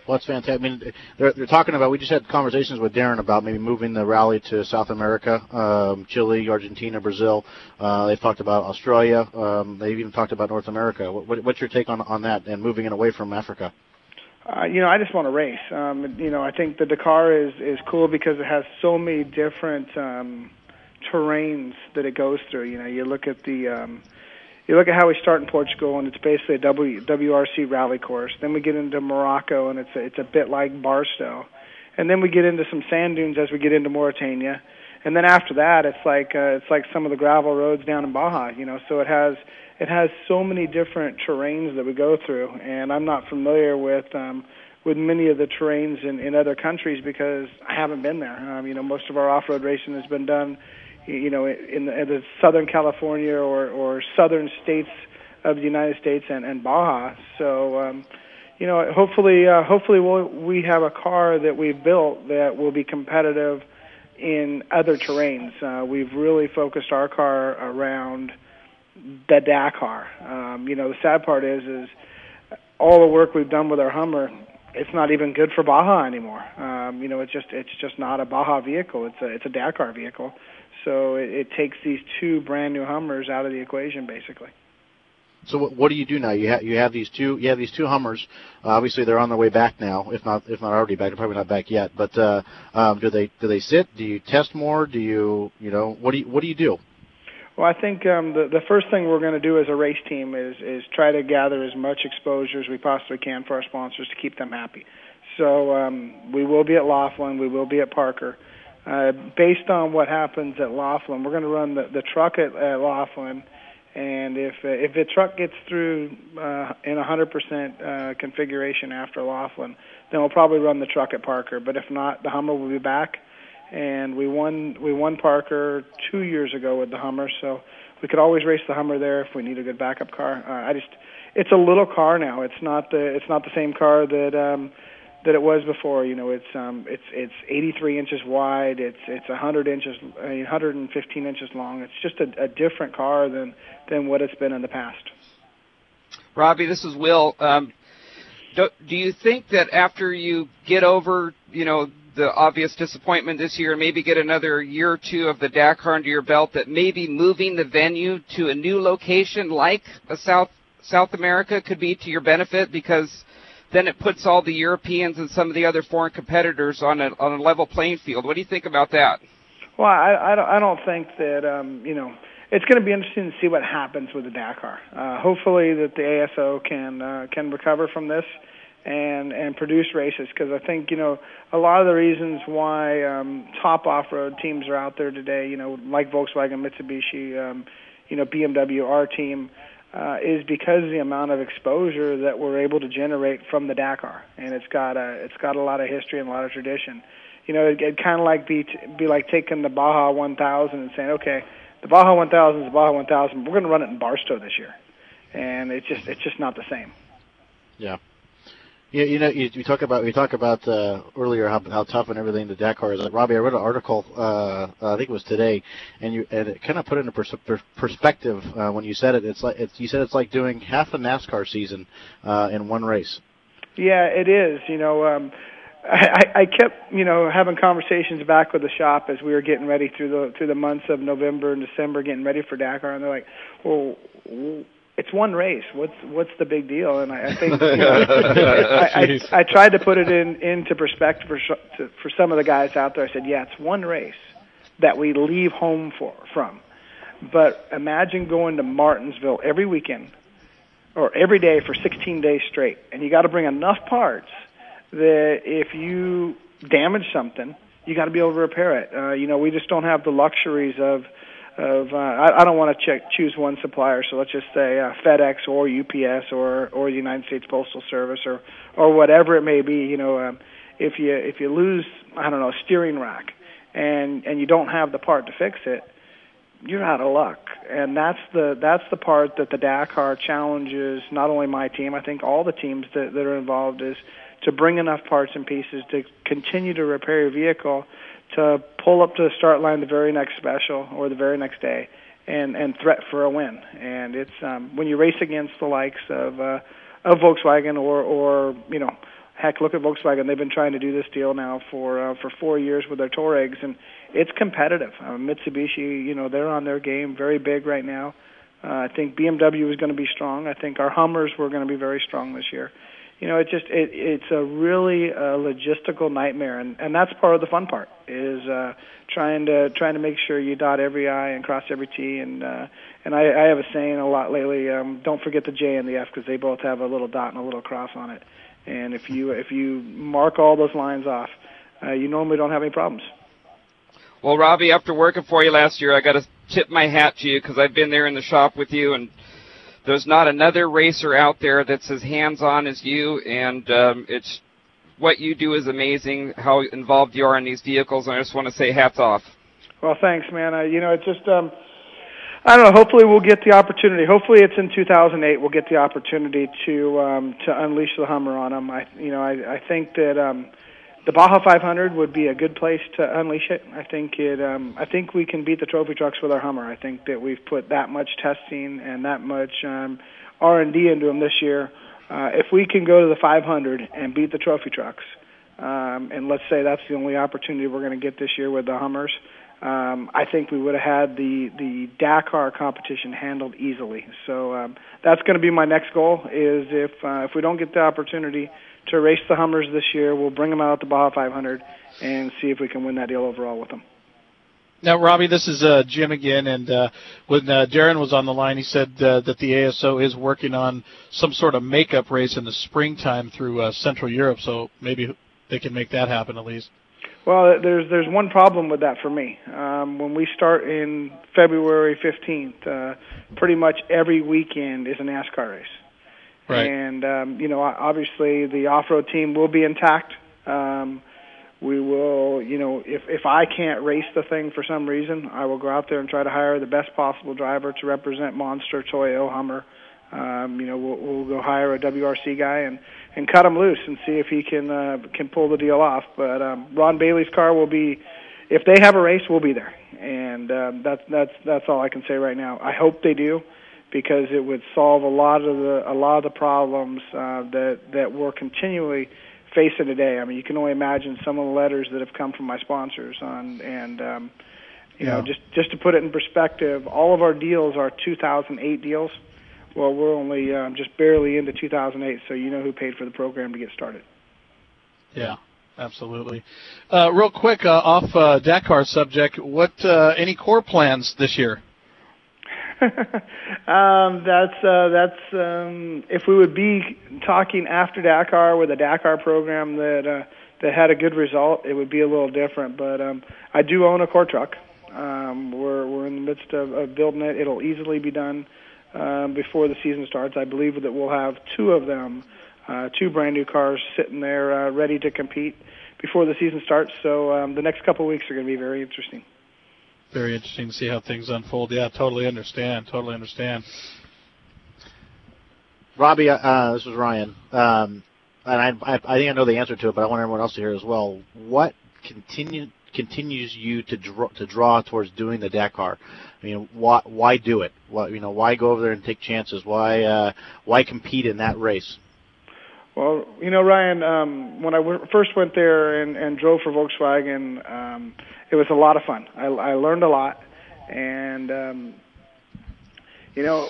Well, that's fantastic. I mean, they're, they're talking about, we just had conversations with Darren about maybe moving the rally to South America, um, Chile, Argentina, Brazil. Uh, they've talked about Australia. Um, they've even talked about North America. What, what's your take on, on that and moving it away from Africa? Uh, you know, I just want to race. Um, you know, I think the Dakar is, is cool because it has so many different um, terrains that it goes through. You know, you look at the... Um, You look at how we start in Portugal, and it's basically a w, W R C rally course. Then we get into Morocco, and it's a, it's a bit like Barstow. And then we get into some sand dunes as we get into Mauritania. And then after that, it's like uh, it's like some of the gravel roads down in Baja. You know, so it has it has so many different terrains that we go through. And I'm not familiar with um, with many of the terrains in, in other countries because I haven't been there. Um, you know, most of our off-road racing has been done, you know, in the, in the Southern California or, or southern states of the United States and, and Baja. So, um, you know, hopefully, uh, hopefully we'll, we have a car that we've built that will be competitive in other terrains. Uh, we've really focused our car around the Dakar. Um, you know, the sad part is, is all the work we've done with our Hummer, it's not even good for Baja anymore. Um, you know, it's just, it's just not a Baja vehicle. It's a, it's a Dakar vehicle. So it, it takes these two brand new Hummers out of the equation, basically. So what, what do you do now? You have you have these two you have these two Hummers. Uh, obviously, they're on their way back now, if not if not already back. They're probably not back yet. But uh, um, do they do they sit? Do you test more? Do you you know what do you what do you do? Well, I think um, the the first thing we're going to do as a race team is is try to gather as much exposure as we possibly can for our sponsors to keep them happy. So um, we will be at Laughlin. We will be at Parker. Uh, based on what happens at Laughlin, we're going to run the, the truck at, at Laughlin, and if uh, if the truck gets through uh, in one hundred percent uh, configuration after Laughlin, then we'll probably run the truck at Parker. But if not, the Hummer will be back, and we won we won Parker two years ago with the Hummer, so we could always race the Hummer there if we need a good backup car. Uh, I just it's a little car now. It's not the it's not the same car that. Um, that it was before. You know, it's um, it's it's eighty-three inches wide. It's it's one hundred inches, I mean, one hundred fifteen inches long. It's just a, a different car than than what it's been in the past. Robbie, this is Will. Um, do, do you think that after you get over, you know, the obvious disappointment this year, and maybe get another year or two of the Dakar under your belt, that maybe moving the venue to a new location like a South South America could be to your benefit, because then it puts all the Europeans and some of the other foreign competitors on a on a level playing field? What do you think about that? Well, I, I, don't, I don't think that, um, you know, it's going to be interesting to see what happens with the Dakar. Uh, hopefully that the A S O can uh, can recover from this and, and produce races, because I think, you know, a lot of the reasons why um, top off-road teams are out there today, you know, like Volkswagen, Mitsubishi, um, you know, B M W, our team, Uh, is because of the amount of exposure that we're able to generate from the Dakar, and it's got a it's got a lot of history and a lot of tradition. You know, it, it'd kind of like be t- be like taking the Baja one thousand and saying, okay, the Baja one thousand is the Baja one thousand. We're going to run it in Barstow this year, and it's just it's just not the same. Yeah. Yeah, you know, you, you talk about we talk about uh, earlier how, how tough and everything the Dakar is. Like, Robbie, I read an article, uh, I think it was today, and you and it kind of put it into pers- per- perspective uh, when you said it. It's like it's, you said it's like doing half a NASCAR season uh, in one race. Yeah, it is. You know, um, I, I kept you know having conversations back with the shop as we were getting ready through the through the months of November and December, getting ready for Dakar, and they're like, well. It's one race. What's what's the big deal? And I, I think you know, I, I, I tried to put it in into perspective for to, for some of the guys out there. I said, yeah, it's one race that we leave home for from. But imagine going to Martinsville every weekend or every day for sixteen days straight, and you got to bring enough parts that if you damage something, you got to be able to repair it. Uh, you know, we just don't have the luxuries of. Of uh, I, I don't want to check, choose one supplier, so let's just say uh, FedEx or U P S or or the United States Postal Service or or whatever it may be. You know, um, if you if you lose I don't know a steering rack and and you don't have the part to fix it, you're out of luck. And that's the that's the part that the Dakar challenges not only my team, I think all the teams that, that are involved, is to bring enough parts and pieces to continue to repair your vehicle, to pull up to the start line the very next special or the very next day and, and threat for a win. And it's um, when you race against the likes of uh, of Volkswagen or, or, you know, heck, look at Volkswagen. They've been trying to do this deal now for uh, for four years with their Touaregs, and it's competitive. Uh, Mitsubishi, you know, they're on their game, very big right now. Uh, I think B M W is going to be strong. I think our Hummers were going to be very strong this year. You know, it just it, it's a really uh, logistical nightmare, and, and that's part of the fun part is uh, trying to trying to make sure you dot every I and cross every T. And uh, and I, I have a saying a lot lately: um, don't forget the J and the F, because they both have a little dot and a little cross on it. And if you if you mark all those lines off, uh, you normally don't have any problems. Well, Robbie, after working for you last year, I got to tip my hat to you because I've been there in the shop with you, and there's not another racer out there that's as hands-on as you, and um, it's what you do is amazing, how involved you are in these vehicles, and I just want to say hats off. Well, thanks, man. Uh, you know, it's just, um, I don't know, hopefully we'll get the opportunity. Hopefully it's in two thousand eight we'll get the opportunity to um, to unleash the Hummer on them. I, you know, I, I think that um, the Baja five hundred would be a good place to unleash it. I think it. Um, I think we can beat the trophy trucks with our Hummer. I think that we've put that much testing and that much um, R and D into them this year. Uh, if we can go to the five hundred and beat the trophy trucks, um, and let's say that's the only opportunity we're going to get this year with the Hummers, um, I think we would have had the the Dakar competition handled easily. So um, that's going to be my next goal. Is if uh, if we don't get the opportunity to race the Hummers this year, we'll bring them out at the Baja five hundred and see if we can win that deal overall with them. Now, Robbie, this is uh, Jim again, and uh, when uh, Darren was on the line, he said uh, that the A S O is working on some sort of makeup race in the springtime through uh, Central Europe, so maybe they can make that happen at least. Well, there's there's one problem with that for me. Um, when we start in February fifteenth, uh, pretty much every weekend is a NASCAR race. Right. And, um, you know, obviously the off-road team will be intact. Um, we will, you know, if, if I can't race the thing for some reason, I will go out there and try to hire the best possible driver to represent Monster, Toyo, Hummer. Um, you know, we'll, we'll go hire a W R C guy and, and cut him loose and see if he can uh, can pull the deal off. But um, Ron Bailey's car will be, if they have a race, we'll be there. And um, that's that's that's all I can say right now. I hope they do, because it would solve a lot of the a lot of the problems uh, that that we're continually facing today. I mean, you can only imagine some of the letters that have come from my sponsors on, and um, you yeah. know, just just to put it in perspective, all of our deals are two thousand eight deals. Well, we're only um, just barely into two thousand eight, so you know who paid for the program to get started. Yeah, absolutely. Uh, real quick, uh, off uh, Dakar subject, what uh, any core plans this year? um, that's uh, that's um, if we would be talking after Dakar with a Dakar program that uh, that had a good result, it would be a little different. But um, I do own a core truck. Um, we're we're in the midst of, of building it. It'll easily be done um, before the season starts. I believe that we'll have two of them, uh, two brand new cars sitting there uh, ready to compete before the season starts. So um, the next couple of weeks are going to be very interesting. Very interesting to see how things unfold. Yeah, totally understand. Totally understand. Robbie, uh, this is Ryan, um, and I, I, I think I know the answer to it, but I want everyone else to hear as well. What continue, continues you to draw to draw towards doing the Dakar? I mean, why why do it? Why, you know, why go over there and take chances? Why uh, why compete in that race? Well, you know, Ryan, um, when I w- first went there and, and drove for Volkswagen, um, it was a lot of fun. I, I learned a lot, and um, you know,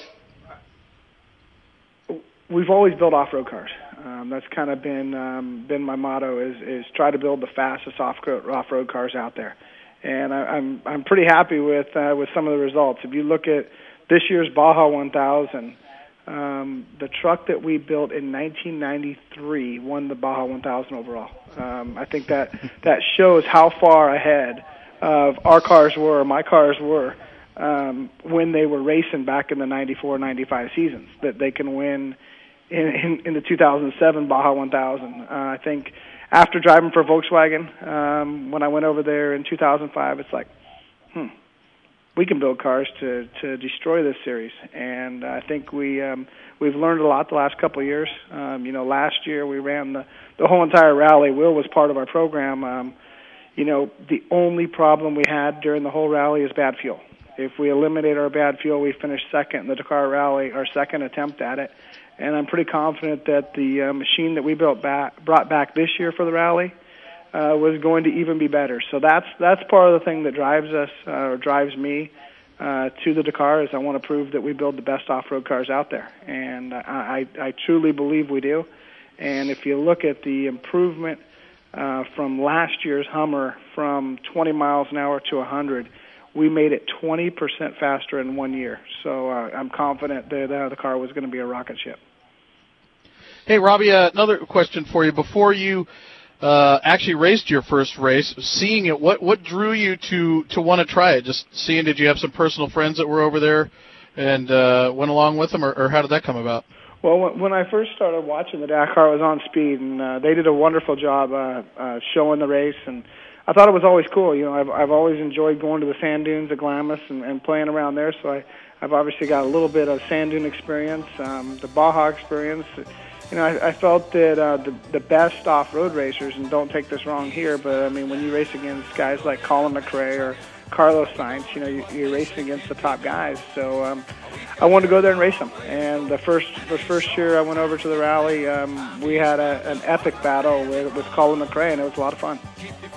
we've always built off-road cars. Um, that's kind of been um, been my motto: is is try to build the fastest off-road off-road cars out there. And I, I'm I'm pretty happy with uh, with some of the results. If you look at this year's Baja one thousand. Um, the truck that we built in nineteen ninety-three won the Baja one thousand overall. Um, I think that that shows how far ahead of our cars were, my cars were, um, when they were racing back in the ninety-four ninety-five seasons, that they can win in, in, in the two thousand seven Baja one thousand. Uh, I think after driving for Volkswagen, um, when I went over there in two thousand five, it's like, hmm, we can build cars to, to destroy this series. And I think we, um, we've learned a lot the last couple of years. Um, you know, last year we ran the, the whole entire rally. Will was part of our program. Um, you know, the only problem we had during the whole rally is bad fuel. If we eliminate our bad fuel, we finished second in the Dakar Rally, our second attempt at it. and I'm pretty confident that the uh, machine that we built back, brought back this year for the rally uh, was going to even be better. So that's that's part of the thing that drives us, uh, or drives me, uh, to the Dakar, is I want to prove that we build the best off-road cars out there, and I, I, I truly believe we do. And if you look at the improvement uh, from last year's Hummer from twenty miles an hour to one hundred, we made it twenty percent faster in one year. So uh, I'm confident that uh, the car was going to be a rocket ship. Hey, Robbie, uh, another question for you. Before you uh, actually raced your first race, seeing it, what, what drew you to, to want to try it? Just seeing, did you have some personal friends that were over there and uh, went along with them, or, or how did that come about? Well, when I first started watching the Dakar, I was on Speed, and uh, they did a wonderful job uh, uh, showing the race, and I thought it was always cool. You know, I've I've always enjoyed going to the sand dunes at Glamis and, and playing around there. So I I've obviously got a little bit of sand dune experience, um, the Baja experience. You know, I, I felt that uh, the the best off-road racers, and don't take this wrong here, but I mean, when you race against guys like Colin McRae or Carlos Sainz, you know, you, you're racing against the top guys. So um, I wanted to go there and race them. And the first the first year I went over to the rally, um, we had a, an epic battle with, with Colin McRae, and it was a lot of fun.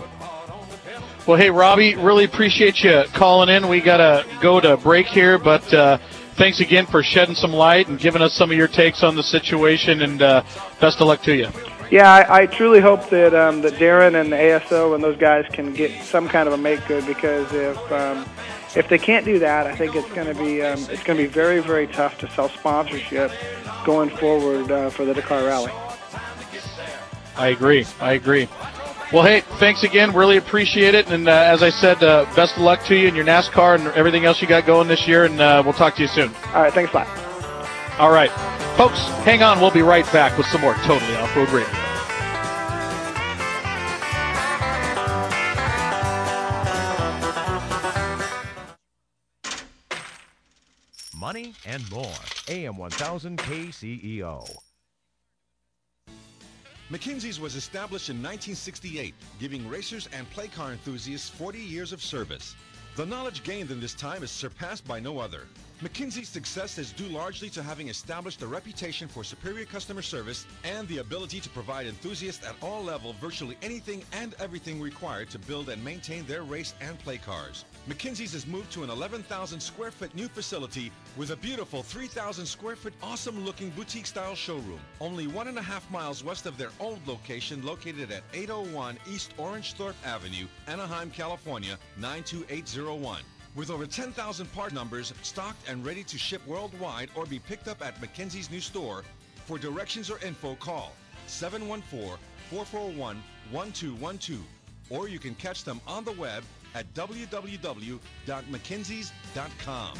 Well, hey, Robbie, really appreciate you calling in. We got to go to break here, but uh, thanks again for shedding some light and giving us some of your takes on the situation, and uh, best of luck to you. Yeah, I, I truly hope that um, that Darren and the A S O and those guys can get some kind of a make good, because if um, if they can't do that, I think it's going to be um, it's going to be very, very tough to sell sponsorship going forward uh, for the Dakar Rally. I agree. I agree. Well, hey, thanks again. Really appreciate it. And uh, as I said, uh, best of luck to you in your NASCAR and everything else you got going this year, and uh, we'll talk to you soon. All right, thanks a lot. All right. Folks, hang on. We'll be right back with some more Totally Off-Road Radio. Money and more. A M one thousand K C E O. McKinsey's was established in nineteen sixty-eight, giving racers and play car enthusiasts forty years of service. The knowledge gained in this time is surpassed by no other. McKinsey's success is due largely to having established a reputation for superior customer service and the ability to provide enthusiasts at all levels virtually anything and everything required to build and maintain their race and play cars. McKinsey's has moved to an eleven thousand square foot new facility with a beautiful three thousand square foot awesome looking boutique style showroom, only one and a half miles west of their old location located at eight oh one East Orangethorpe Avenue, Anaheim, California, nine two eight zero one. With over ten thousand part numbers stocked and ready to ship worldwide or be picked up at McKinsey's new store. For directions or info, call seven one four, four four one, one two one two, or you can catch them on the web at w w w dot mckinseys dot com.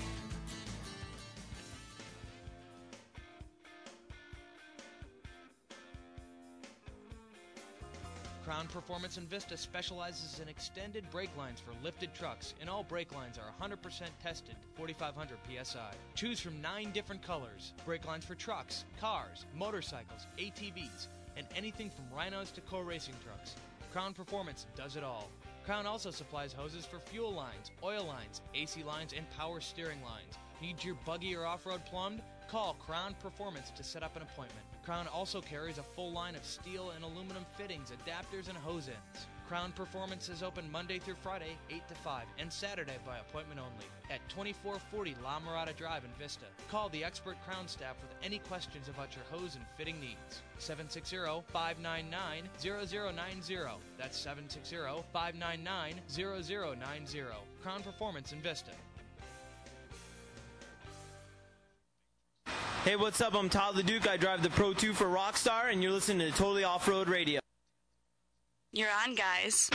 Crown Performance in Vista specializes in extended brake lines for lifted trucks, and all brake lines are one hundred percent tested to forty-five hundred P S I. Choose from nine different colors. Brake lines for trucks, cars, motorcycles, A T Vs, and anything from rhinos to co-racing trucks. Crown Performance does it all. Crown also supplies hoses for fuel lines, oil lines, A C lines, and power steering lines. Need your buggy or off-road plumbed? Call Crown Performance to set up an appointment. Crown also carries a full line of steel and aluminum fittings, adapters, and hose ends. Crown Performance is open Monday through Friday, eight to five, and Saturday by appointment only at twenty-four forty La Mirada Drive in Vista. Call the expert Crown staff with any questions about your hose and fitting needs. seven six zero, five nine nine, zero zero nine zero. That's seven six zero, five nine nine, zero zero nine zero. Crown Performance in Vista. Hey, what's up? I'm Todd LeDuc. I drive the Pro two for Rockstar, and you're listening to Totally Off-Road Radio. You're on, guys.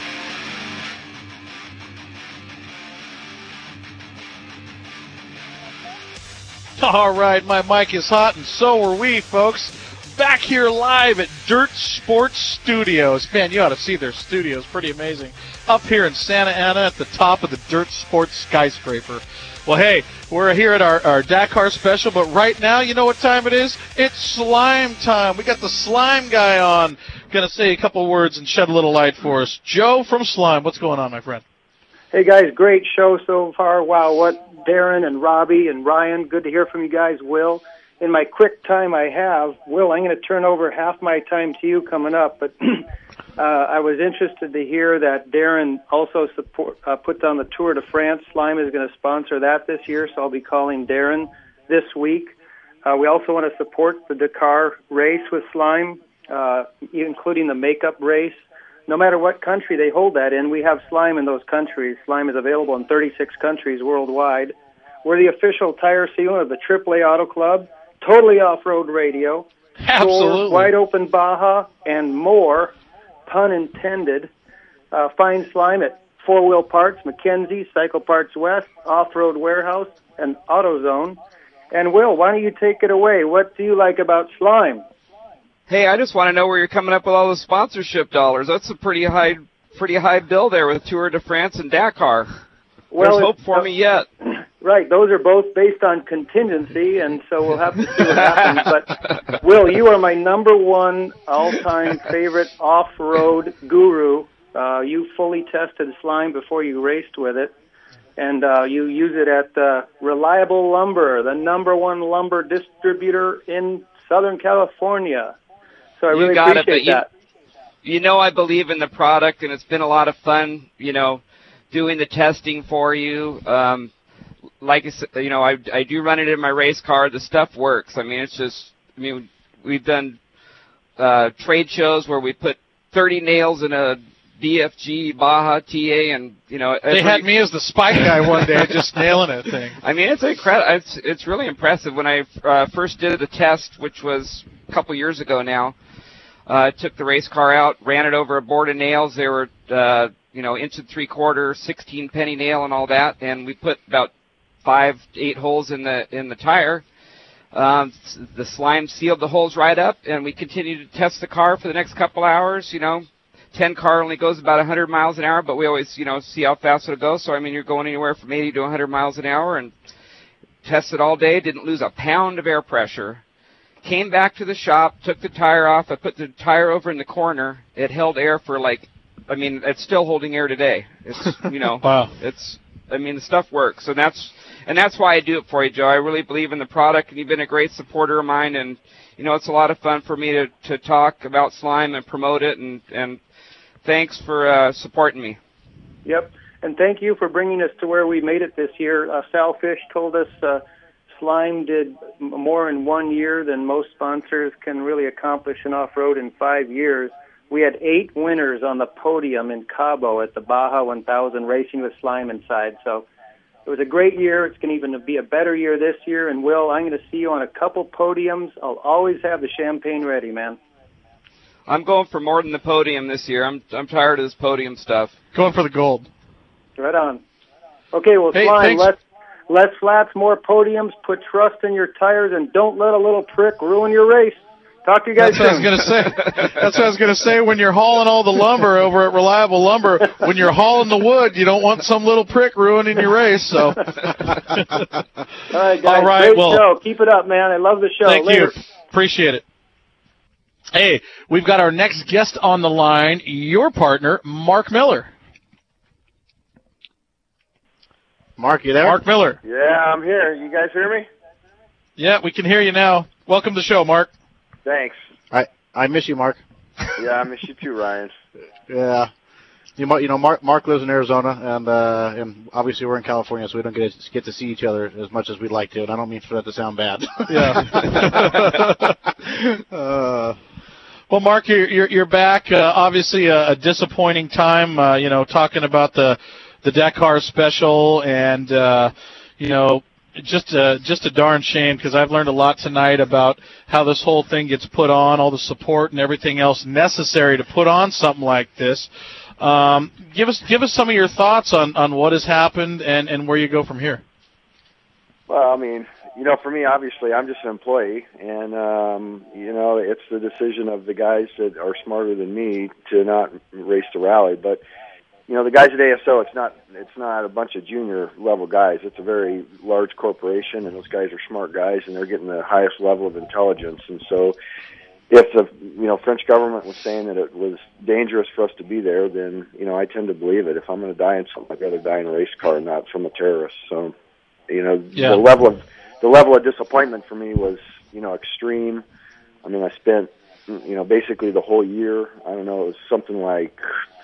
All right, my mic is hot, and so are we, folks. Back here live at Dirt Sports Studios. Man, you ought to see their studios. Pretty amazing. Up here in Santa Ana at the top of the Dirt Sports skyscraper. Well, hey, we're here at our, our Dakar special, but right now, you know what time it is? It's slime time. We got the slime guy on. Going to say a couple words and shed a little light for us. Joe from Slime, what's going on, my friend? Hey, guys, great show so far. Wow, what Darren and Robbie and Ryan, good to hear from you guys, Will. in my quick time I have, Will, I'm going to turn over half my time to you coming up, but uh, I was interested to hear that Darren also support, uh, put on the Tour de France. Slime is going to sponsor that this year, so I'll be calling Darren this week. Uh, we also want to support the Dakar race with Slime, uh, including the makeup race. No matter what country they hold that in, we have Slime in those countries. Slime is available in thirty-six countries worldwide. We're the official tire sealant of the triple A Auto Club, Totally Off-Road Radio, Absolutely. Tour, Wide Open Baja, and more, pun intended. Uh, find Slime at Four Wheel Parts, McKenzie, Cycle Parts West, Off-Road Warehouse, and AutoZone. And Will, why don't you take it away? What do you like about Slime? Hey, I just want to know where you're coming up with all the sponsorship dollars. That's a pretty high, pretty high bill there with Tour de France and Dakar. Well, There's hope for uh, me yet. Right, those are both based on contingency, and so we'll have to see what happens. But, Will, you are my number one all-time favorite off-road guru. Uh, you fully tested Slime before you raced with it, and uh, you use it at uh, Reliable Lumber, the number one lumber distributor in Southern California. So I really you got appreciate it, but that. You, you know I believe in the product, and it's been a lot of fun, you know, doing the testing for you. Um, like I said, you know, I, I do run it in my race car. The stuff works. I mean, it's just, I mean, we've done uh, trade shows where we put thirty nails in a B F G Baja T A, and you know, they had me as the spike guy one day, just nailing that thing. I mean, it's incredible. It's it's really impressive. When I uh, first did the test, which was a couple years ago now, uh, I took the race car out, ran it over a board of nails. They were, uh, you know, inch and three quarter, sixteen penny nail, and all that, and we put about five, eight holes in the in the tire. Um, the Slime sealed the holes right up, and we continued to test the car for the next couple hours. You know, ten car only goes about one hundred miles an hour, but we always, you know, see how fast it'll go. So, I mean, you're going anywhere from eighty to one hundred miles an hour, and tested all day, didn't lose a pound of air pressure. Came back to the shop, took the tire off. I put the tire over in the corner. It held air for like, I mean, it's still holding air today. It's, you know, wow. It's, I mean, the stuff works. And that's, and that's why I do it for you, Joe. I really believe in the product, and you've been a great supporter of mine. And, you know, it's a lot of fun for me to, to talk about Slime and promote it, and, and thanks for uh, supporting me. Yep, and thank you for bringing us to where we made it this year. Uh, Sal Fish told us uh, Slime did more in one year than most sponsors can really accomplish in off-road in five years. We had eight winners on the podium in Cabo at the Baja one thousand racing with Slime inside. So it was a great year. It's going to even be a better year this year. And, Will, I'm going to see you on a couple podiums. I'll always have the champagne ready, man. I'm going for more than the podium this year. I'm I'm tired of this podium stuff. Going for the gold. Right on. Okay, well, hey, Slime, thanks. less, less flats, more podiums. Put trust in your tires, and don't let a little prick ruin your race. Talk to you guys That's soon. what I was going to say. That's what I was going to say. When you're hauling all the lumber over at Reliable Lumber, when you're hauling the wood, you don't want some little prick ruining your race. So. All right, guys. All right, Great well, show. Keep it up, man. I love the show. Thank Later. you. Appreciate it. Hey, we've got our next guest on the line, your partner, Mark Miller. Mark, you there? Mark Miller. Yeah, I'm here. You guys hear me? Yeah, we can hear you now. Welcome to the show, Mark. Thanks. I I miss you, Mark. Yeah, I miss you too, Ryan. Yeah. You, you know, Mark Mark lives in Arizona, and uh, and obviously we're in California, so we don't get to, get to see each other as much as we'd like to. And I don't mean for that to sound bad. Yeah. uh, well, Mark, you're you're, you're back. Uh, obviously, a, a disappointing time. Uh, you know, talking about the the Dakar special, and uh, you know. Just a, just a darn shame, because I've learned a lot tonight about how this whole thing gets put on, all the support and everything else necessary to put on something like this. Um, give us give us some of your thoughts on, on what has happened and, and where you go from here. Well, I mean, you know, for me, obviously, I'm just an employee, and, um, you know, it's the decision of the guys that are smarter than me to not race the rally. But, you know, the guys at A S O, it's not it's not a bunch of junior level guys. It's a very large corporation, and those guys are smart guys, and they're getting the highest level of intelligence. And so, if the you know French government was saying that it was dangerous for us to be there, then you know I tend to believe it. If I'm going to die in something, I'd rather die in a race car, not from a terrorist. So, you know, yeah. the level of the level of disappointment for me was you know, extreme. I mean, I spent, you know, basically the whole year. I don't know, it was something like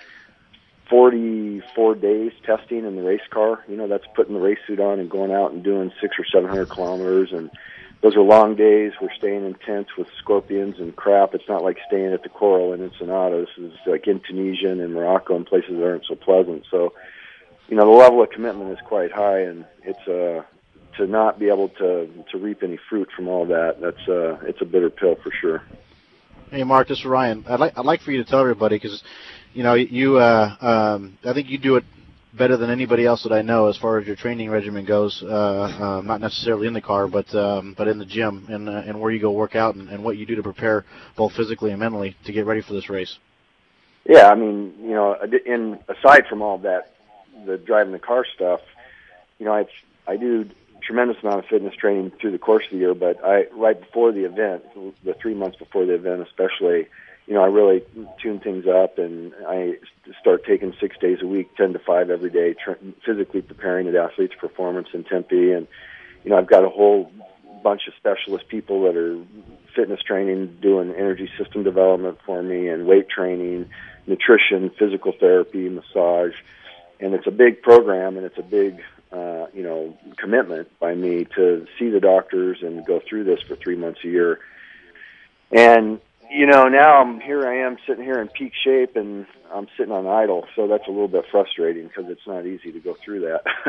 forty-four days testing in the race car. You know, that's putting the race suit on and going out and doing six or seven hundred kilometers. And those are long days. We're staying in tents with scorpions and crap. It's not like staying at the Coral in Ensenada. This is like in Tunisia and in Morocco and places that aren't so pleasant. So, you know, the level of commitment is quite high, and it's uh, to not be able to to reap any fruit from all that. That's uh, it's a bitter pill for sure. Hey, Mark, this is Ryan. I'd like I'd like for you to tell everybody, because, you know, you uh, um, I think you do it better than anybody else that I know as far as your training regimen goes. Uh, uh, not necessarily in the car, but um, but in the gym, and uh, and where you go work out, and, and what you do to prepare both physically and mentally to get ready for this race. Yeah, I mean, you know, in aside from all that, the driving the car stuff, you know, I I do tremendous amount of fitness training through the course of the year, but I right before the event, the three months before the event especially, you know, I really tune things up, and I start taking six days a week, ten to five every day, tra- physically preparing at Athletes Performance in Tempe. And, you know, I've got a whole bunch of specialist people that are fitness training, doing energy system development for me, and weight training, nutrition, physical therapy, massage. And it's a big program, and it's a big, uh, you know, commitment by me to see the doctors and go through this for three months a year. And, you know, now I'm here. I am sitting here in peak shape, and I'm sitting on idle, so that's a little bit frustrating because it's not easy to go through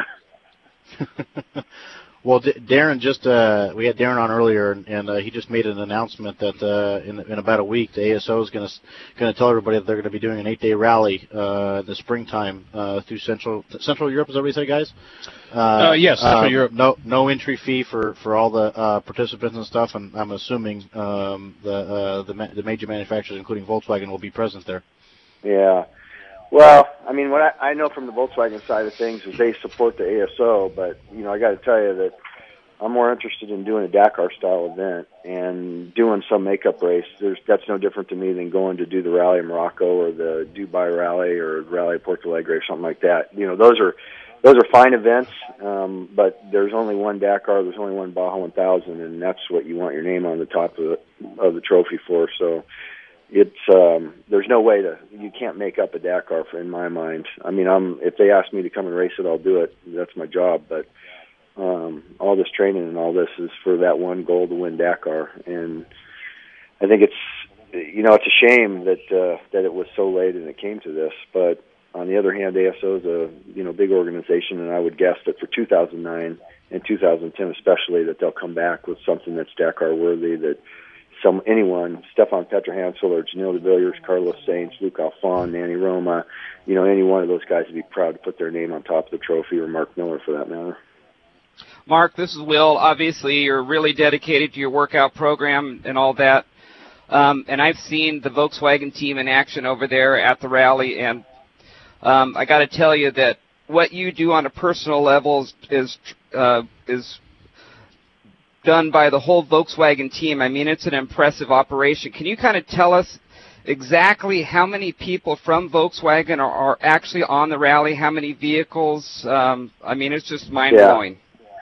that. Well, D- Darren just uh, we had Darren on earlier, and, and uh, he just made an announcement that uh, in, in about a week the A S O is going to going to tell everybody that they're going to be doing an eight-day rally uh, in the springtime uh, through Central Central Europe. Is that what you said, guys? Uh, uh, yes, Central uh, Europe. No, no entry fee for, for all the uh, participants and stuff. And I'm assuming um, the uh, the, ma- the major manufacturers, including Volkswagen, will be present there. Yeah. Well, I mean, what I, I know from the Volkswagen side of things is they support the A S O, but, you know, I got to tell you that I'm more interested in doing a Dakar-style event and doing some makeup race. There's, that's no different to me than going to do the Rally of Morocco or the Dubai Rally or Rally of Porto Alegre or something like that. You know, those are those are fine events, um, but there's only one Dakar, there's only one Baja one thousand, and that's what you want your name on the top of the, of the trophy for. So it's um, there's no way to you can't make up a Dakar for, in my mind. I mean, I'm if they ask me to come and race it, I'll do it. That's my job. But um, all this training and all this is for that one goal to win Dakar, and I think it's you know it's a shame that uh, that it was so late and it came to this. But on the other hand, A S O is a you know big organization, and I would guess that for two thousand nine and two thousand ten especially, that they'll come back with something that's Dakar worthy. That Some anyone, Stefan Petrohansel or Janil de Villiers, Carlos Sainz, Luke Alfon, Nanny Roma, you know, any one of those guys would be proud to put their name on top of the trophy, or Mark Miller for that matter. Mark, this is Will. Obviously, you're really dedicated to your workout program and all that. Um, and I've seen the Volkswagen team in action over there at the rally, and um, I got to tell you that what you do on a personal level is is, uh, is done by the whole Volkswagen team. I mean, it's an impressive operation. Can you kind of tell us exactly how many people from Volkswagen are, are actually on the rally, how many vehicles? Um, I mean, it's just mind-blowing. Yeah.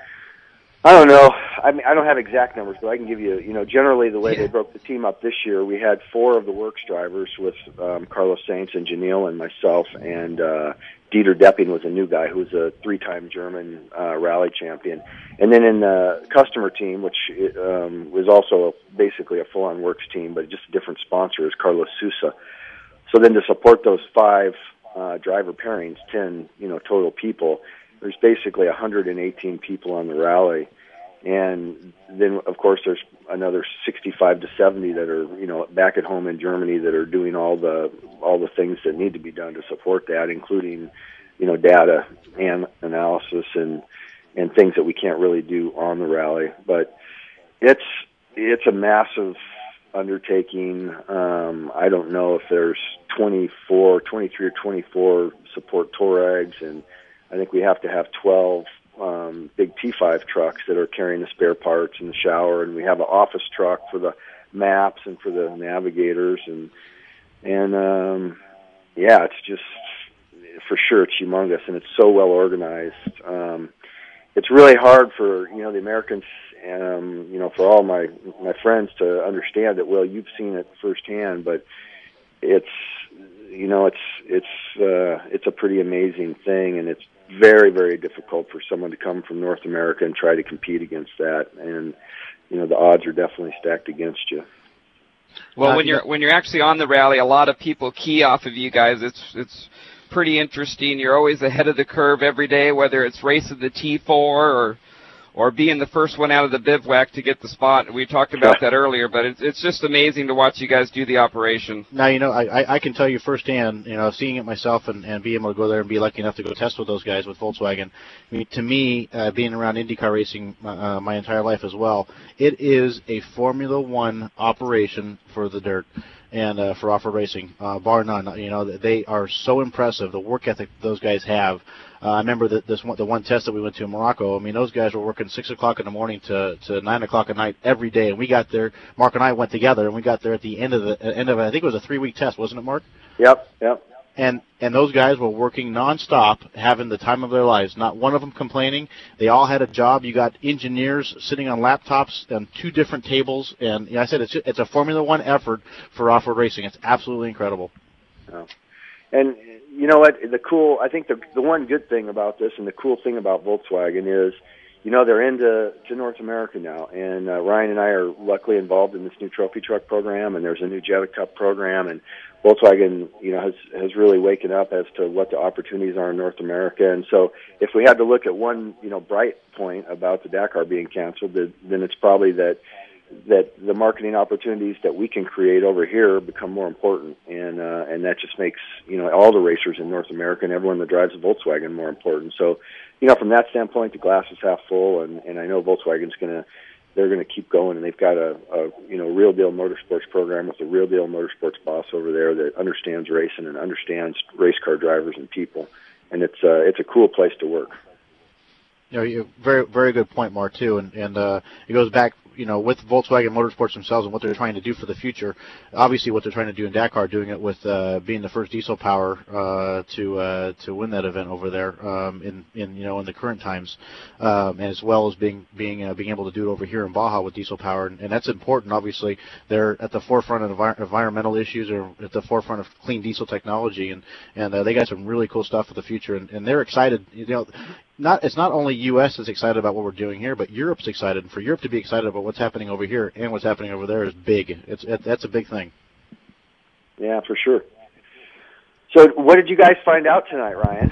I don't know. I mean, I don't have exact numbers, but I can give you, you know, generally the way yeah. they broke the team up this year, we had four of the works drivers with um, Carlos Sainz and Janil and myself, and uh, Dieter Depping was a new guy who was a three-time German uh, rally champion. And then in the customer team, which um, was also a, basically a full-on works team, but just a different sponsor, is Carlos Sousa. So then to support those five uh, driver pairings, ten, you know, total people, there's basically one hundred eighteen people on the rally. And then, of course, there's another sixty-five to seventy that are, you know, back at home in Germany that are doing all the all the things that need to be done to support that, including, you know, data and analysis and and things that we can't really do on the rally. But it's it's a massive undertaking. Um, I don't know if there's twenty-four, twenty-three or twenty-four support Touaregs, and I think we have to have twelve um, big T five trucks that are carrying the spare parts and the shower, and we have an office truck for the maps and for the navigators, and and um, yeah, it's just for sure it's humongous, and it's so well organized. Um, it's really hard for, you know, the Americans, um, you know, for all my my friends to understand that. Well, you've seen it firsthand, but it's, you know, it's it's uh, it's a pretty amazing thing, and it's very, very difficult for someone to come from North America and try to compete against that. And, you know, the odds are definitely stacked against you. Well, when you're when you're actually on the rally, a lot of people key off of you guys. It's it's pretty interesting. You're always ahead of the curve every day, whether it's racing the T four or or being the first one out of the bivouac to get the spot. We talked about that earlier, but it's it's just amazing to watch you guys do the operation. Now, you know, I, I can tell you firsthand, you know, seeing it myself and, and being able to go there and be lucky enough to go test with those guys with Volkswagen. I mean, to me, uh, being around IndyCar racing uh, my entire life as well, it is a Formula One operation for the dirt and uh, for off-road racing, uh, bar none. You know, they are so impressive, the work ethic those guys have. Uh, I remember that this one, the one test that we went to in Morocco. I mean, those guys were working six o'clock in the morning to, to nine o'clock at night every day, and we got there. Mark and I went together, and we got there at the end of the end of I think it was a three-week test, wasn't it, Mark? Yep, yep. And and those guys were working nonstop, having the time of their lives. Not one of them complaining. They all had a job. You got engineers sitting on laptops on two different tables, and you know, I said it's it's a Formula One effort for off-road racing. It's absolutely incredible. Oh. And you know what? The cool, I think the the one good thing about this, and the cool thing about Volkswagen is, you know, they're into to North America now, and uh, Ryan and I are luckily involved in this new trophy truck program, and there's a new Jetta Cup program, and Volkswagen, you know, has has really waken up as to what the opportunities are in North America. And so, if we had to look at one, you know, bright point about the Dakar being canceled, then it's probably that that the marketing opportunities that we can create over here become more important, and uh, and that just makes, you know, all the racers in North America and everyone that drives a Volkswagen more important. So, you know, from that standpoint, the glass is half full, and, and I know Volkswagen's gonna they're gonna keep going, and they've got a, a you know real deal motorsports program with a real deal motorsports boss over there that understands racing and understands race car drivers and people, and it's uh, it's a cool place to work. You know, you, very very good point, Mark, too, and and uh, it goes back, you know, with Volkswagen Motorsports themselves and what they're trying to do for the future. Obviously, what they're trying to do in Dakar, doing it with uh, being the first diesel power uh, to uh, to win that event over there um, in in you know in the current times, um, and as well as being being uh, being able to do it over here in Baja with diesel power, and, and that's important. Obviously, they're at the forefront of envir- environmental issues, or at the forefront of clean diesel technology, and and uh, they got some really cool stuff for the future, and, and they're excited. You know. Not, it's not only U S that's excited about what we're doing here, but Europe's excited. And for Europe to be excited about what's happening over here and what's happening over there is big. It's it, that's a big thing. Yeah, for sure. So, what did you guys find out tonight, Ryan?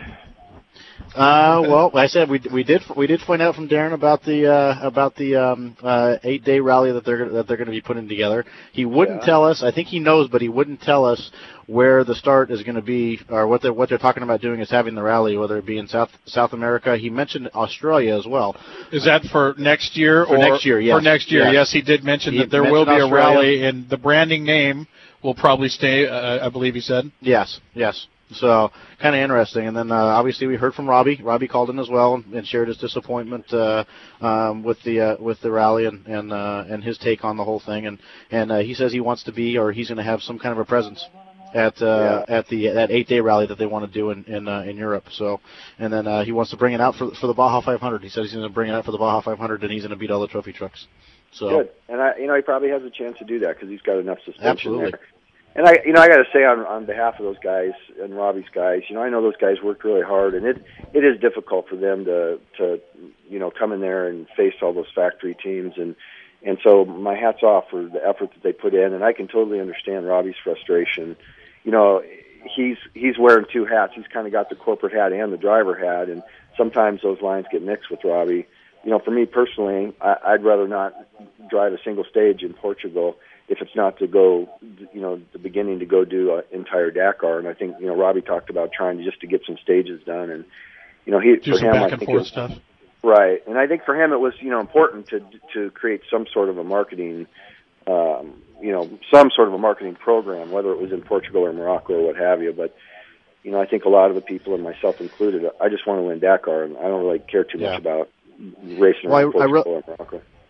Uh, well, like I said we we did we did find out from Darren about the uh, about the um, uh, eight day rally that they're that they're going to be putting together. He wouldn't yeah. tell us. I think he knows, but he wouldn't tell us where the start is going to be, or what they're what they're talking about doing is having the rally, whether it be in South South America. He mentioned Australia as well. Is that for next year? For or next year, yes. For next year, yes. yes he did mention he that there will be a Australia. rally, and the branding name will probably stay. Uh, I believe he said. Yes, yes. So kind of interesting. And then uh, obviously we heard from Robbie. Robbie called in as well and, and shared his disappointment uh, um, with the uh, with the rally and and uh, and his take on the whole thing. And and uh, he says he wants to be, or he's going to have some kind of a presence at uh, yeah. at the that eight day rally that they want to do in in, uh, in Europe. So and then uh, he wants to bring it out for for the Baja five hundred. He says he's going to bring it out for the Baja five hundred, and he's going to beat all the trophy trucks. So good. And I, you know, he probably has a chance to do that because he's got enough suspension absolutely. there. And I, you know, I got to say on on behalf of those guys and Robbie's guys, you know, I know those guys worked really hard, and it it is difficult for them to to you know come in there and face all those factory teams, and and so my hats off for the effort that they put in, and I can totally understand Robbie's frustration. You know, he's he's wearing two hats. He's kind of got the corporate hat and the driver hat, and sometimes those lines get mixed with Robbie. You know, for me personally, I, I'd rather not drive a single stage in Portugal if it's not to go, you know, the beginning to go do an entire Dakar. And I think, you know, Robbie talked about trying just to get some stages done. And, you know, he, do for some him, back I and think forth it, stuff. Right. And I think for him it was, you know, important to to create some sort of a marketing, um, you know, some sort of a marketing program, whether it was in Portugal or Morocco or what have you. But, you know, I think a lot of the people, and myself included, I just want to win Dakar, and I don't really care too yeah. much about racing well, around I, Portugal I re- or Morocco.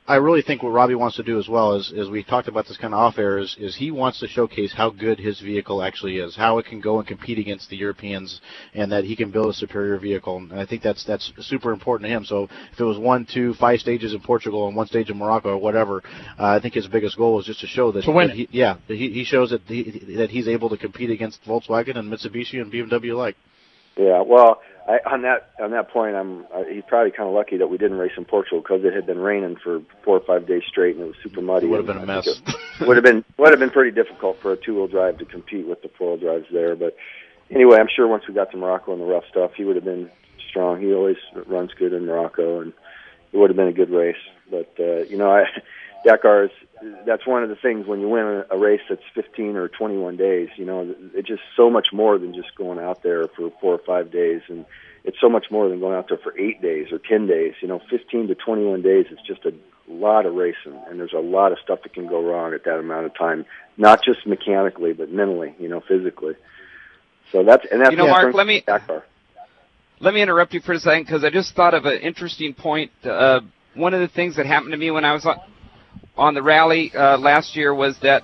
I really think what Robbie wants to do as well is, is we talked about this kind of off air, is, is he wants to showcase how good his vehicle actually is, how it can go and compete against the Europeans, and that he can build a superior vehicle. And I think that's that's super important to him. So if it was one, two, five stages in Portugal and one stage in Morocco or whatever, uh, I think his biggest goal is just to show that, to win that he, yeah, that he, he shows that he, that he's able to compete against Volkswagen and Mitsubishi and B M W alike. Yeah, well, I, on that on that point, I'm uh, he's probably kind of lucky that we didn't race in Portugal because it had been raining for four or five days straight and it was super muddy. It would have been a mess. It would have been would have been pretty difficult for a two-wheel drive to compete with the four-wheel drives there. But anyway, I'm sure once we got to Morocco and the rough stuff, he would have been strong. He always runs good in Morocco, and it would have been a good race. But uh, you know, I, Dakar is that's one of the things when you win a race that's fifteen or twenty-one days. You know, it's just so much more than just going out there for four or five days, and it's so much more than going out there for eight days or ten days. You know, fifteen to twenty-one days is just a lot of racing, and there's a lot of stuff that can go wrong at that amount of time, not just mechanically, but mentally, you know, physically. So that's and that's you know, Mark. Let me Dakar. let me interrupt you for a second because I just thought of an interesting point. Uh, one of the things that happened to me when I was on, on the rally uh, last year was that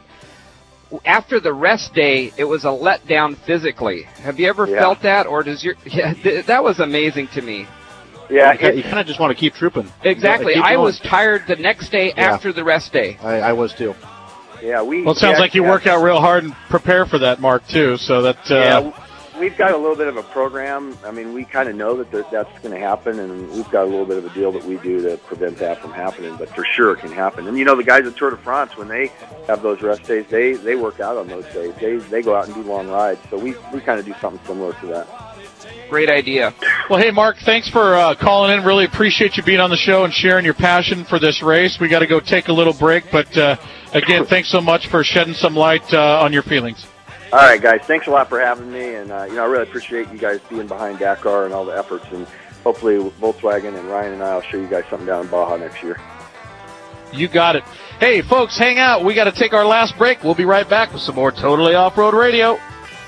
after the rest day, it was a letdown physically. Have you ever Yeah. felt that, or does your? Yeah, th- that was amazing to me. Yeah, you, you kind of just want to keep trooping. Exactly. Keep I going. was tired the next day Yeah. after the rest day. I, I was too. Yeah, we. Well, it sounds we like you actually work out real hard and prepare for that, Mark, too. So that uh, Yeah, we've got a little bit of a program. I mean, we kind of know that th- that's going to happen, and we've got a little bit of a deal that we do to prevent that from happening. But for sure, it can happen. And you know, the guys at Tour de France, when they have those rest days, they they work out on those days. They they go out and do long rides. So we we kind of do something similar to that. Great idea. Well, hey, Mark, thanks for uh, calling in. Really appreciate you being on the show and sharing your passion for this race. We got to go take a little break, but uh, again, thanks so much for shedding some light uh, on your feelings. All right, guys. Thanks a lot for having me, and uh, you know, I really appreciate you guys being behind Dakar and all the efforts. And hopefully, Volkswagen and Ryan and I will show you guys something down in Baja next year. You got it. Hey, folks, hang out. We got to take our last break. We'll be right back with some more Totally Off-Road Radio.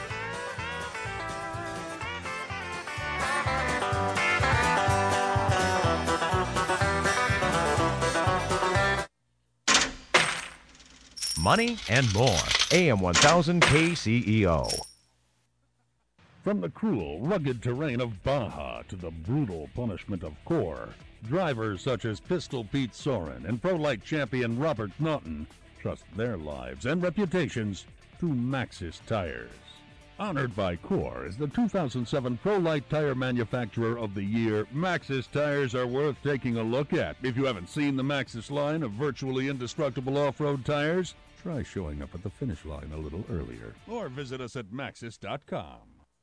Money and more. A M one thousand K C E O. From the cruel, rugged terrain of Baja to the brutal punishment of Core, drivers such as Pistol Pete Soren and Pro-Light champion Robert Naughton trust their lives and reputations to Maxxis Tires. Honored by Core as the two thousand seven Pro-Light Tire Manufacturer of the Year, Maxxis Tires are worth taking a look at. If you haven't seen the Maxxis line of virtually indestructible off-road tires, try showing up at the finish line a little earlier, or visit us at maxxis dot com.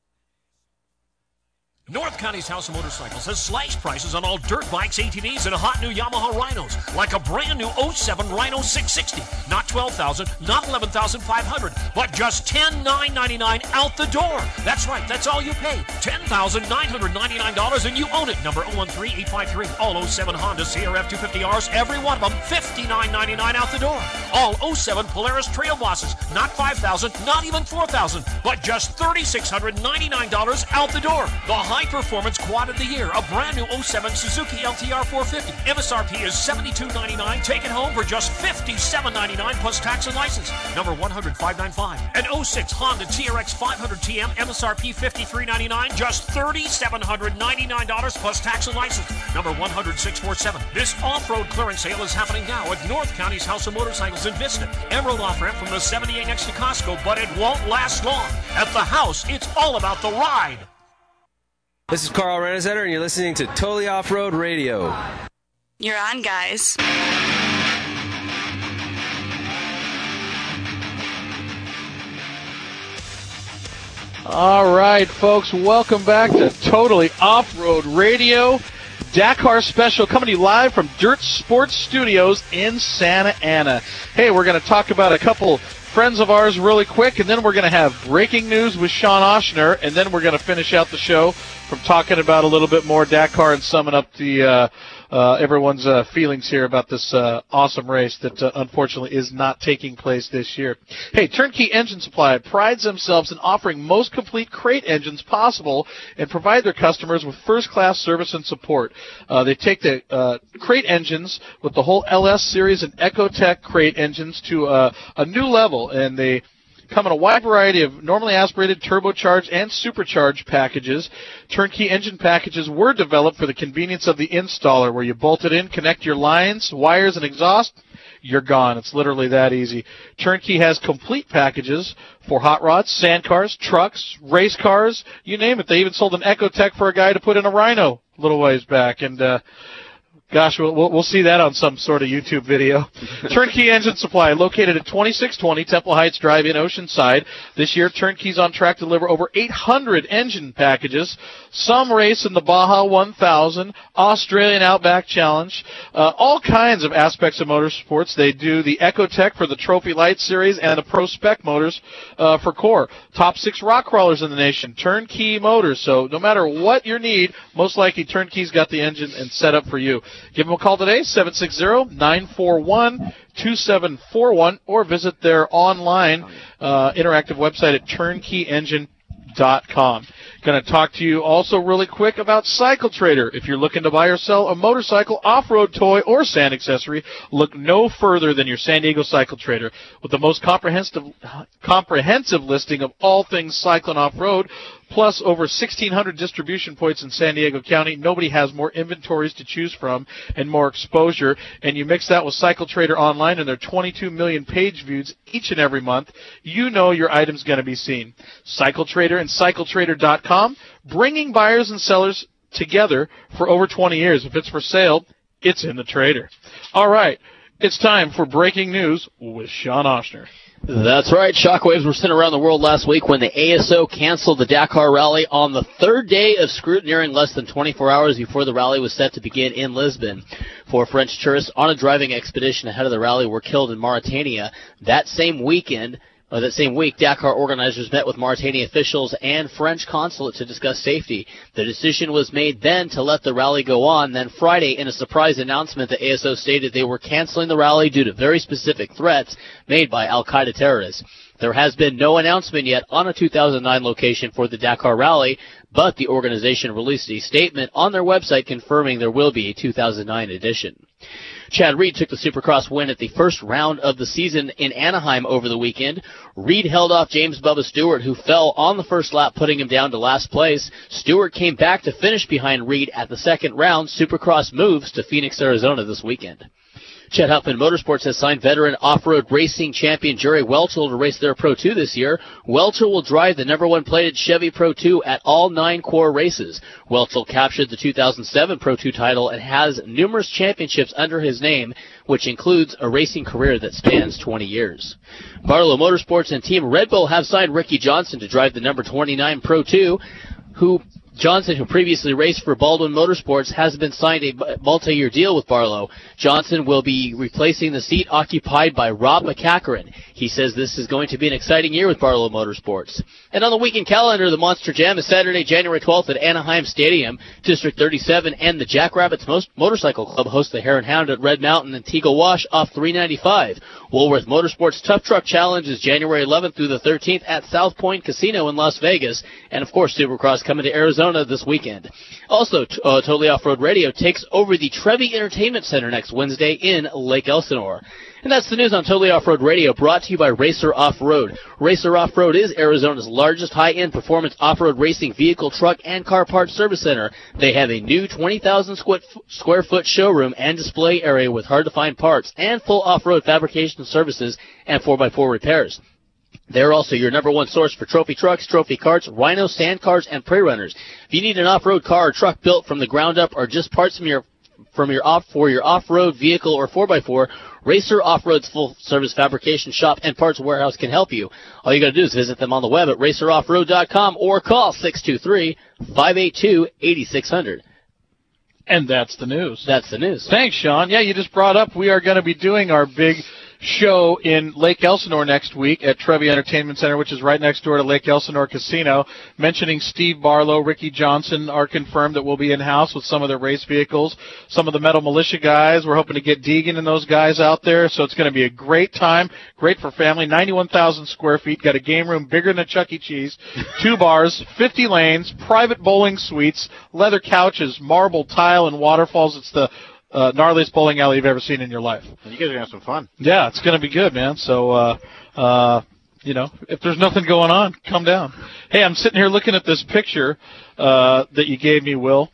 North County's House of Motorcycles has slashed prices on all dirt bikes, A T Vs, and hot new Yamaha Rhinos, like a brand new oh seven Rhino six sixty. Not twelve thousand dollars, not eleven thousand five hundred dollars, but just ten thousand nine hundred ninety-nine dollars out the door. That's right, that's all you pay. ten thousand nine hundred ninety-nine dollars and you own it. Number oh one three eight five three. All oh seven Honda C R F two fifty Rs, every one of them, fifty-nine ninety-nine out the door. All oh seven Polaris Trail Bosses, not five thousand dollars, not even four thousand dollars, but just three thousand six hundred ninety-nine dollars out the door. The High Performance Quad of the Year, a brand new oh seven Suzuki L T R four fifty. M S R P is seventy-two ninety-nine. Take it home for just fifty-seven ninety-nine plus tax and license. Number one hundred five ninety-five. An oh six Honda T R X five hundred T M, M S R P fifty-three ninety-nine, just three thousand seven hundred ninety-nine dollars plus tax and license. Number one hundred six forty-seven. This off-road clearance sale is happening now at North County's House of Motorcycles in Vista. Emerald off-ramp from the seventy-eight next to Costco, but it won't last long. At the house, it's all about the ride. This is Carl Renesetter, and you're listening to Totally Off-Road Radio. You're on, guys. All right, folks, welcome back to Totally Off-Road Radio. Dakar special coming to you live from Dirt Sports Studios in Santa Ana. Hey, we're going to talk about a couple friends of ours really quick, and then we're going to have breaking news with Sean Oshner, and then we're going to finish out the show from talking about a little bit more Dakar and summing up the uh, uh, everyone's uh, feelings here about this uh, awesome race that uh, unfortunately is not taking place this year. Hey, Turnkey Engine Supply prides themselves in offering most complete crate engines possible and provide their customers with first-class service and support. Uh, they take the uh, crate engines with the whole L S series and Ecotech crate engines to uh, a new level, and they come in a wide variety of normally aspirated, turbocharged, and supercharged packages. Turnkey engine packages were developed for the convenience of the installer, where you bolt it in, connect your lines, wires, and exhaust, you're gone. It's literally that easy. Turnkey has complete packages for hot rods, sand cars, trucks, race cars, you name it. They even sold an Ecotech for a guy to put in a Rhino a little ways back, and uh, Gosh, we'll, we'll see that on some sort of YouTube video. Turnkey Engine Supply, located at twenty-six twenty Temple Heights Drive in Oceanside. This year, Turnkey's on track to deliver over eight hundred engine packages. Some race in the Baja one thousand, Australian Outback Challenge, uh, all kinds of aspects of motorsports. They do the Ecotech for the Trophy Light Series and the Pro Spec motors uh, for Core. Top six rock crawlers in the nation, Turnkey Motors. So no matter what your need, most likely Turnkey's got the engine and set up for you. Give them a call today, seven six zero, nine four one, two seven four one, or visit their online uh, interactive website at turnkey engine dot com. Going to talk to you also really quick about Cycle Trader. If you're looking to buy or sell a motorcycle, off-road toy, or sand accessory, look no further than your San Diego Cycle Trader. With the most comprehensive comprehensive listing of all things cycle and off-road, plus over sixteen hundred distribution points in San Diego County, nobody has more inventories to choose from and more exposure. And you mix that with Cycle Trader Online and their twenty-two million page views each and every month, you know your item's going to be seen. Cycle Trader and cycle trader dot com, bringing buyers and sellers together for over twenty years. If it's for sale, it's in the trader. All right, it's time for breaking news with Sean Oshner. That's right. Shockwaves were sent around the world last week when the A S O canceled the Dakar Rally on the third day of scrutineering, less than twenty-four hours before the rally was set to begin in Lisbon. Four French tourists on a driving expedition ahead of the rally were killed in Mauritania. That same weekend, Uh, that same week, Dakar organizers met with Mauritania officials and French consulate to discuss safety. The decision was made then to let the rally go on. Then Friday, in a surprise announcement, the A S O stated they were canceling the rally due to very specific threats made by Al-Qaeda terrorists. There has been no announcement yet on a two thousand nine location for the Dakar Rally, but the organization released a statement on their website confirming there will be a two thousand nine edition. Chad Reed took the Supercross win at the first round of the season in Anaheim over the weekend. Reed held off James Bubba Stewart, who fell on the first lap, putting him down to last place. Stewart came back to finish behind Reed at the second round. Supercross moves to Phoenix, Arizona this weekend. Chet Huffman Motorsports has signed veteran off-road racing champion Jerry Welchel to race their Pro two this year. Welchel will drive the number one plated Chevy Pro two at all nine core races. Welchel captured the two thousand seven Pro two title and has numerous championships under his name, which includes a racing career that spans twenty years. Barlow Motorsports and Team Red Bull have signed Ricky Johnson to drive the number twenty-nine Pro two, who Johnson, who previously raced for Baldwin Motorsports, has been signed a multi-year deal with Barlow. Johnson will be replacing the seat occupied by Rob McCacherin. He says this is going to be an exciting year with Barlow Motorsports. And on the weekend calendar, the Monster Jam is Saturday, January twelfth at Anaheim Stadium. District thirty-seven and the Jackrabbits Motorcycle Club host the Hare and Hound at Red Mountain and Teagle Wash off three ninety-five. Woolworth Motorsports Tough Truck Challenge is January eleventh through the thirteenth at South Point Casino in Las Vegas. And, of course, Supercross coming to Arizona this weekend. Also, t- uh, Totally Off-Road Radio takes over the Trevi Entertainment Center next Wednesday in Lake Elsinore. And that's the news on Totally Off-Road Radio, brought to you by Racer Off-Road. Racer Off-Road is Arizona's largest high-end performance off-road racing vehicle, truck, and car parts service center. They have a new twenty thousand square foot showroom and display area with hard-to-find parts and full off-road fabrication services and four by four repairs. They're also your number one source for trophy trucks, trophy carts, Rhino, sand cars, and prairie runners. If you need an off-road car or truck built from the ground up or just parts from your from your off for your off-road vehicle or four by four, Racer Off-Road's full-service fabrication shop and parts warehouse can help you. All you got to do is visit them on the web at racer off road dot com or call six two three, five eight two, eight six zero zero. And that's the news. That's the news. Thanks, Sean. Yeah, you just brought up we are going to be doing our big show in Lake Elsinore next week at Trevi Entertainment Center, which is right next door to Lake Elsinore Casino. Mentioning Steve Barlow, Ricky Johnson are confirmed that we'll be in-house with some of their race vehicles. Some of the Metal Militia guys, we're hoping to get Deegan and those guys out there, so it's going to be a great time, great for family. ninety-one thousand square feet, got a game room bigger than a Chuck E. Cheese, two bars, fifty lanes, private bowling suites, leather couches, marble, tile, and waterfalls. It's the uh, gnarliest bowling alley you've ever seen in your life. And you guys are going to have some fun. Yeah, it's going to be good, man. So, uh, uh, you know, if there's nothing going on, come down. Hey, I'm sitting here looking at this picture uh, that you gave me, Will.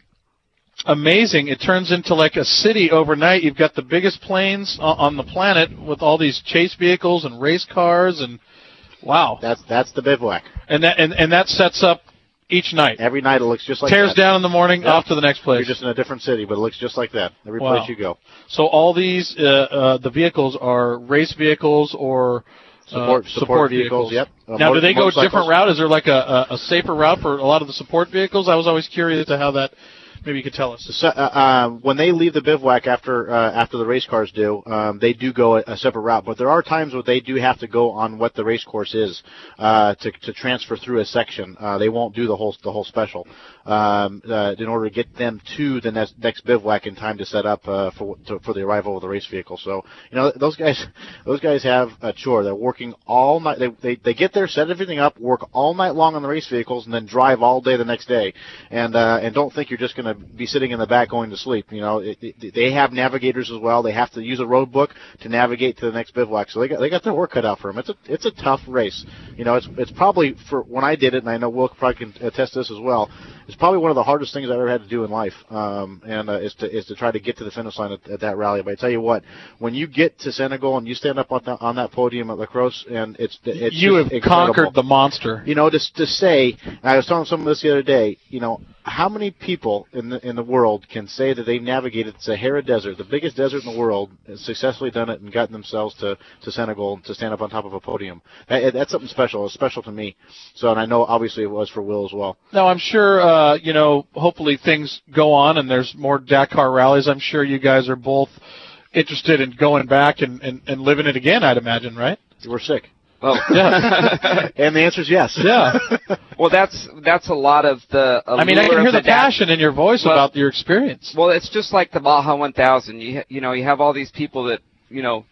Amazing. It turns into like a city overnight. You've got the biggest planes on the planet with all these chase vehicles and race cars, and wow. That's that's the bivouac. And that and, and that sets up each night. Every night it looks just like Tears that. down in the morning, Yep. off to the next place. You're just in a different city, but it looks just like that. Every Wow. place you go. So all these, uh, uh, the vehicles are race vehicles or uh, Support- support vehicles, yep. Uh, now, motor- do they go a motorcycles. different route? Is there like a, a, a safer route for a lot of the support vehicles? I was always curious to how that. Maybe you could tell us. So, uh, uh, when they leave the bivouac after uh, after the race cars do, um, they do go a, a separate route. But there are times where they do have to go on what the race course is uh, to to transfer through a section. Uh, they won't do the whole the whole special um, uh, in order to get them to the next, next bivouac in time to set up uh, for to, for the arrival of the race vehicle. So you know those guys those guys have a chore. They're working all night. They they, they get there, set everything up, work all night long on the race vehicles, and then drive all day the next day. And uh, and don't think you're just going to be sitting in the back going to sleep. You know, it, it, they have navigators as well. They have to use a road book to navigate to the next bivouac. So they got they got their work cut out for them. It's a it's a tough race. You know, it's it's probably for when I did it, and I know Will probably can attest to this as well. It's probably one of the hardest things I've ever had to do in life, um, and uh, is to is to try to get to the finish line at, at that rally. But I tell you what, when you get to Senegal and you stand up on that on that podium at La Crosse, and it's it's You have just incredible. conquered the monster. You know, just to say, I was telling someone this the other day. You know, how many people in the in the world can say that they navigated the Sahara Desert, the biggest desert in the world, and successfully done it and gotten themselves to, to Senegal to stand up on top of a podium? That, that's something special. It's special to me. So, and I know obviously it was for Will as well. Now, I'm sure, uh, you know, hopefully things go on and there's more Dakar rallies. I'm sure you guys are both interested in going back and, and, and living it again, I'd imagine, right? We're sick. Oh, yeah. And the answer is yes. Yeah. Well, that's that's a lot of the. I mean, I can hear the, the passion in your voice well, about your experience. Well, it's just like the Baja one thousand. You you know, you have all these people that you know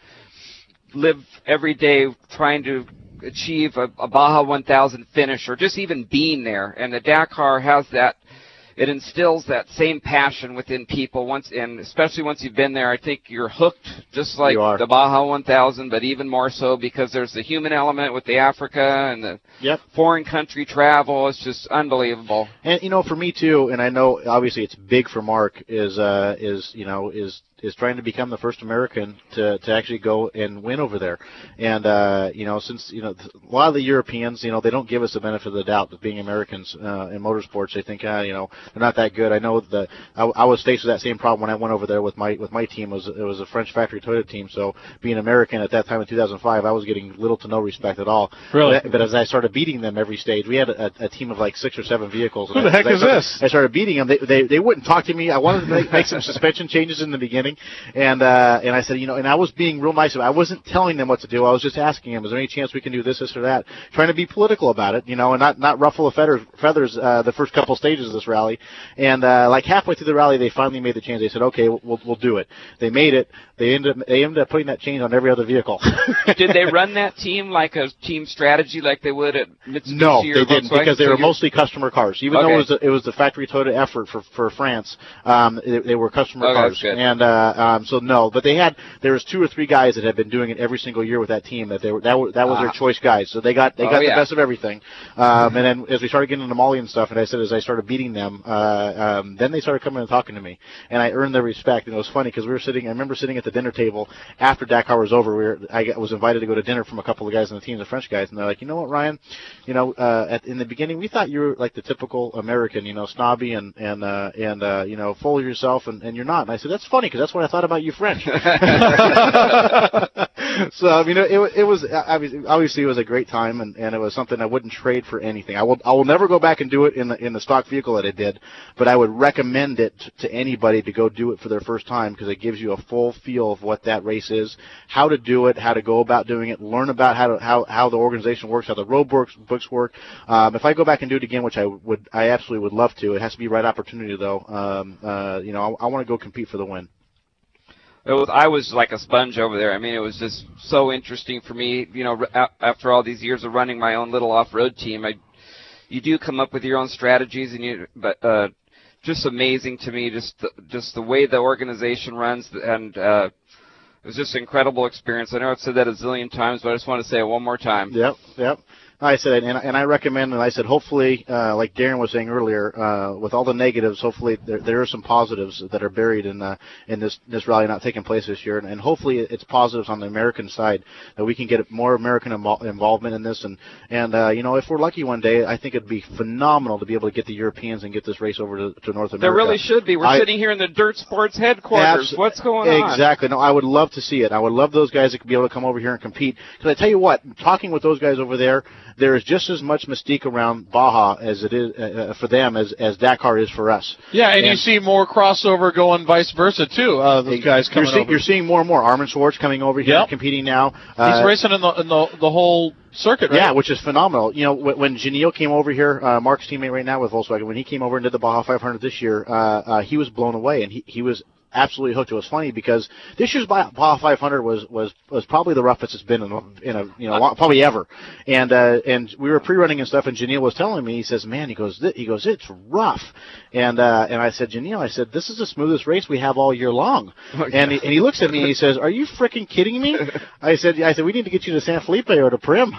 live every day trying to achieve a, a Baja one thousand finish, or just even being there. And the Dakar has that. It instills that same passion within people once, and especially once you've been there, I think you're hooked, just like the Baja one thousand, but even more so because there's the human element with the Africa and the yep. foreign country travel. It's just unbelievable. And you know, for me too, and I know obviously it's big for Mark. Is uh, is you know is. is trying to become the first American to, to actually go and win over there. And, uh, you know, since, you know, a lot of the Europeans, you know, they don't give us the benefit of the doubt that being Americans uh, in motorsports, they think, ah, you know, they're not that good. I know that I, I was faced with that same problem when I went over there with my with my team. It was, it was a French factory Toyota team, so being American at that time in two thousand five, I was getting little to no respect at all. Really? But, but as I started beating them every stage, we had a, a team of like six or seven vehicles. Who the heck is started, this? I started beating them. They, they, they wouldn't talk to me. I wanted to make, make some suspension changes in the beginning. And uh, and I said, you know, and I was being real nice. I wasn't telling them what to do. I was just asking them, is there any chance we can do this, this, or that? Trying to be political about it, you know, and not not ruffle a feather, feathers uh, the first couple stages of this rally. And uh, like halfway through the rally, they finally made the change. They said, okay, we'll we'll do it. They made it. They ended up, they ended up putting that change on every other vehicle. Did they run that team like a team strategy like they would at Mitsubishi No, or they didn't, Volkswagen? because they So were you're- mostly customer cars. Even Okay. though it was, a, it was the factory Toyota effort for for France, um, they, they were customer Okay, cars. that's good. And uh, um, so no, but they had there was two or three guys that had been doing it every single year with that team. That they were that, were, that was Ah. their choice guys. So they got they Oh, got yeah. the best of everything. Um, and then as we started getting into Molly and stuff, and I said as I started beating them, uh, um, then they started coming and talking to me, and I earned their respect. And it was funny because we were sitting. I remember sitting at the dinner table after Dakar was over. We were I got- was invited to go to dinner from a couple of guys on the team, the French guys, and they're like, you know what, Ryan, you know, uh, at, in the beginning we thought you were like the typical American, you know, snobby and and uh, and uh, you know, full of yourself, and, and you're not. And I said that's funny because that's guess what I thought about you French. So, I mean, it, it was, obviously it was a great time, and, and it was something I wouldn't trade for anything. I will, I will never go back and do it in the, in the stock vehicle that I did, but I would recommend it to anybody to go do it for their first time, because it gives you a full feel of what that race is, how to do it, how to go about doing it, learn about how to, how, how the organization works, how the road books, books work. Um, if I go back and do it again, which I would, I absolutely would love to, it has to be right opportunity though. Um, uh, you know, I, I want to go compete for the win. It was, I was like a sponge over there. I mean, it was just so interesting for me. You know, after all these years of running my own little off-road team, I, you do come up with your own strategies, and you, but uh, just amazing to me, just the, just the way the organization runs, and uh, it was just an incredible experience. I know I've said that a zillion times, but I just want to say it one more time. Yep, yep. I said, and, and I recommend, and I said, hopefully, uh, like Darren was saying earlier, uh, with all the negatives, hopefully there, there are some positives that are buried in uh, in this this rally not taking place this year, and, and hopefully it's positives on the American side, that we can get more American invo- involvement in this, and and uh, you know, if we're lucky one day, I think it'd be phenomenal to be able to get the Europeans and get this race over to, to North America. There really should be. We're I, sitting here in the Dirt Sports headquarters. abs- What's going on? Exactly. No, I would love to see it. I would love those guys that could be able to come over here and compete. Because I tell you what, talking with those guys over there, there is just as much mystique around Baja as it is uh, for them as, as Dakar is for us. Yeah, and, and you see more crossover going vice versa too. Uh, those guys coming you're see, over. You're seeing more and more. Armin Schwartz coming over here Yep. and competing now. He's Uh, racing in the in the, the whole circuit, right? Yeah, which is phenomenal. You know, when, when Janelle came over here, uh, Mark's teammate right now with Volkswagen, when he came over and did the Baja five hundred this year, uh, uh, he was blown away, and he, he was absolutely hooked. It was funny because this year's Baja five hundred was was was probably the roughest it's been in a, in a you know long, probably ever. And uh, and we were pre-running and stuff, and Janelle was telling me, he says, man, he goes, he goes, it's rough. And uh, and I said, Janelle, I said, this is the smoothest race we have all year long. Oh, yeah. And he, and he looks at me and he says, are you freaking kidding me? I said, I said, we need to get you to San Felipe or to Prim.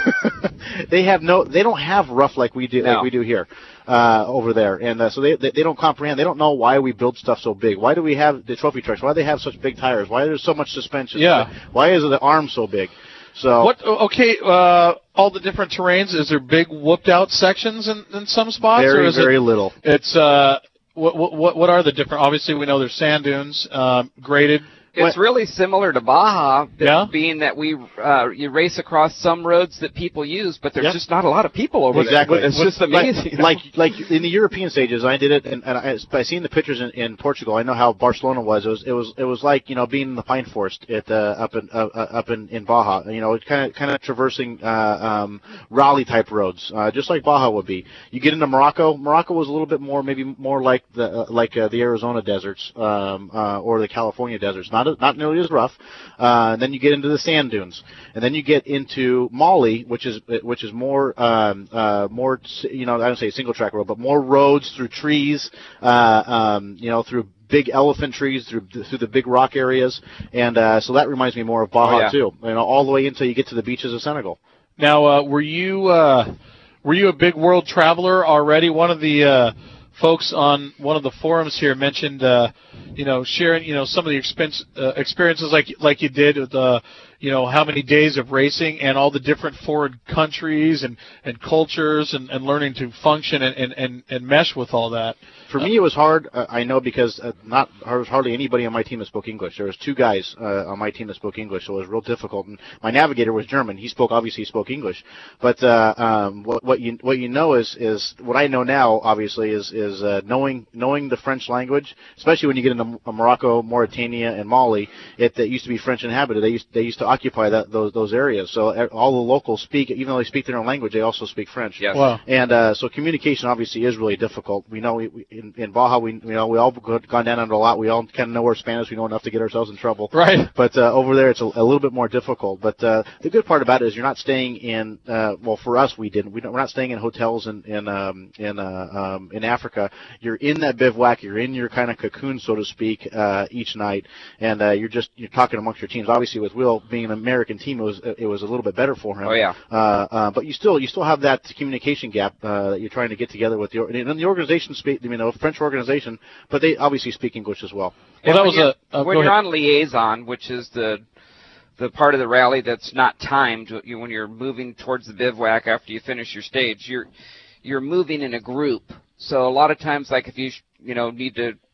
They have no, they don't have rough like we do no. like we do here. Uh, over there, and uh, so they, they they don't comprehend. They don't know why we build stuff so big. Why do we have the trophy trucks? Why do they have such big tires? Why there's so much suspension? Yeah. Why is the arm so big? So what? Okay, uh, all the different terrains. Is there big whooped out sections in, in some spots? Very or is very it, little. It's uh, what what what are the different? Obviously, we know there's sand dunes, um, graded. It's really similar to Baja, yeah? being that we uh, you race across some roads that people use, but there's yeah. just not a lot of people over exactly. there. It's But, just amazing. Like, like like in the European stages, I did it, and, and I, by seeing the pictures in, in Portugal, I know how Barcelona was. It was it was it was like you know being in the pine forest at uh, up in uh, up in, in Baja. You know, kind of kind of traversing uh, um, rally type roads, uh, just like Baja would be. You get into Morocco. Morocco was a little bit more, maybe more like the uh, like uh, the Arizona deserts um, uh, or the California deserts. Not not nearly as rough. Uh, and then you get into the sand dunes, and then you get into Mali, which is which is more um, uh, more you know I don't say single track road, but more roads through trees, uh, um, you know through big elephant trees, through through the big rock areas, and uh, so that reminds me more of Baja oh, yeah. too. You know, all the way until you get to the beaches of Senegal. Now, uh, were you uh, were you a big world traveler already? One of the uh, folks on one of the forums here mentioned, uh, you know, sharing, you know, some of the expense, uh, experiences like like you did with, uh, you know, how many days of racing and all the different foreign countries and, and cultures and, and learning to function and, and, and, and mesh with all that. For me, it was hard. Uh, I know because uh, not there was hardly anybody on my team that spoke English. There was two guys uh, on my team that spoke English, so it was real difficult. And my navigator was German. He spoke obviously he spoke English, but uh, um, what, what you what you know is is what I know now. Obviously, is is uh, knowing knowing the French language, especially when you get into Morocco, Mauritania, and Mali. It that used to be French inhabited. They used they used to occupy that those those areas. So all the locals speak, even though they speak their own language, they also speak French. Yes. Wow. And uh, so communication obviously is really difficult. We know we, we, in, in Baja, we you know we all gone down under a lot. We all kind of know our Spanish. We know enough to get ourselves in trouble. Right. But uh, over there, it's a, a little bit more difficult. But uh, the good part about it is you're not staying in. Uh, well, for us, we didn't. We don't, we're not staying in hotels in in um, in uh, um, in Africa. You're in that bivouac. You're in your kind of cocoon, so to speak, uh, each night, and uh, you're just you're talking amongst your teams. Obviously, with Will being an American team, it was it was a little bit better for him. Oh yeah. Uh, uh, but you still you still have that communication gap uh, that you're trying to get together with the and the organization speak. You know, French organization, but they obviously speak English as well. Well, that was a uh, when you're on liaison, which is the the part of the rally that's not timed. You, when you're moving towards the bivouac after you finish your stage, you're you're moving in a group. So a lot of times, like if you you know need to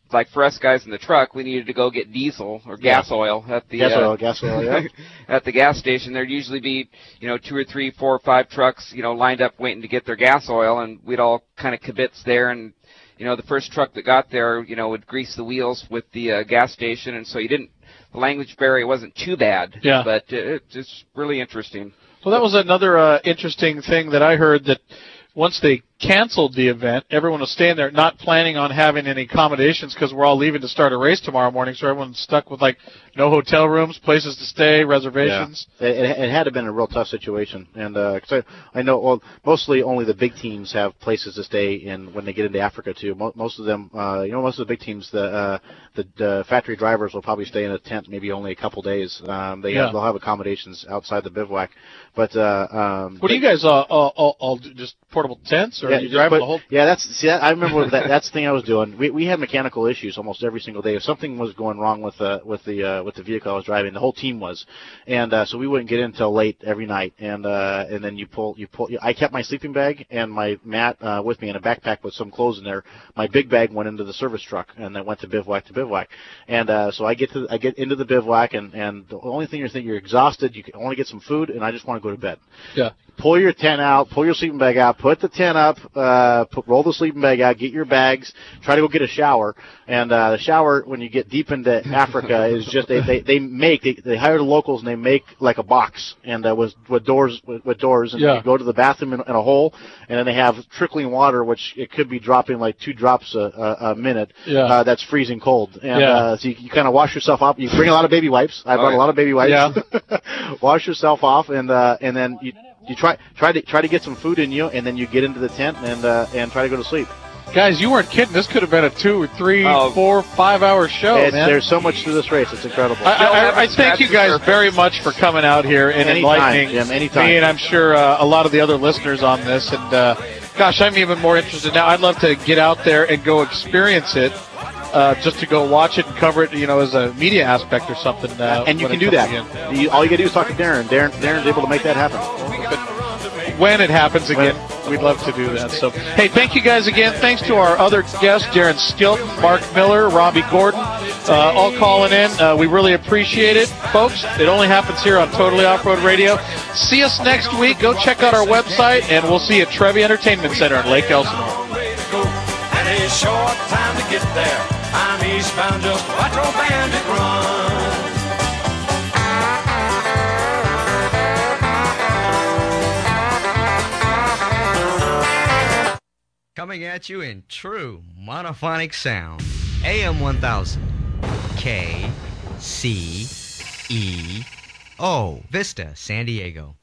like for us guys in the truck, we needed to go get diesel or gas Yeah. oil at the Gas uh, oil, gas oil, yeah. at the gas station. There'd usually be, you know, two or three, four or five trucks, you know, lined up waiting to get their gas oil, and we'd all kind of kibitz there. And you know, the first truck that got there, you know, would grease the wheels with the uh, gas station, and so you didn't. The language barrier wasn't too bad. Yeah. But it, it's really interesting. Well, that was another uh, interesting thing that I heard, that once they canceled the event, everyone was staying there not planning on having any accommodations because we're all leaving to start a race tomorrow morning, so everyone's stuck with, like, no hotel rooms, places to stay, reservations. Yeah. It, it, it had to have been a real tough situation. And uh 'cause I, I know well, mostly only the big teams have places to stay in when they get into Africa, too. Mo- most of them, uh, you know, most of the big teams, the, uh, the the factory drivers will probably stay in a tent maybe only a couple days. Um, they Yeah. have, they'll have accommodations outside the bivouac. But uh, um, What do you guys all, all, all, all do? Just portable tents, or yeah, you just drive put- the whole? Yeah, that's see. That, I remember that. That's the thing I was doing. We we had mechanical issues almost every single day. If something was going wrong with the with the uh, with the vehicle I was driving, the whole team was, and uh, so we wouldn't get in until late every night. And uh, and then you pull you pull. I kept my sleeping bag and my mat uh, with me in a backpack with some clothes in there. My big bag went into the service truck, and then went to bivouac to bivouac. And uh, so I get to I get into the bivouac, and and the only thing you're thinking, you're exhausted. You can only get some food, and I just want to go to bed. Yeah. Pull your tent out, pull your sleeping bag out, put the tent up, uh, put, roll the sleeping bag out, get your bags, try to go get a shower. And uh, the shower, when you get deep into Africa, is just they they, they make they, they hire the locals and they make like a box and uh, with with doors with, with doors and Yeah. you go to the bathroom in, in a hole, and then they have trickling water, which it could be dropping like two drops a, a, a minute. Yeah. Uh, that's freezing cold. And Yeah. uh, so you, you kind of wash yourself off. You bring a lot of baby wipes. I Oh, brought yeah. a lot of baby wipes. Yeah. Wash yourself off, and uh, and then you. You try try to try to get some food in you, and then you get into the tent and uh, and try to go to sleep. Guys, you weren't kidding. This could have been a two or three, Oh. four, five-hour show, It's- man. There's so much to this race; it's incredible. I, I, I thank you guys very much for coming out here and Anytime, enlightening Jim, anytime. me, and I'm sure uh, a lot of the other listeners on this. And uh, gosh, I'm even more interested now. I'd love to get out there and go experience it, uh, just to go watch it and cover it, you know, as a media aspect or something. Uh, and you when can it do comes that. again. You, all you got to do is talk to Darren. Darren. Darren's able to make that happen. When it happens again, we'd love to do that. So, hey, thank you guys again. Thanks to our other guests, Darren Stilton, Mark Miller, Robbie Gordon, uh, all calling in. Uh, we really appreciate it, folks. It only happens here on Totally Off-Road Radio. See us next week. Go check out our website, and we'll see you at Trevi Entertainment Center in Lake Elsinore. And a short time to get there. I'm eastbound, just Quattro Bandit Run. Coming at you in true monophonic sound. A M one thousand. K C E O. Vista, San Diego.